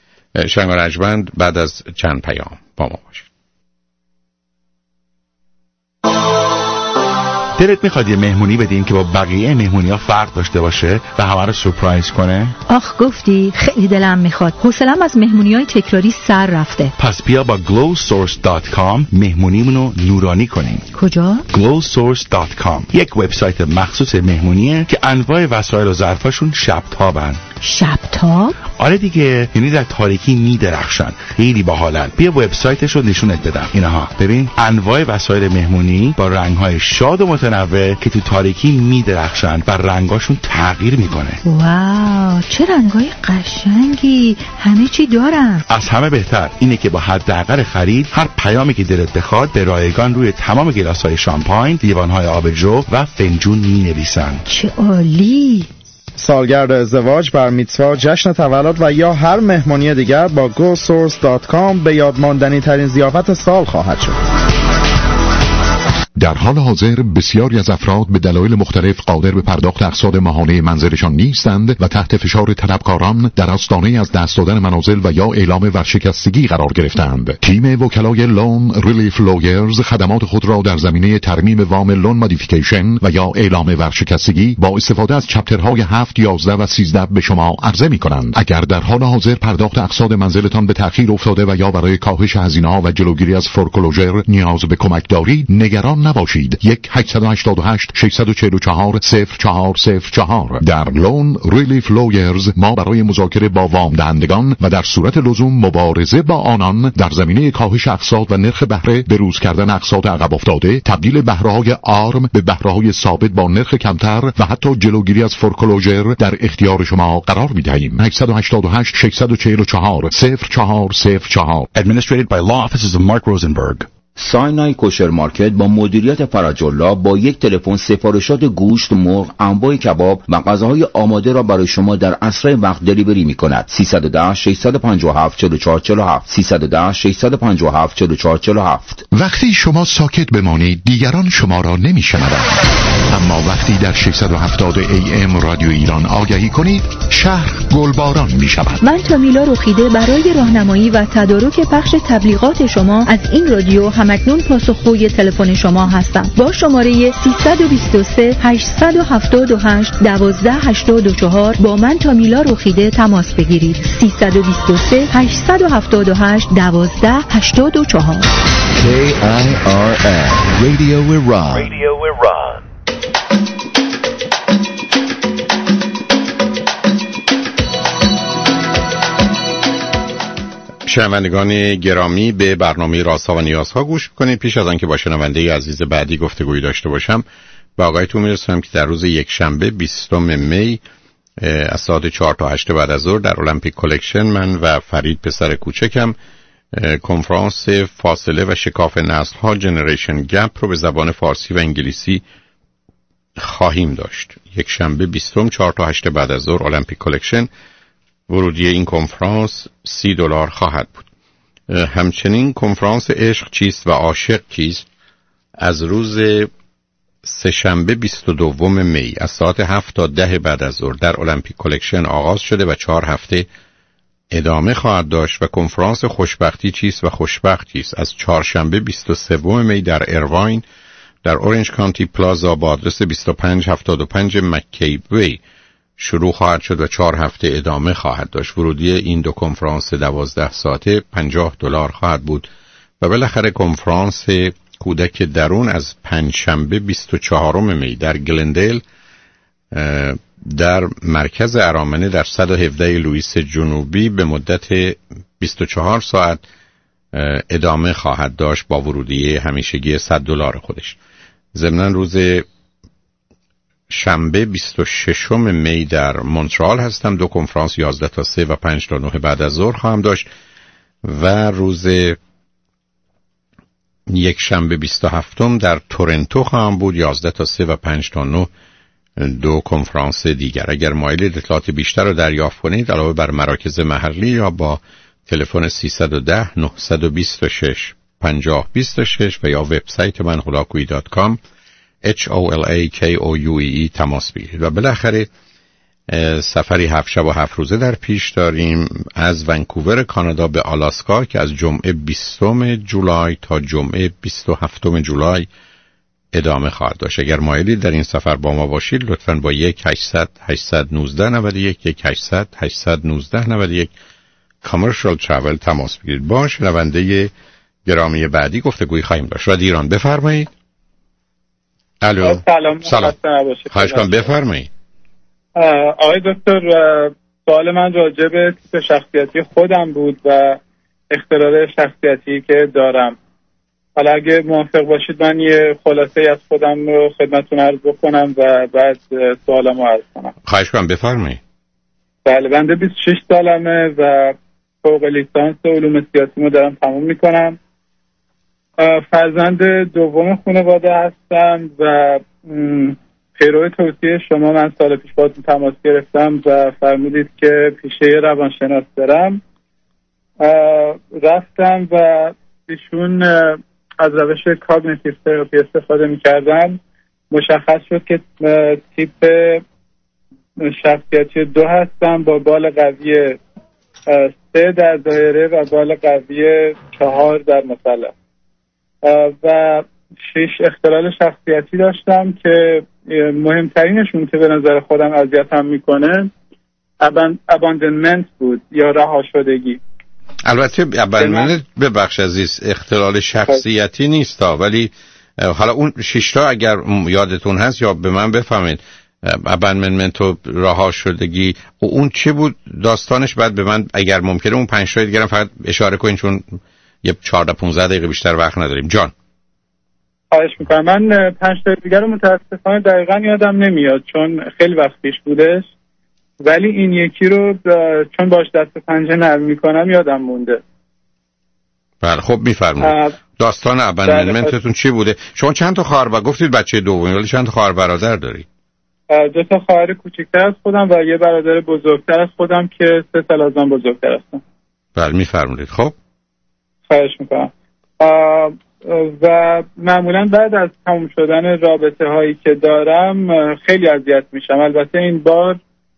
شنگ و رجمند بعد از چند پیام با ما باشید. دلت میخواد یه مهمونی بدین که با بقیه مهمونی‌ها فرق داشته باشه و همه رو سورپرایز کنه؟ آخ گفتی، خیلی دلم میخواد. حوصله‌ام از مهمونی‌های تکراری سر رفته. پس بیا با glowsource.com مهمونیمونو نورانی کنیم. کجا؟ glowsource.com یک وبسایت مخصوص مهمونیه که انواع وسایل و ظرفاشون شب‌تابن. شب‌تاب؟ آره دیگه، یعنی در تاریکی میدرخشن. خیلی باحالن. بیا وبسایتش رو نشونت بدم. اینها ببین، انواع وسایل مهمونی با رنگ‌های شاد و متنوع که تو تاریکی میدرخشن و رنگاشون تغییر میکنه. واو، چه رنگای قشنگی. همه چی دارن. از همه بهتر اینه که با حداقل خرید هر پیامی که دلت بخواد به رایگان روی تمام گلاس‌های شامپاین، لیوان‌های آبجو و فنجون می‌نویسن. چه عالی. سالگرد ازدواج، بر میتزوا، جشن تولد و یا هر مهمانی دیگر با gosource.com به یادماندنی ترین ضیافت سال خواهد شد. در حال حاضر بسیاری از افراد به دلایل مختلف قادر به پرداخت اقساط ماهانه منزلشان نیستند و تحت فشار طلبکاران در آستانه از دست دادن منازل و یا اعلام ورشکستگی قرار گرفتند. تیم وکلای لون ریلیف لویرز خدمات خود را در زمینه ترمیم وام لون مودیفیکیشن و یا اعلام ورشکستگی با استفاده از چپترهای 7, 11 و 13 به شما عرضه می‌کنند. اگر در حال حاضر پرداخت اقساط منزلتان به تأخیر افتاده و یا برای کاهش هزینه‌ها و جلوگیری از فورکلوژر نیاز به کمک دارید، نگران نگران نباشید. 1-888-644-0404. در لون ریلیف لویرز ما برای مذاکره با وام دهندگان و در صورت لزوم مبارزه با آنان در زمینه کاهش اقساط و نرخ بهره، بروز کردن اقساط عقب افتاده، تبدیل بهره‌های آرم به بهره‌های ثابت با نرخ کمتر و حتی جلوگیری از فورکلوزر در اختیار شما قرار می‌دهیم. 888-644-0404. Administrated by Law Offices of Mark Rosenberg. ساینای کوشر مارکت با مدیریت فرج الله با یک تلفن سفارشات گوشت، مرغ، انواع کباب و غذاهای آماده را برای شما در اسرع وقت دلیوری می‌کند. 310-657-4447 310-657-4447. وقتی شما ساکت بمانید دیگران شما را نمی‌شنوند، اما وقتی در 670 AM رادیو ایران آگهی کنید شهر گلباران می‌شود. من تامیلا رخیده برای راهنمایی و تدارک پخش تبلیغات شما از این رادیو همکنون پاسخگوی تلفن شما هستم. با شماره 323-878-1284 با من تامیلا رخیده تماس بگیرید. 323-878-1284. KIRN Radio Iran. شنوندگان گرامی، به برنامه رازها و نیازها گوش میکنید. پیش از آنکه با شنونده عزیز بعدی گفتگویی داشته باشم به آقایتون میرسونم که در روز یکشنبه 20 می از ساعت 4 تا 8 بعد از ظهر در المپیک کلکشن من و فرید پسر کوچکم کنفرانس فاصله و شکاف نسل‌ها جنریشن گپ رو به زبان فارسی و انگلیسی خواهیم داشت. یکشنبه 20 4 تا 8 بعد از ظهر المپیک کلکشن. ورودی این کنفرانس $30 خواهد بود. همچنین کنفرانس عشق چیست و عاشق کیست از روز سه‌شنبه 22 می از ساعت 7 تا 10 بعد از ظهر در المپیک کلکشن آغاز شده و 4 هفته ادامه خواهد داشت و کنفرانس خوشبختی چیست و خوشبخت کیست از چهارشنبه 23 می در ایرواین در اورنج کانتی پلازا با آدرس 2575 مکی وی شروع خواهد شد و 4 هفته ادامه خواهد داشت. ورودی این دو کنفرانس 12 ساعته $50 خواهد بود و بالاخره کنفرانس کودک درون از پنجشنبه 24 می در گلندیل در مرکز ارامنه در 117 لوئیس جنوبی به مدت 24 ساعت ادامه خواهد داشت با ورودی همیشگی $100 خودش. ضمناً روز شنبه 26 می در مونترال هستم. دو کنفرانس 11 تا 3 و 5 تا 9 بعد از ظهر خواهم داشت و روز یک شنبه 27 در تورنتو خواهم بود 11 تا 3 و 5 تا 9 دو کنفرانس دیگر. اگر مایلید اطلاعات بیشتر رو دریافت کنید علاوه بر مراکز محلی یا با تلفن 310 926 5026 و یا وبسایت من holakoui.com HOLAKOUEE تماس بگیرید. و بالاخره سفری 7 شب و 7 روزه در پیش داریم از ونکوور کانادا به آلاسکا که از جمعه 20 جولای تا جمعه 27 جولای ادامه خواهد داشت. اگر مایلید در این سفر با ما باشید لطفاً با 1-800-819-91 1-800-819-91 کامرشال ترافل تماس بگیرید. با شنونده گرامی بعدی گفتگوی خواهیم داشت. و ایران بفرمایید. الو. سلام. خواهش کنم بفرمایید. آقای دکتر، سوال من راجع به تیپ شخصیتی خودم بود و اختلال شخصیتی که دارم. حالا اگه موافق باشید من یه خلاصه از خودم رو خدمتتون عرض بکنم و بعد سوالمو عرض کنم. خواهش کنم بفرمایید. بله، بنده 26 سالمه و فوق لیسانس علوم سیاسیمو دارم تموم میکنم. فرزند دوم خانواده هستم و پیرو توصیه شما من سال پیش باهاتون تماس گرفتم و فرمودید که پیشه روانشناس دارم. رفتم و ایشون از روش کاگنیتیو تراپی استفاده میکردن. مشخص شد که تیپ شخصیتی 2 هستم با بال قوی 3 در دایره و بال قوی 4 در مثلث و 6 اختلال شخصیتی داشتم که مهمترینشون که به نظر خودم اذیتم میکنه abandonment بود یا رها شدگی. البته abandonment ببخش عزیز اختلال شخصیتی نیست ولی حالا اون 6 تا اگر یادتون هست یا به من بفهمید، ابندمنت و رها شدگی و اون چه بود داستانش؟ بعد به من اگر ممکنه اون 5 تا دیگه فقط اشاره کنین چون یه 14-15 دقیقه بیشتر وقت نداریم. جان خواهش میکنم. من 5 تا دیگه رو متاسفانه دقیقاً یادم نمیاد چون خیلی وقت پیش بودش، ولی این یکی رو چون باش دست پنجه نرم میکنم یادم مونده. بله خب میفرمایید داستان ابندمنتتون چی بوده؟ شما چند تا خواهر گفتید بچه دومی، ولی چند تا خواهر برادر دارید؟ 2 تا خواهر کوچکتر از خودم و یه برادر بزرگتر از خودم که 3 سال از من بزرگتر هستن. بله میفرمایید. خب خواهش میکنم. و معمولا بعد از تموم شدن رابطه هایی که دارم خیلی اذیت میشم. البته این بار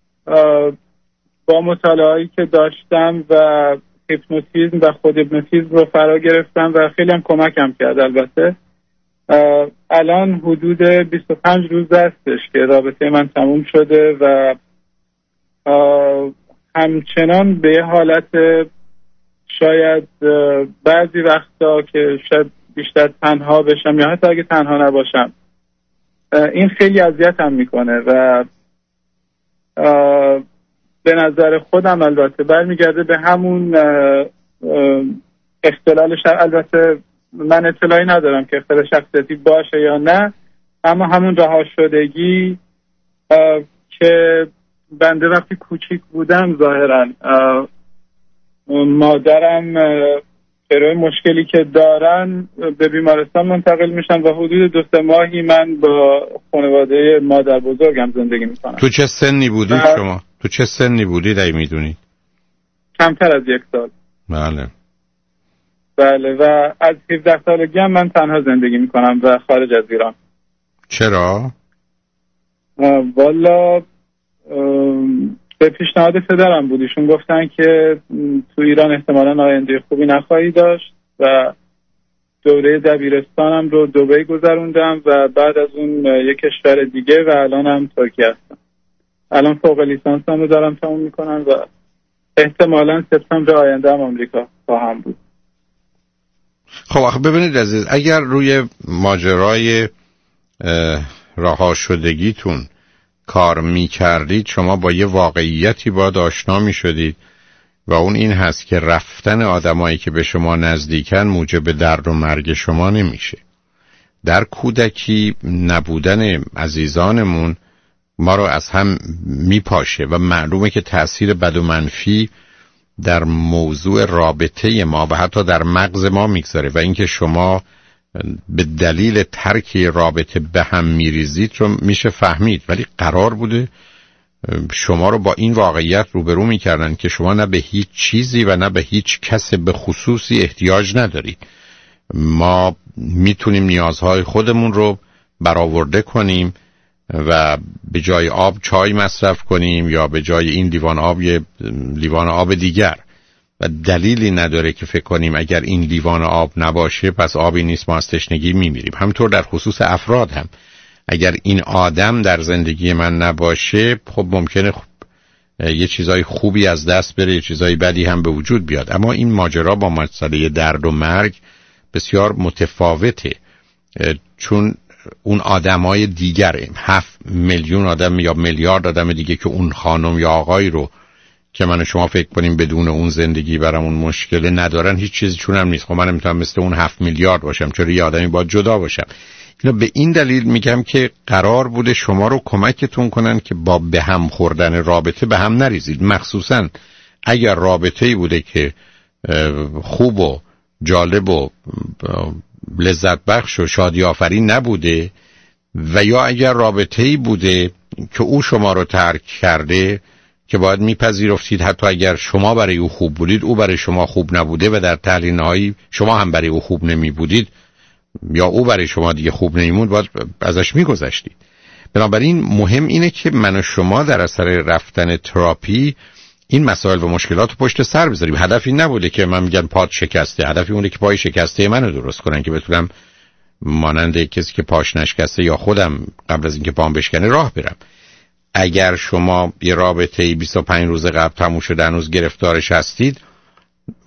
با مطالعه هایی که داشتم و هیپنوتیزم و خود هیپنوتیزم رو فرا گرفتم و خیلی هم کمکم کرد. البته الان حدود 25 روز هستش که رابطه من تموم شده و همچنان به حالت شاید بعضی وقتا که شاید بیشتر تنها بشم یا حتی اگه تنها نباشم این خیلی اذیتم میکنه و به نظر خودم البته برمیگرده به همون اختلال البته من اطلاعی ندارم که اختلال شخصیتی باشه یا نه، اما همون رها شدگی که بنده وقتی کوچیک بودم ظاهرا مادرم برای مشکلی که دارن به بیمارستان منتقل میشن و حدود 2-3 ماهی من با خانواده مادر بزرگم زندگی میکنم. تو چه سنی بودید شما؟ تو چه سنی بودید ای میدونید؟ کمتر از 1 سال. بله و از 17 سالگی هم من تنها زندگی میکنم و خارج از ایران. چرا؟ والا به پیشنهاد پدرم بود. ایشون گفتن که تو ایران احتمالاً آینده خوبی نخواهی داشت و دوره دبیرستانم رو دبی گذروندم و بعد از اون یک کشور دیگه و الانم ترکیه هستم. الان فوق لیسانسم رو دارم تموم میکنم و احتمالاً سپتامبر آینده هم آمریکا خواهم بود. خب آخه ببینید عزیز، اگر روی ماجرای رها شدگیتون کار می کردید شما با یه واقعیتی باید آشنا می شدید و اون این هست که رفتن آدمایی که به شما نزدیکن موجب درد و مرگ شما نمیشه. در کودکی نبودن عزیزانمون ما رو از هم می پاشه و معلومه که تأثیر بد و منفی در موضوع رابطه ما و حتی در مغز ما میگذاره و اینکه شما به دلیل ترک رابطه به هم میریزید رو میشه فهمید، ولی قرار بوده شما رو با این واقعیت روبرو میکردن که شما نه به هیچ چیزی و نه به هیچ کس به خصوصی احتیاج ندارید. ما میتونیم نیازهای خودمون رو برآورده کنیم و به جای آب چای مصرف کنیم یا به جای این لیوان آب یه لیوان آب دیگر و دلیلی نداره که فکر کنیم اگر این لیوان آب نباشه پس آبی نیست، ما از تشنگی میمیریم. همینطور در خصوص افراد هم اگر این آدم در زندگی من نباشه خب ممکنه یه چیزای خوبی از دست بره، یه چیزای بدی هم به وجود بیاد. اما این ماجرا با مسئله درد و مرگ بسیار متفاوته، چون اون آدمای دیگر 7 میلیون آدم یا میلیارد آدم دیگه که اون خانم یا آقایی رو که من و شما فکر کنیم بدون اون زندگی برامون مشکله ندارن، هیچ چیزی چون هم نیست. خب من نمیتونم مثل اون 7 میلیارد باشم، چرا یه آدمی باید جدا باشم. اینو به این دلیل میگم که قرار بوده شما رو کمکتون کنن که با به هم خوردن رابطه به هم نریزید، مخصوصا اگر رابطه‌ای بوده که خوب و جالب و لذت بخش و شادی آفرین نبوده و یا اگر رابطه‌ای بوده که او شما رو ترک کرده که باید میپذیرفتید حتی اگر شما برای او خوب بودید او برای شما خوب نبوده و در تحلیل نهایی شما هم برای او خوب نمی بودید یا او برای شما دیگه خوب نمیموند باید ازش میگذشتید. بنابراین مهم اینه که من و شما در اثر رفتن تراپی این مسائل و مشکلات رو پشت سر بذاریم. هدفی نبوده که من میگن پات شکسته، هدفی اونه که پای شکسته منو درست کنن که بتونم مانند کسی که پاش نشکسته یا خودم قبل از اینکه پام بشکنه راه برم. اگر شما یه رابطه 25 روز قبل تموم شده هنوز گرفتارش هستید،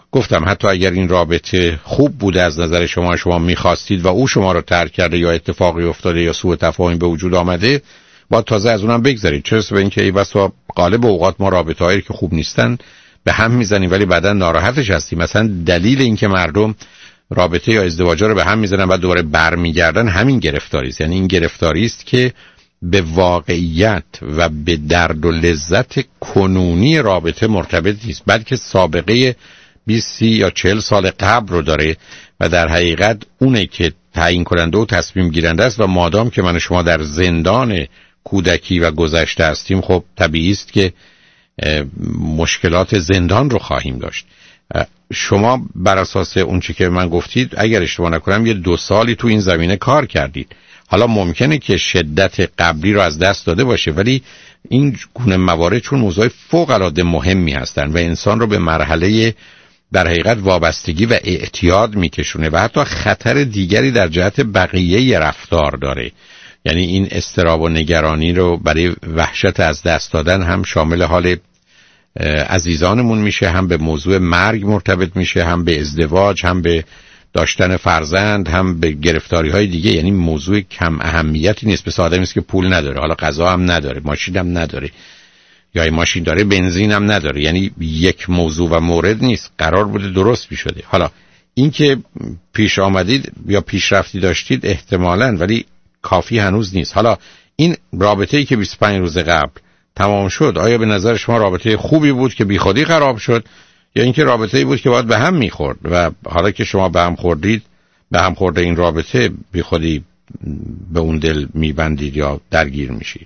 گفتم حتی اگر این رابطه خوب بوده از نظر شما میخواستید و او شما رو ترک کرده یا اتفاقی افتاده یا سوء تفاهمی به وجود آمده، باید تازه از اونم بگذارید. چرا به اینکه ای بسا غالب اوقات ما رابطه‌هایی که خوب نیستن به هم میزنیم ولی بعداً ناراحتش هستیم. مثلا دلیل اینکه مردم رابطه یا ازدواج رو به هم میزنن و دوباره برمیگردن همین گرفتاری است. یعنی این گرفتاری است که به واقعیت و به درد و لذت کنونی رابطه مرتبط نیست، بلکه سابقه 20 یا 40 سال قبل رو داره و در حقیقت اونه که تعیین کننده و تصمیم گیرنده است. و مادام که من و شما در زندان کودکی و گذشته هستیم، خب طبیعی است که مشکلات زندان رو خواهیم داشت. شما بر اساس اون چی که من گفتید اگر اشتباه نکنم یه 2 سالی تو این زمینه کار کردید. حالا ممکنه که شدت قبلی رو از دست داده باشه، ولی این گونه موارد چون موضوع فوق العاده مهمی هستن و انسان رو به مرحله در حقیقت وابستگی و اعتیاد میکشونه و حتی خطر دیگری در جهت بقیه رفتار داره. یعنی این اضطراب و نگرانی رو برای وحشت از دست دادن هم شامل حال عزیزانمون میشه، هم به موضوع مرگ مرتبط میشه، هم به ازدواج، هم به داشتن فرزند، هم به گرفتاری های دیگه. یعنی موضوع کم اهمیتی نیست. مثل آدمی است که پول نداره، حالا غذا هم نداره، ماشین هم نداره، یا این ماشین داره بنزین هم نداره. یعنی یک موضوع و مورد نیست، قرار بوده درست میشده. حالا این که پیش آمدید یا پیشرفتی داشتید احتمالاً، ولی کافی هنوز نیست. حالا این رابطه‌ای که 25 روز قبل تمام شد، آیا به نظر شما رابطه خوبی بود که بیخودی خراب شد، یا اینکه رابطه‌ای بود که باید به هم می‌خورد و حالا که شما به هم خوردید، به هم خورده این رابطه بیخودی به اون دل میبندید یا درگیر میشید؟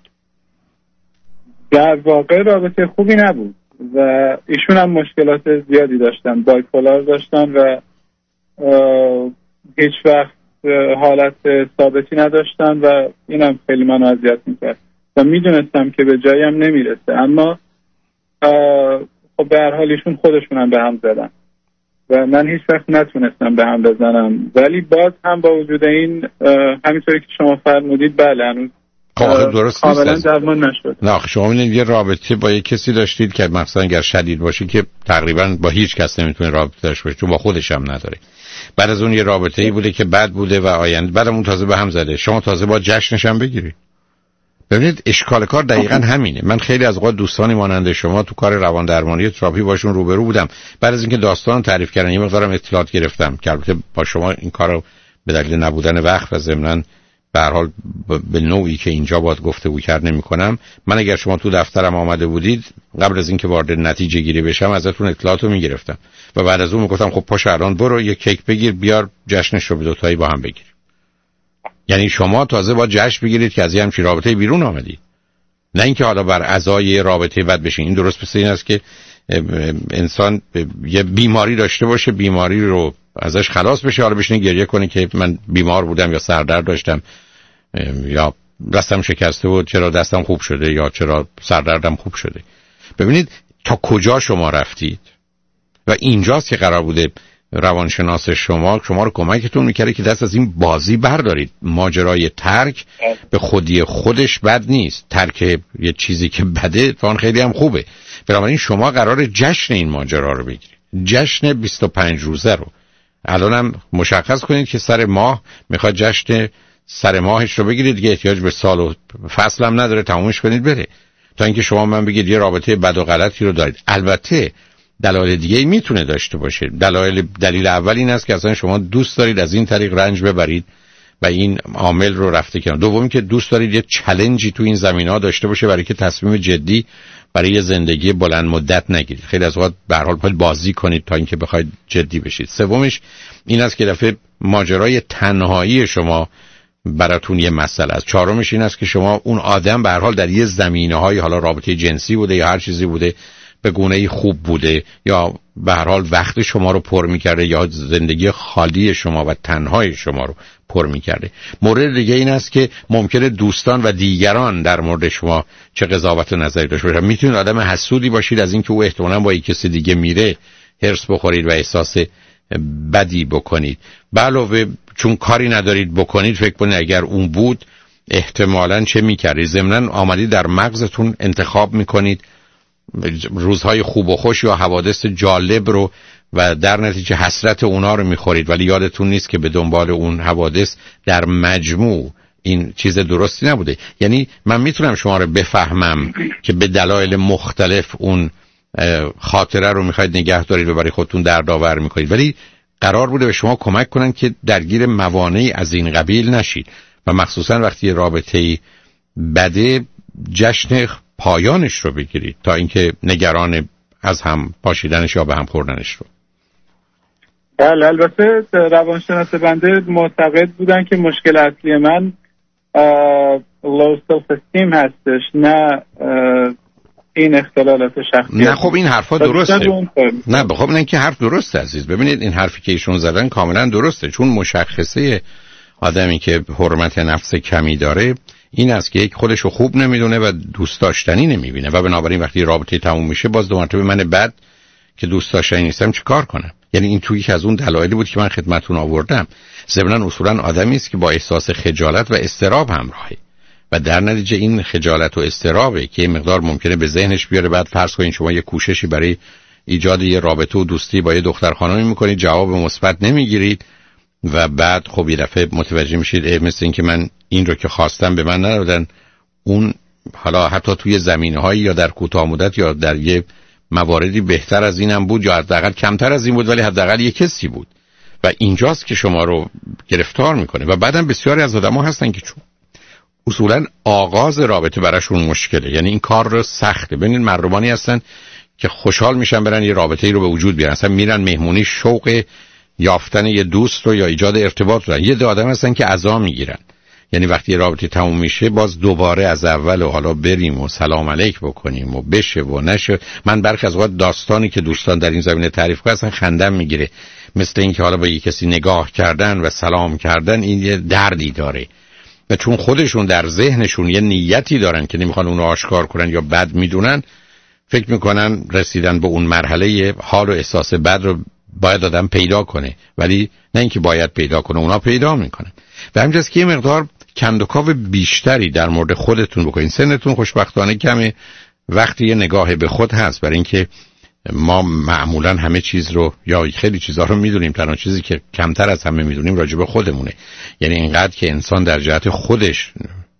در واقع رابطه خوبی نبود و ایشون هم مشکلات زیادی داشتن، بایپولار داشتن و هیچ وقت حالت ثابتی نداشتن و اینم خیلی منو اذیت میکرد و میدونستم که به جایی هم نمیرسه. اما خب به هر حال ایشون خودشون هم به هم زدن و من هیچ وقت نتونستم به هم بزنم، ولی باز هم با وجود این همینطوری که شما فرمودید بله هنوز کاملا درمان نشد. نه شما می‌بینید یه رابطه با یه کسی داشتید که مثلا اگر شدید باشه که تقریبا با هیچ کس نمیتونه رابطه داشته باشه، چون با خودش هم نداره. بعد از اون یه رابطه‌ای بوده که بد بوده و آینده، بعدم اون تازه به هم زده، شما تازه با جشنش هم بگیرید. ببینید اشکال کار دقیقاً همینه. من خیلی از اوقات دوستانی مانند شما تو کار روان درمانی تراپی باشون روبرو بودم، بعد از اینکه داستان تعریف کردن یه مقدارم اطلاعات گرفتم که البته با شما این کارو به دلیل نبودن وقت و ضمناً به هر حال به نوعی که اینجا باید گفتگو کرد نمی‌کنم. من اگر شما تو دفترم آمده بودید قبل از اینکه وارد نتیجه گیری بشم ازتون اطلاعاتو میگرفتم و بعد از اون میگفتم خب پاش الان برو یه کیک بگیر بیار جشنش رو به دو تایی با هم بگیریم. یعنی شما تازه با جشن بگیرید که از یه همچین رابطه بیرون آمدید، نه اینکه حالا بر اعضای رابطه بد بشین. این درست مثل این است که انسان یه بیماری داشته باشه، بیماری رو ازش خلاص بشه، حالا بشینه گریه کنه که من بیمار بودم یا سردرد داشتم یا دستم شکسته بود چرا دستم خوب شده یا چرا سردردم خوب شده. ببینید تا کجا شما رفتید و اینجاست که قرار بوده روانشناس شما رو کمکتون میکرده که دست از این بازی بردارید. ماجرای ترک به خودی خودش بد نیست، ترک یه چیزی که بده فان خیلی هم خوبه. بنابراین شما قرار جشن این ماجرا رو بگیرید، جشن 25 روزه رو. الانم مشخص کنید که سر ماه میخواد جشن سر ماهش رو بگیرید، دیگه احتیاج به سال و فصل هم نداره، تمومش کنید بره. تا اینکه شما من بگید یه رابطه بد و غلطی رو دارید. البته دلایل دیگه میتونه داشته باشه. دلیل اول این است که اصلا شما دوست دارید از این طریق رنج ببرید و این عامل رو رفته کنار. دومی که دوست دارید یه چالنجی تو این زمینه‌ها داشته باشه برای که تصمیم جدی برای زندگی بلند مدت نگیرید. خیلی از وقت به هر حال باید بازی کنید تا اینکه بخواید جدی بشید. سومش این است که دفعه ماجرای تنهایی شما براتون یه مسئله است. چهارمش این است که شما اون آدم به هر حال در یه زمینه‌های حالا رابطه جنسی بوده یا هر چیزی بوده به گونه‌ای خوب بوده یا به هر حال وقت شما رو پر می‌کرده یا زندگی خالی شما و تنهای شما رو پر می‌کرده. مورد دیگه این است که ممکنه دوستان و دیگران در مورد شما چه قضاوت نظری داشته باشن. میتونید آدم حسودی باشید از اینکه او احتمالاً با یک کسی دیگه میره هرس بخورید و احساس بدی بکنید. علاوه چون کاری ندارید بکنید فکر کنید اگر اون بود احتمالاً چه می‌کردید. ضمناً آمدید در مغزتون انتخاب می‌کنید روزهای خوب و خوش یا حوادث جالب رو و در نتیجه حسرت اونا رو میخورید، ولی یادتون نیست که به دنبال اون حوادث در مجموع این چیز درستی نبوده. یعنی من میتونم شما رو بفهمم که به دلایل مختلف اون خاطره رو میخواید نگه دارید و برای خودتون دردآور میکنید، ولی قرار بوده به شما کمک کنن که درگیر موانعی از این قبیل نشید و مخصوصا وقتی رابطه‌ای بده جشن پایانش رو بگیرید تا اینکه نگران از هم پاشیدنش یا به هم خوردنش رو. بله، البته روانشناس بنده معتقد بودن که مشکل اصلی من low self esteem هستش، نه این اختلالات شخصیت. نه خب این حرفا درسته. نه خب این که حرف درسته عزیز. ببینید این حرفی که ایشون زدن کاملا درسته، چون مشخصه آدمی که حرمت نفس کمی داره این است که یک خودشو خوب نمیدونه و دوست داشتنی نمیبینه و بنابراین وقتی رابطه تموم میشه باز دو مرتبه من بد که دوست داشتنی نیستم چه کار کنم. یعنی این توی که از اون دلایلی بود که من خدمتتون آوردم. ضمناً اصولاً آدمی است که با احساس خجالت و اضطراب همراهه و در نتیجه این خجالت و اضطرابه که مقدار ممکنه به ذهنش بیاره. بعد فرض کنین شما یه کوششی برای ایجاد یه رابطه و دوستی با یه دختر خانمی میکنید، جواب مثبت نمیگیرید و بعد خب یه دفعه متوجه میشید مثل این که من این رو که خواستم به من ندادن. اون حالا حتی توی زمینه‌هایی یا در کوتاه مدت یا در یه مواردی بهتر از اینم بود یا حداقل کمتر از این بود، ولی حداقل یه کسی بود و اینجاست که شما رو گرفتار میکنه. و بعدم بسیاری از آدم‌ها هستن که چون اصولاً آغاز رابطه براشون مشکله، یعنی این کار رو سخته. ببینید مردمانی هستن که خوشحال میشن برن یه رابطه‌ای رو به وجود بیارن، اصلا میرن مهمونی شوق یافتن یه دوست رو یا ایجاد ارتباط رو. یه آدم هستن که عزا میگیرن، یعنی وقتی رابطه تموم میشه باز دوباره از اول و حالا بریم و سلام علیک بکنیم و بشه و نشه. من برخی از اوقات داستانی که دوستان در این زمینه تعریف کنن اصلا خندم میگیره، مثل این که حالا با یک کسی نگاه کردن و سلام کردن این یه دردی داره و چون خودشون در ذهنشون یه نیتی دارن که نمیخوان اونو آشکار کنن یا بد میدونن، فکر میکنن رسیدن به اون مرحله حال و احساس بد رو باید آدم پیدا کنه، ولی نه اینکه باید پیدا کنه، اونا پیدا میکنن. و همینجاست که یه مقدار کندوکاو بیشتری در مورد خودتون بکنین. سنتون خوشبختانه کمه، وقتی یه نگاه به خود هست، برای اینکه ما معمولا همه چیز رو یا خیلی چیزها رو میدونیم، تنها چیزی که کمتر از همه میدونیم راجع به خودمونه. یعنی اینقدر که انسان در جهت خودش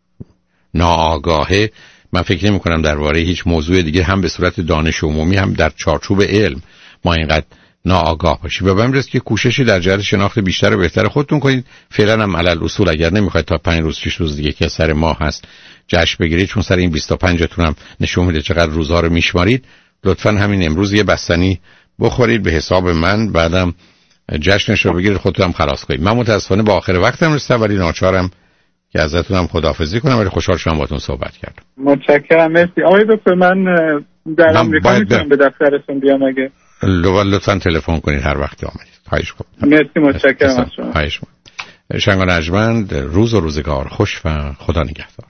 ناآگاهه، من فکر نمی کنم درباره هیچ موضوع دیگه هم به صورت دانش عمومی هم در چارچوب علم ما اینقدر ناآگاه باشیم. و بهم رسید که کوششی در جهت شناخت بیشتر و بهتر خودتون کنید. فعلا هم علل اصول اگر نمیخواید تا 5 روز 6 روز دیگه که سر ماه هست جشن بگیرید، چون سر این 25 تون هم نشون میده چقدر روزها رو میشمارید، لطفاً همین امروز یه بستنی بخورید به حساب من، بعدم جشنش رو بگیرید خودتون هم خلاص کنید. من متاسفانه با آخر وقتم رسیدم ولی ناچارم که ازتونم خداحافظی کنم، ولی خوشحال شدم باهاتون صحبت کردم. متشکرم. مرسی آقای دکتر. من در آمریکا میتونم به دفترتون بیام اگه لطفاً تلفن کنید هر وقت آمدید. خواهش می‌کنم. مرسی، متشکرم از شما. خواهش می‌کنم. شنگان ارجمند، روز و روزگار خوش و خدا نگهدار.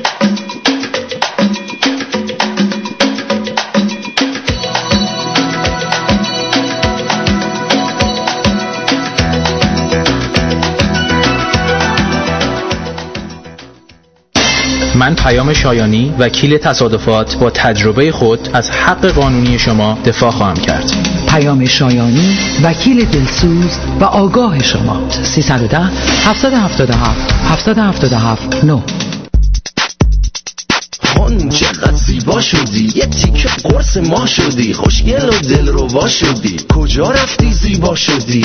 من پیام شایانی، وکیل تصادفات، با تجربه خود از حق قانونی شما دفاع خواهم کرد. پیام شایانی، وکیل دلسوز و آگاه شما. 310 777 777 9. خان چقدر زیبا شدی، یه تیکه قرص ما شدی، خوشگل و دلربا شدی، کجا رفتی زیبا شدی؟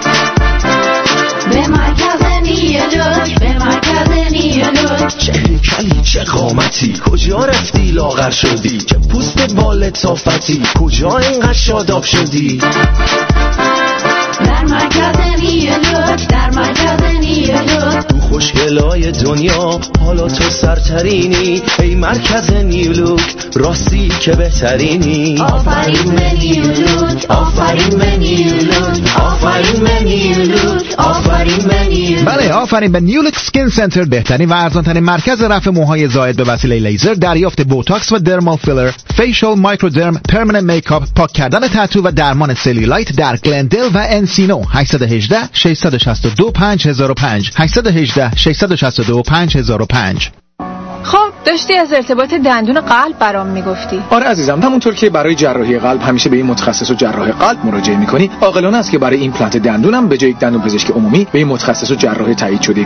به مرکز نیلوک، به مرکز نیلوک. چه هیکلی چه قامتی، کجا رفتی لاغر شدی، چه پوست بال تافتی، کجا اینقدر شاداب شدی؟ در مرکز نیلوک، در مرکز نیلوک. تو خوشگلای دنیا حالا تو سرترینی، ای مرکز نیلوک راستی که بهترینی. آفرین به نیلوک، آفرین به نیلوک، آفرین به نیلوک، آفرین به نیلوک. بله، آفرین به نیولوک سکین سنتر، بهترین و ارزان‌ترین مرکز رفع موهای زائد به وسیله لیزر، دریافت بوتاکس و درمال فیلر، فیشل، مایکرودرم، پرمننت میکاپ، پاک کردن تتو و درمان سلولایت در گلندل و انسینو. 818 662 5005 818 662 5005. خب داشتی از ارتباط دندون قلب برام میگفتی. آره عزیزم، همونطور که برای جراحی قلب همیشه به این متخصص و جراح قلب مراجعه میکنی، عاقلانه است که برای ایمپلنت دندونم به جای یک دندون پزشک عمومی به این متخصص و جراح تایید شده